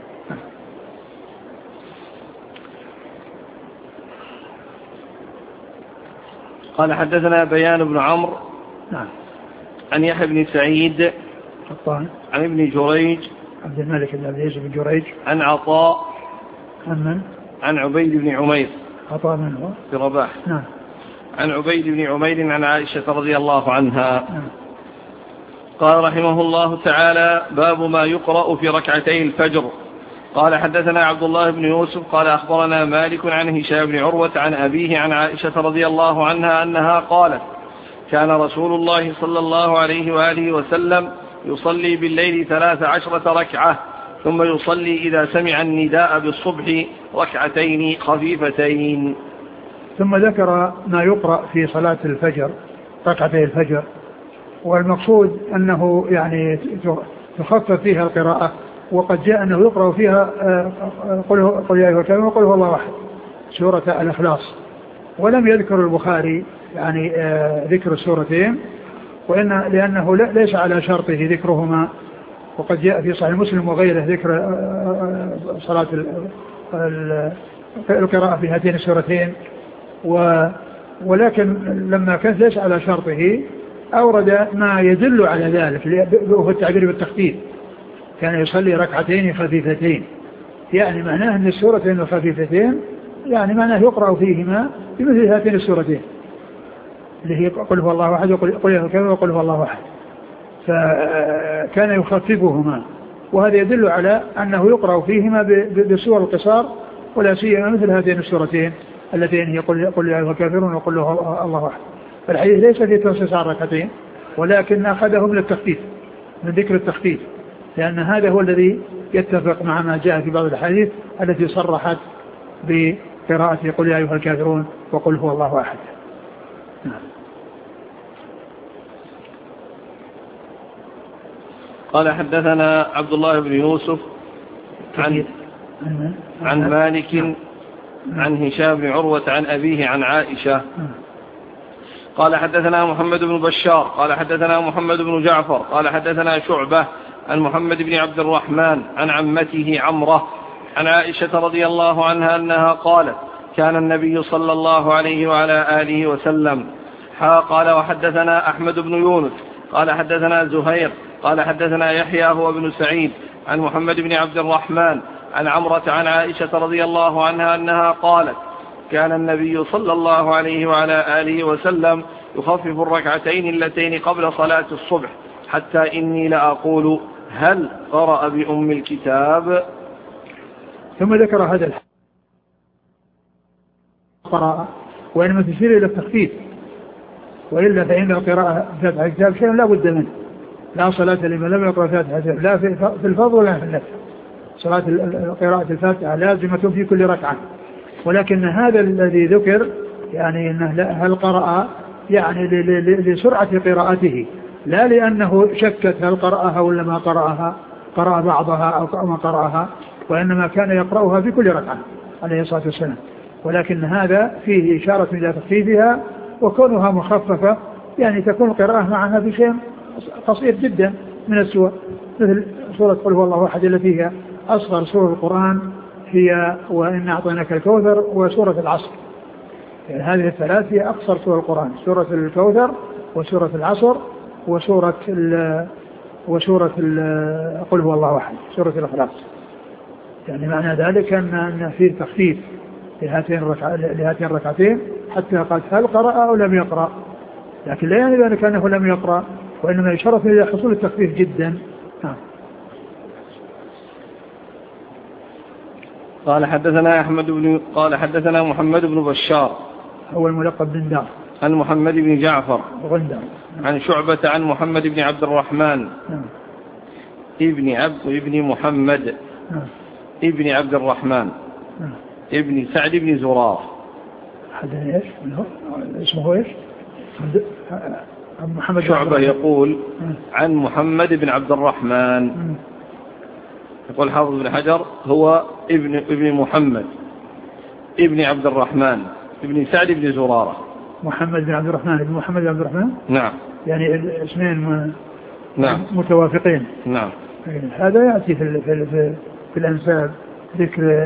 قال حدثنا بيان بن عمرو نعم عن يحيى بن سعيد الطان عن ابن جريج عبد الملك بن عبد العزيز بن جريج عن عطاء عن من؟ عن عبيد بن عمير. عطاء من هو؟ في رباح. نعم. عن عبيد بن عمير عن عائشة رضي الله عنها. نعم. قال رحمه الله تعالى: باب ما يقرأ في ركعتي الفجر. قال حدثنا عبد الله بن يوسف قال أخبرنا مالك عن هشام بن عروة عن أبيه عن عائشة رضي الله عنها أنها قالت: كان رسول الله صلى الله عليه وآله وسلم يصلي بالليل ثلاث عشرة ركعة، ثم يصلي إذا سمع النداء بالصبح ركعتين خفيفتين. ثم ذكر ما يقرأ في صلاة الفجر ركعتي الفجر، والمقصود أنه يعني تخفف فيها القراءة، وقد جاء أنه يقرأ فيها قل يا أيها الكافرون وقل هو الله أحد سورة الإخلاص، ولم يذكر البخاري يعني ذكر السورتين، وإن لأنه ليس على شرطه ذكرهما، وقد جاء في صحيح مسلم وغيره ذكر صلاة القراءة في هاتين السورتين، ولكن لما كان ليس على شرطه أورد ما يدل على ذلك، وهو التعبير بالتخفيف، كان يصلي ركعتين خفيفتين، يعني معناه أن السورتين الخفيفتين يعني معناه يقرأ فيهما بمثل هاتين السورتين اللي هي قل هو الله أحد وقل يا الكافرون وقل هو الله أحد، فكان يخففهما، وهذا يدل على أنه يقرأ فيهما بسور القصار، ولا سيما مثل هاتين السورتين اللتين هي قل يا الكافرون وقل هو الله أحد. فالحديث ليس في تنصيص على ركعتين، ولكن أخذهم للتخفيف من ذكر التخفيف، لأن هذا هو الذي يتفق مع ما جاء في بعض الحديث التي صرحت بقراءة قل يا أيها الكافرون وقل هو الله أحد. قال حدثنا عبد الله بن يوسف عن, عن مالك عن هشام بن عروة عن أبيه عن عائشة قال حدثنا محمد بن بشار قال حدثنا محمد بن جعفر قال حدثنا شعبة عن محمد بن عبد الرحمن عن عمته عمرة عن عائشة رضي الله عنها أنها قالت كان النبي صلى الله عليه وعلى آله وسلم قال وحدثنا أحمد بن يونس قال حدثنا زهير قال حدثنا يحيى هو بن سعيد عن محمد بن عبد الرحمن عن عمرة عن عائشة رضي الله عنها أنها قالت كان النبي صلى الله عليه وعلى آله وسلم يخفف الركعتين اللتين قبل صلاة الصبح حتى إني لأقول هل قرأ بأم الكتاب. ثم ذكر هذا الحديث قراءة وإنما تشير إلى التخفيف، وإلا فإن القراءة فاتحة الكتاب شيء لا بد منه، لا صلاة لمن لم يقرأ فاتحة الكتاب لا في الفضل ولا في النفل. صلاة قراءة الفاتحة لازمة في كل ركعة، ولكن هذا الذي ذكر يعني أنه هل قرأ يعني لسرعة قراءته، لا لأنه شكت هل قرأها ولا ما قرأها، قرأ بعضها أو ما قرأها، وإنما كان يقرأها في كل ركعة عليه الصلاة والسلام. ولكن هذا فيه إشارة إلى تخفيفها، وكونها مخففة يعني تكون القراءة معها بشيء قصير جدا من السور، مثل سورة قل هو الله أحد التي هي أصغر سورة القرآن، هي وإن أعطيناك الكوثر وسورة العصر. يعني هذه الثلاث هي أقصر سورة القرآن، سورة الكوثر وسورة العصر وسورة ال وسورة ال قل هو الله أحد، سورة الإخلاص. يعني معنى ذلك أن فيه تخفيف لهاتين الركعتين لهاتين الركعتين حتى قال هل قرأ أو لم يقرأ، لكن لا يعني ذلك أنه لم يقرأ، وإنما يشرف إلى حصول التخفيف جدا. نعم. قال حدثنا أحمد بن قال حدثنا محمد بن بشار هو الملقب بن دار عن محمد بن جعفر غندر عن شعبة عن محمد بن عبد الرحمن نعم. ابن عبد ابن محمد نعم. ابن عبد الرحمن نعم. ابن سعد بن زرار. حدثنا ايش اسمه ايش محمد شعبة يقول نعم. عن محمد بن عبد الرحمن نعم. يقول حافظ بن حجر هو ابن ابن محمد ابن عبد الرحمن ابن سعد بن زرارة. محمد بن عبد الرحمن ابن محمد بن عبد الرحمن نعم، يعني اسمين نعم متوافقين. نعم. هذا يأتي في في في, في الأنساب ذكر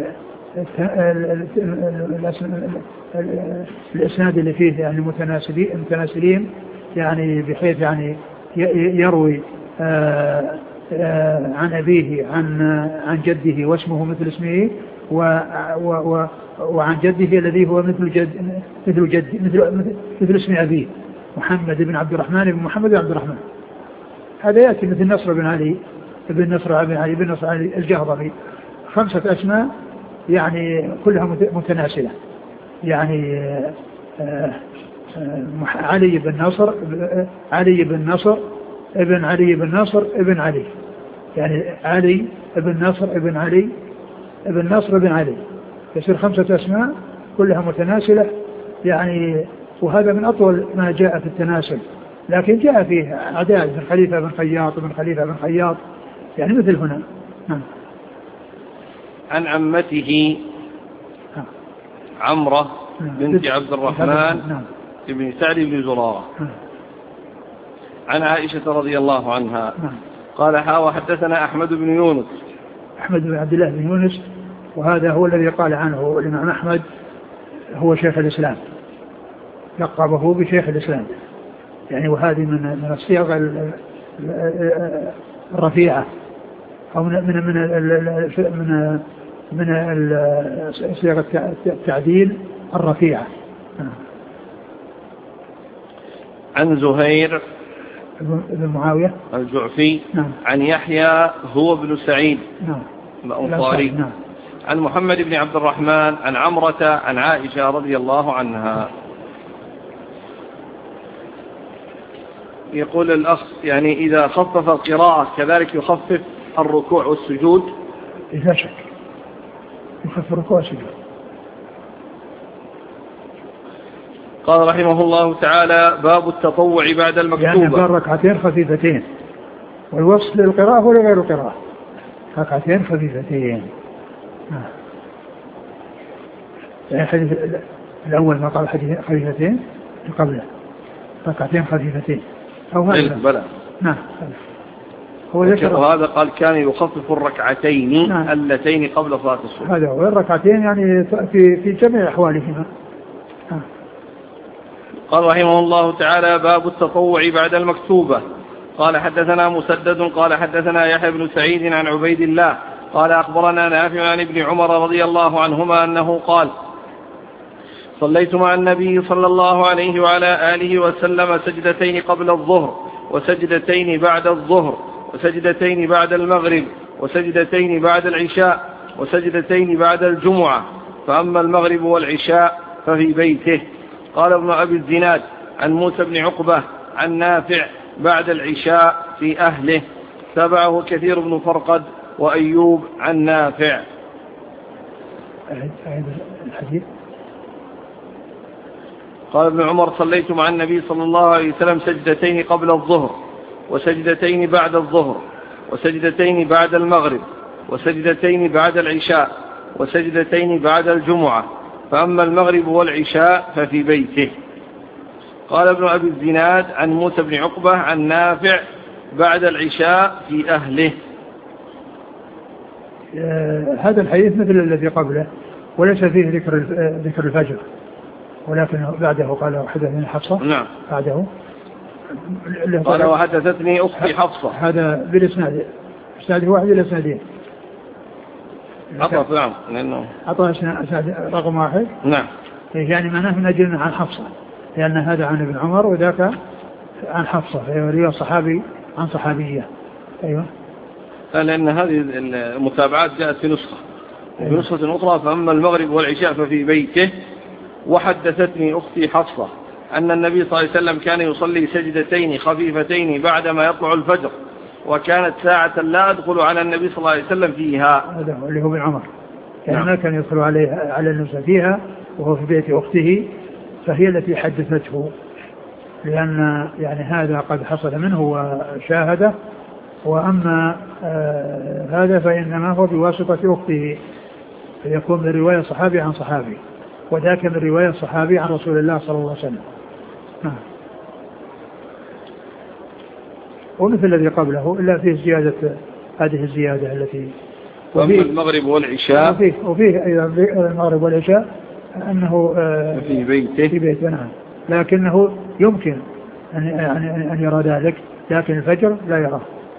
الإسناد اللي فيه يعني متناسلين متناسلين يعني بحيث يعني يروي آآ آآ عن أبيه عن عن جده واسمه مثل اسمه و و وعن جده الذي هو مثل جد مثل جد مثل مثل اسم أبيه محمد بن عبد الرحمن بن محمد بن عبد الرحمن. هذا يأتي مثل نصر بن علي بن نصر بن علي بن نصر علي الجهضمي، خمسة أسماء يعني كلها متناسلة، يعني آآ آآ علي بن نصر علي بن نصر ابن علي بن نصر ابن علي، يعني علي ابن نصر ابن علي ابن نصر ابن علي، يصير خمسة أسماء كلها متناسلة يعني. وهذا من أطول ما جاء في التناسل، لكن جاء فيه عداد بن خليفة بن خياط بن خليفة بن خياط يعني مثل هنا. نعم. عن عمته عمرة بنت عبد الرحمن ابن سعد بن زرارة عن عائشة رضي الله عنها قال حاوى حدثنا أحمد بن يونس أحمد بن عبد الله بن يونس، وهذا هو الذي قال عنه الإمام أحمد هو شيخ الإسلام، لقبه بشيخ الإسلام يعني، وهذه من من الصيغ الرفيعة أو من من من من من صيغ التعديل الرفيعة. عن زهير بن معاوية الجعفي نعم. عن يحيى هو بن سعيد نعم. الأنصاري نعم. عن محمد بن عبد الرحمن عن عمرة عن عائشة رضي الله عنها. يقول الأخ يعني إذا خفف القراءة كذلك يخفف الركوع والسجود؟ إذا شك يخفف الركوع والسجود. قال رحمه الله تعالى باب التطوع بعد المكتوبة، يعني قال ركعتين خفيفتين والوصف للقراءة ولغير القراءة، ركعتين خفيفتين. الحديث الأول ما قال حديث خفيفتين قبله ركعتين خفيفتين أو هذا بلى. نعم هو ذكر. وهذا قال كان يخفف الركعتين نعم. اللتين قبل صلاة الصبح. هذا هو الركعتين يعني في في جميع أحوالهما. آه. قال رحمه الله تعالى: باب التطوع بعد المكتوبة. قال حدثنا مسدد قال حدثنا يحيى بن سعيد عن عبيد الله قال أخبرنا نافع عن ابن عمر رضي الله عنهما أنه قال: صليت مع النبي صلى الله عليه وعلى آله وسلم سجدتين قبل الظهر وسجدتين بعد الظهر وسجدتين بعد المغرب وسجدتين بعد العشاء وسجدتين بعد الجمعة، فأما المغرب والعشاء ففي بيته. قال ابن أبي الزناد عن موسى بن عقبة عن نافع بعد العشاء في أهله، تبعه كثير بن فرقد وأيوب عن نافع. الحديث قال ابن عمر: صليت مع النبي صلى الله عليه وسلم سجدتين قبل الظهر وسجدتين بعد الظهر وسجدتين بعد المغرب وسجدتين بعد العشاء وسجدتين بعد الجمعة، فأما المغرب والعشاء ففي بيته. قال ابن أبي الزناد عن موسى بن عقبة عن نافع بعد العشاء في أهله. آه هذا الحديث مثل الذي قبله وليس فيه ذكر ذكر الفجر، ولكن بعده قال وحدثني حفصة. نعم. بعده قال وحدثتني أختي حفصة. هذا بالإسناد، إسناد واحد الإسنادين. عطف نعم لأنه عطف إسناد رقم واحد. نعم. يعني معناه نجل عن حفصة، لأن هذا عن ابن عمر وذاك عن حفصة، فيوريه صحابي عن صحابية. أيوة. لأن هذه المتابعات جاءت في نسخة. في أيوة. نسخة أخرى: فأما المغرب والعشاء ففي بيته. وحدثتني أختي حفصة أن النبي صلى الله عليه وسلم كان يصلي سجدتين خفيفتين بعدما يطلع الفجر، وكانت ساعة لا أدخل على النبي صلى الله عليه وسلم فيها. هذا اللي هو ابن عمر، يعني نعم. ما كان يدخل عليه على النبي فيها وهو في بيت أخته، فهي التي حدثته، لأن يعني هذا قد حصل منه وشاهده. وأما آه هذا فإنما هو بواسطة أخته، فيكون من رواية صحابي عن صحابي، وذاك من رواية صحابي عن رسول الله صلى الله عليه وسلم. نعم. ومثل الذي قبله إلا فيه زيادة، هذه الزيادة التي وفيه المغرب والعشاء وفيه, وفيه أيضا المغرب والعشاء أنه آه في بيته في بيته. نعم. لكنه يمكن أن يعني أن يرى ذلك، لكن الفجر لا يراه.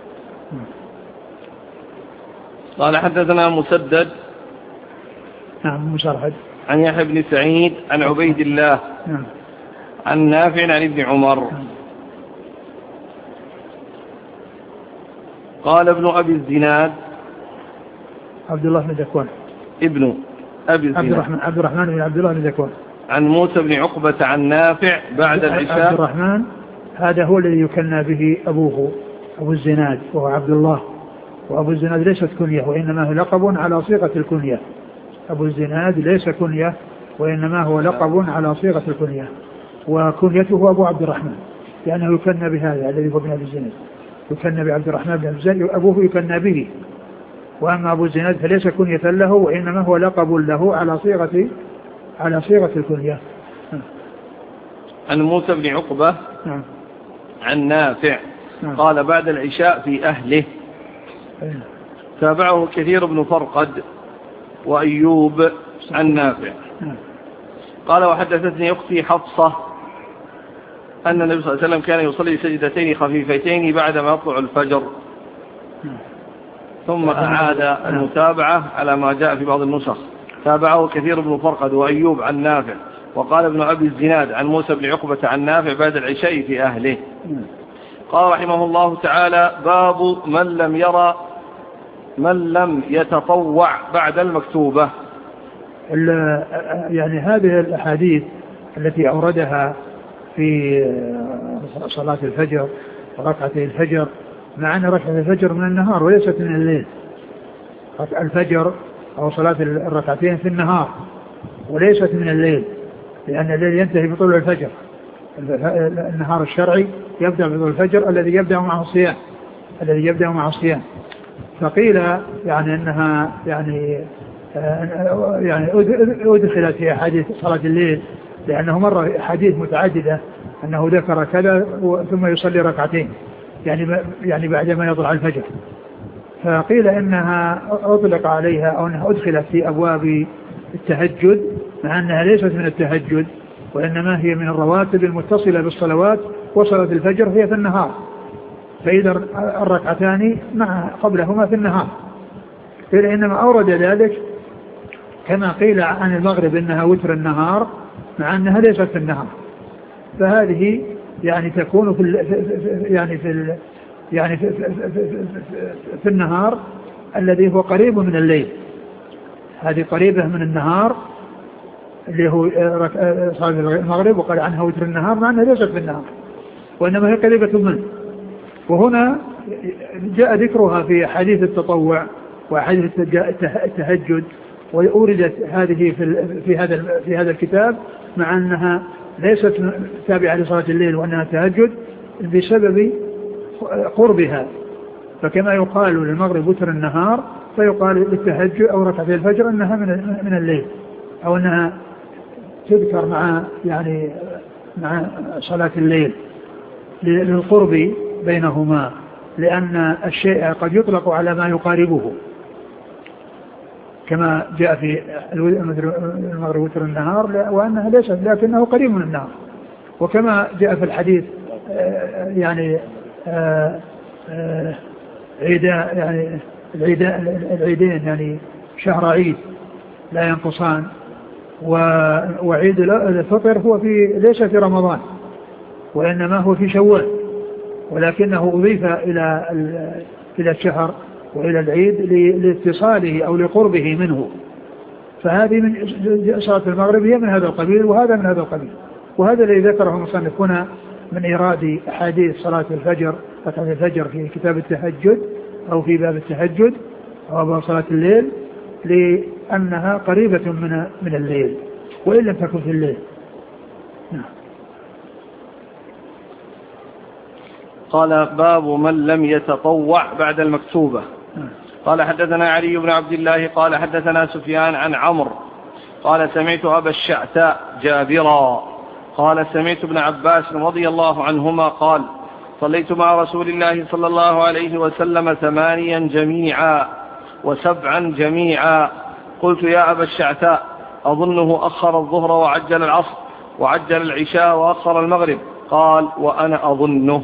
قال حدثنا مسدد نعم مسرحد عن يحيى بن سعيد عن عبيد الله نعم. عن نافع عن ابن عمر. نعم. قال ابن أبي الزناد عبد الله بن ذكوان ابن أبي الزناد عبد الرحمن عبد الرحمن بن عبد الله بن ذكوان عن موسى بن عقبة عن نافع بعد العشاء. عبد الرحمن هذا هو الذي يكنى به أبوه أبو الزناد، وهو عبد الله، وأبو الزناد ليست كنية وإنما هو لقب على صيغة الكنية. أبو الزناد ليس كنية وإنما هو لقب على صيغة الكنية، وكنيته أبو عبد الرحمن، لأنه يكنى بهذا الذي هو ابن أبي الزناد، يكنى بعبد الرحمن بن الزناد، وأبوه يكنى به. وأما أبو الزناد فليس كنية له وإنما هو لقب له على صيغة على صيغة الكنية. عن موسى بن عقبة نعم. عن نافع نعم. قال بعد العشاء في أهله. أيه. تابعه كثير بن فرقد وأيوب عن نافع. نعم. قال وحدثتني أختي حفصة أن النبي صلى الله عليه وسلم كان يصلي سجدتين خفيفتين بعدما يطلع الفجر. نعم. ثم أعاد المتابعة على ما جاء في بعض النسخ. تابعه كثير بن فرقد وأيوب عن نافع. وقال ابن أبي الزناد عن موسى بن عقبة عن نافع بعد العشاء في أهله. قال رحمه الله تعالى: باب من لم يرى من لم يتطوع بعد المكتوبة. يعني هذه الأحاديث التي أوردها في صلاة الفجر وركعتي الفجر، مع أن ركعة الفجر من النهار وليست من الليل. الفجر أو صلاة الركعتين في النهار وليست من الليل، لأن الليل ينتهي بطلوع الفجر. النهار الشرعي يبدأ بطلوع الفجر الذي يبدأ معه الصيام، الذي يبدأ مع الصيام. فقيل يعني أنها يعني يعني أدخلت في أحاديث صلاة الليل، لأنه مر حديث متعددة أنه ذكر كذا ثم يصلي ركعتين يعني يعني بعدما يطلع الفجر. فقيل إنها أطلق عليها أو أنها أدخلت في أبواب التهجد، مع أنها ليست من التهجد وإنما هي من الرواتب المتصلة بالصلوات، وصلاة الفجر هي في النهار، فإذا الركعتان مع قبلهما في النهار. قيل إنما أورد ذلك كما قيل عن المغرب إنها وتر النهار، مع أنها ليست في النهار. فهذه يعني تكون في يعني في يعني في, في, في, في, في النهار الذي هو قريب من الليل، هذه قريبة من النهار اللي هو صلاة المغرب، وقال عنها وتر النهار، مع أنها ليست في النهار وإنما هي قريبة منه. وهنا جاء ذكرها في حديث التطوع وحديث التهجد، وأوردت هذه في في هذا في هذا الكتاب، مع أنها ليست تابعة لصلاة الليل وأنها تهجد بسبب قربها. فكما يقال للمغرب وتر النهار، فيقال للتهجد أو ركعتي الفجر أنها من من الليل، أو أنها تذكر مع يعني مع صلاة الليل للقرب بينهما، لأن الشيء قد يطلق على ما يقاربه، كما جاء في المغرب وتر النهار وأنها ليست لكنه قريب من النهار. وكما جاء في الحديث يعني عيدا يعني العيدين يعني شهر عيد لا ينقصان، وعيد الفطر هو في ليس في رمضان وإنما هو في شوال، ولكنه أضيف إلى إلى الشهر وإلى العيد لاتصاله أو لقربه منه. فهذه من صلاة المغرب هي من هذا القبيل وهذا من هذا القبيل. وهذا الذي ذكره المصنف هنا من إيراد أحاديث صلاة الفجر ركعة الفجر في كتاب التهجد أو في باب التهجد أو باب صلاة الليل، لأنها قريبة من من الليل وإن لم تكن في الليل. نعم. قال باب من لم يتطوع بعد المكتوبة. قال حدثنا علي بن عبد الله قال حدثنا سفيان عن عمرو قال سمعت أبا الشعثاء جابرا قال سمعت ابن عباس رضي الله عنهما قال صليت مع رسول الله صلى الله عليه وسلم ثمانيا جميعا وسبعا جميعا. قلت يا أبا الشعثاء أظنه أخر الظهر وعجل العصر وعجل العشاء وأخر المغرب. قال وأنا أظنه.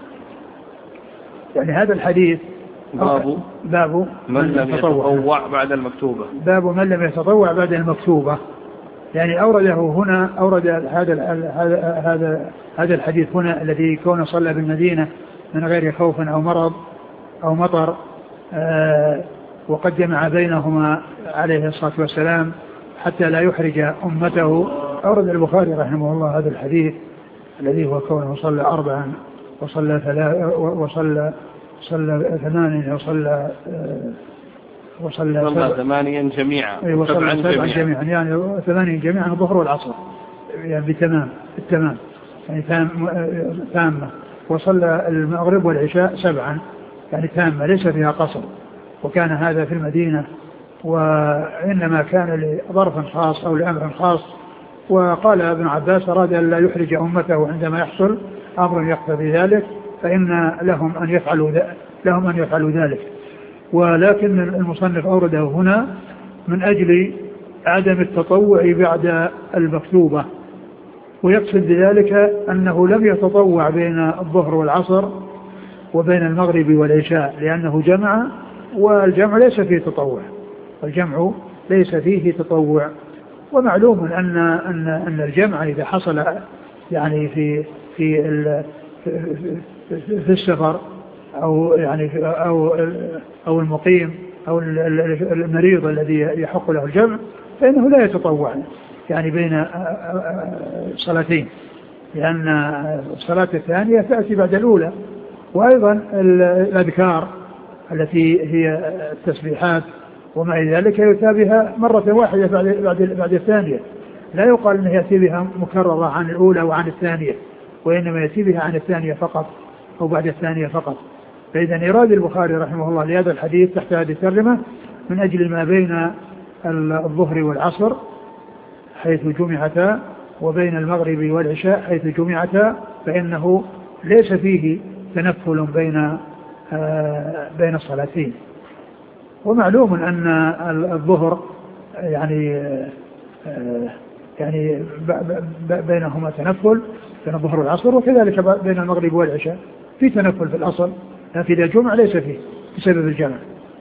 يعني هذا الحديث باب باب من لم يتطوع بعد المكتوبة. باب من لم يتطوع بعد المكتوبة، يعني أورده هنا أورد هذا هذا هذا هذا الحديث هنا الذي كون صلى بالمدينة من غير خوف أو مرض أو مطر، آه وقد جمع بينهما عليه الصلاة والسلام حتى لا يحرج أمته. أورد البخاري رحمه الله هذا الحديث الذي هو كونه صلى أربعا وصلى ثلاثة وصلى صلى ثمانيا وصلى وصلى صلى ثمانيا جميعا وصلى سبعا جميعا، يعني ثمانيا جميعا الظهر والعصر يعني بتمام التمام يعني تامة. وصلى المغرب والعشاء سبعا يعني تامة ليس فيها قصر. وكان هذا في المدينة، وإنما كان لظرف خاص أو لأمر خاص. وقال ابن عباس أراد أن لا يحرج أمته عندما يحصل أمر يقتضي ذلك فإن لهم أن يفعلوا لهم أن يفعلوا ذلك. ولكن المصنف أورده هنا من أجل عدم التطوع بعد المكتوبة، ويقصد بذلك أنه لم يتطوع بين الظهر والعصر وبين المغرب والعشاء، لأنه جمع، والجمع ليس فيه تطوع، والجمع ليس فيه تطوع. ومعلوم أن أن أن الجمع إذا حصل يعني في في في السفر أو يعني أو أو المقيم أو المريض الذي يحق له الجمع، فإنه لا يتطوع يعني بين صلاتين، لأن الصلاة الثانية تأتي بعد الأولى. وأيضا الأذكار التي هي التسبيحات ومع ذلك يؤتى بها مرة واحدة بعد بعد بعد الثانية، لا يقال أنه يأتي بها مكررة عن الأولى وعن الثانية، وإنما يأتي بها عن الثانية فقط أو بعد الثانية فقط. فإذا إيراد البخاري رحمه الله لهذا الحديث تحت هذه الترجمة من أجل ما بين الظهر والعصر حيث جمعتا وبين المغرب والعشاء حيث جمعتا، فإنه ليس فيه تنفل بين بين الصلاتين. ومعلوم أن الظهر يعني يعني بينهما تنفل بين الظهر والعصر، وكذلك بين المغرب والعشاء في تنفل في الأصل، لكن إذا جمع ليس فيه بسبب الجمع.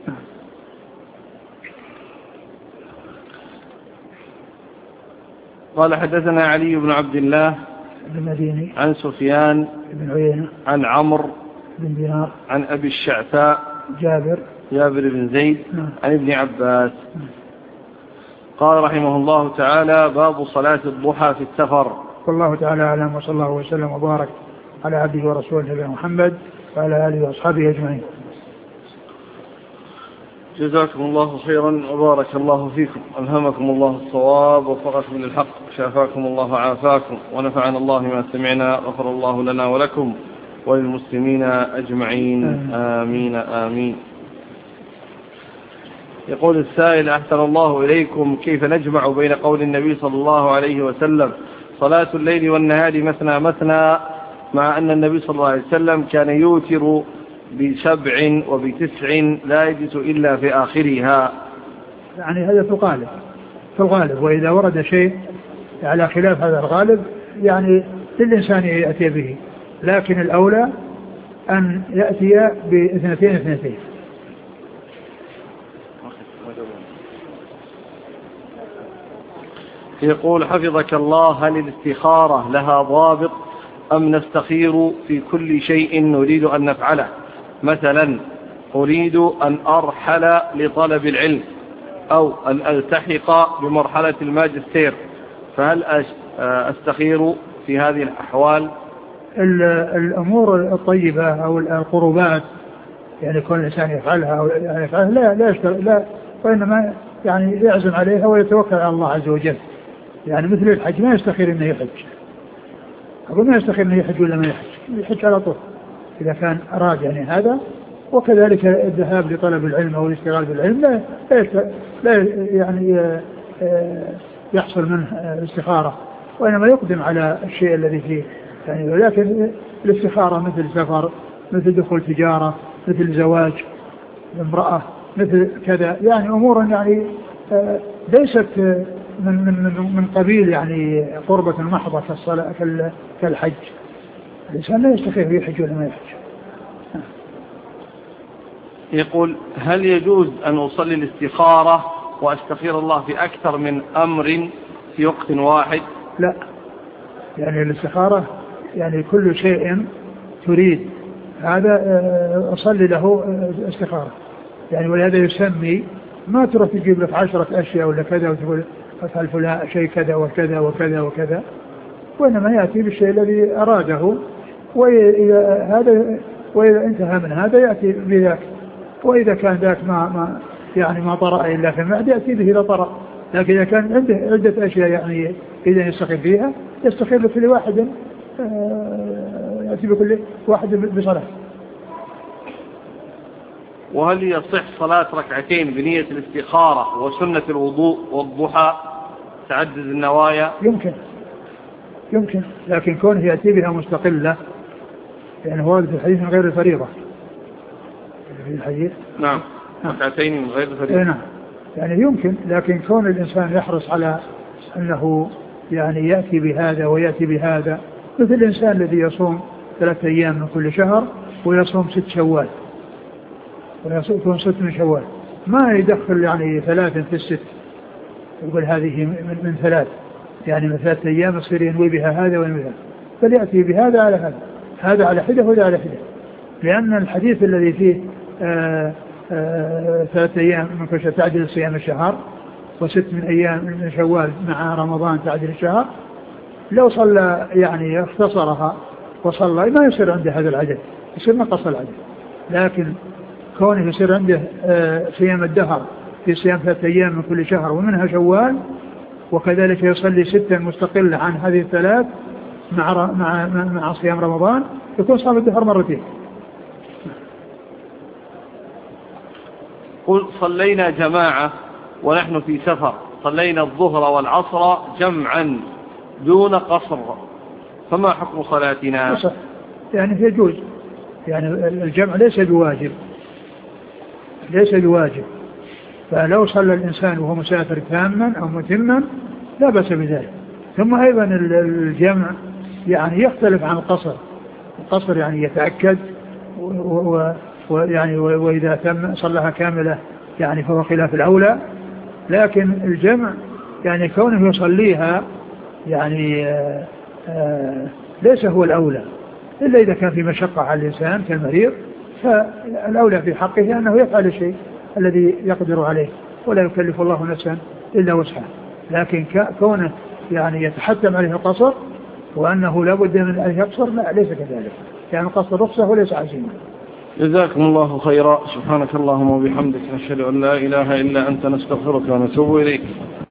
قال حدثنا علي بن عبد الله المديني عن سفيان بن عيينة عن عمرو بن دينار عن أبي الشعثاء جابر جابر بن زيد نعم. عن ابن عباس قال رحمه الله تعالى: باب صلاة الضحى في السفر. والله تعالى أعلم، وصلى الله وسلم وبارك على عبده ورسوله نبينا محمد وعلى آله وأصحابه أجمعين. جزاكم الله خيرا وبارك الله فيكم، ألهمكم الله الصواب ووفقكم للحق، شافاكم الله عافاكم، ونفعنا الله ما سمعنا، غفر الله لنا ولكم وللمسلمين أجمعين، آمين آمين. يقول السائل: أحسن الله إليكم، كيف نجمع بين قول النبي صلى الله عليه وسلم صلاة الليل والنهار مثنى مثنى، مع أن النبي صلى الله عليه وسلم كان يوتر بسبع وبتسع لا يجلس إلا في آخرها؟ يعني هذا في الغالب في الغالب وإذا ورد شيء على خلاف هذا الغالب يعني للإنسان يأتي به، لكن الأولى أن يأتي باثنتين اثنتين. يقول: حفظك الله، هل الاستخارة لها ضابط أم نستخير في كل شيء نريد أن نفعله؟ مثلا أريد أن أرحل لطلب العلم أو أن ألتحق بمرحلة الماجستير، فهل أستخير في هذه الأحوال؟ الأمور الطيبة أو القربات يعني كل إنسان يفعلها أو يفعلها لا لا يشتغل لا وإنما يعني يعزم عليها ويتوكل على الله عز وجل. يعني مثل الحج ما يستخير إنه يحج، أقول ما يستخير إنه يحج ولا ما يحج، يحج على طول إذا كان أراد يعني هذا. وكذلك الذهاب لطلب العلم أو الاشتغال بالعلم لا لا يعني يحصل منه الاستخارة، وإنما يقدم على الشيء الذي فيه يعني. ولكن الاستخارة مثل سفر، مثل دخول تجارة، مثل زواج امرأة، مثل كذا، يعني أمور يعني ليست من من من قبيل يعني قربة محضة كالصلاة كالحج. الإنسان لا يستخير يحج ولا ما يحج. يقول: هل يجوز أن أصلي الاستخارة وأستخير الله في أكثر من أمر في وقت واحد؟ لا، يعني الاستخارة يعني كل شيء تريد هذا أصلي له استخارة يعني. ولهذا يسمي ما تروح تجيب لك عشرة أشياء ولا كذا وتقول افعل فلان شيء كذا وكذا وكذا وكذا، وإنما يأتي بالشيء الذي أراده، وإذا هذا وإذا انتهى من هذا يأتي بذاك، وإذا كان ذاك ما ما يعني ما طرأ إلا في المعدة يأتي به إذا طرأ. لكن إذا كان عنده عدة أشياء يعني إذا يستخير فيها يستخير لكل واحد يأتي بكل واحد بصلاة. وهل يصح صلاة ركعتين بنية الاستخارة وسنة الوضوء والضحى تعدد النوايا؟ يمكن يمكن لكن كونه يأتي بها مستقلة يعني هو في الحديث من غير الفريضة في الحديث. نعم، ركعتين من غير الفريضة. نعم، يعني يمكن، لكن كون الإنسان يحرص على أنه يعني يأتي بهذا ويأتي بهذا، مثل الإنسان الذي يصوم ثلاثة أيام من كل شهر ويصوم ست شوال ويصوم ست من شوال، ما يدخل يعني ثلاثة في الست يقول هذه من, من ثلاث يعني من ثلاثة أيام يصير ينوي بها هذا وينوي هذا، بل يأتي بهذا على هذا، هذا على حدة وهذا على حدة. لأن الحديث الذي فيه آآ آآ ثلاثة أيام من كل شهر تعدل صيام الشهر وست من أيام من شوال مع رمضان تعدل الشهر، لو صلى يعني اختصرها وصلى ما يصير عنده هذا العدد، يصير نقص العدد. لكن كونه يصير عنده صيام الدهر في صيام ثلاثة أيام من كل شهر ومنها شوال، وكذلك يصلي ستة مستقلة عن هذه الثلاث مع مع مع صيام رمضان، يكون صام الدهر مرتين. يقول صلينا جماعة ونحن في سفر، صلينا الظهر والعصر جمعا دون قصر، فما حكم صلاتنا؟ يعني يجوز، يعني الجمع ليس بواجب، ليس بواجب، فلو صلى الإنسان وهو مسافر تاما أو متما لا بأس بذلك. ثم أيضا الجمع يعني يختلف عن القصر، القصر يعني يتأكد ويعني وإذا تم صلىها كاملة يعني فهو خلاف الأولى، لكن الجمع يعني كونه يصليها يعني آآ آآ ليس هو الأولى، إلا إذا كان في مشقة على الإنسان كالمريض، فالأولى في حقه أنه يفعل الشيء الذي يقدر عليه، ولا يكلف الله نفسا إلا وسعها. لكن كونه يعني يتحتم عليه القصر وأنه لا بد من أن يقصر، لا ليس كذلك، يعني القصر رخصة وليس عزيمة. جزاكم الله خيرا. سبحانك اللهم وبحمدك، نشهد أن لا إله إلا أنت، نستغفرك ونتوب إليك.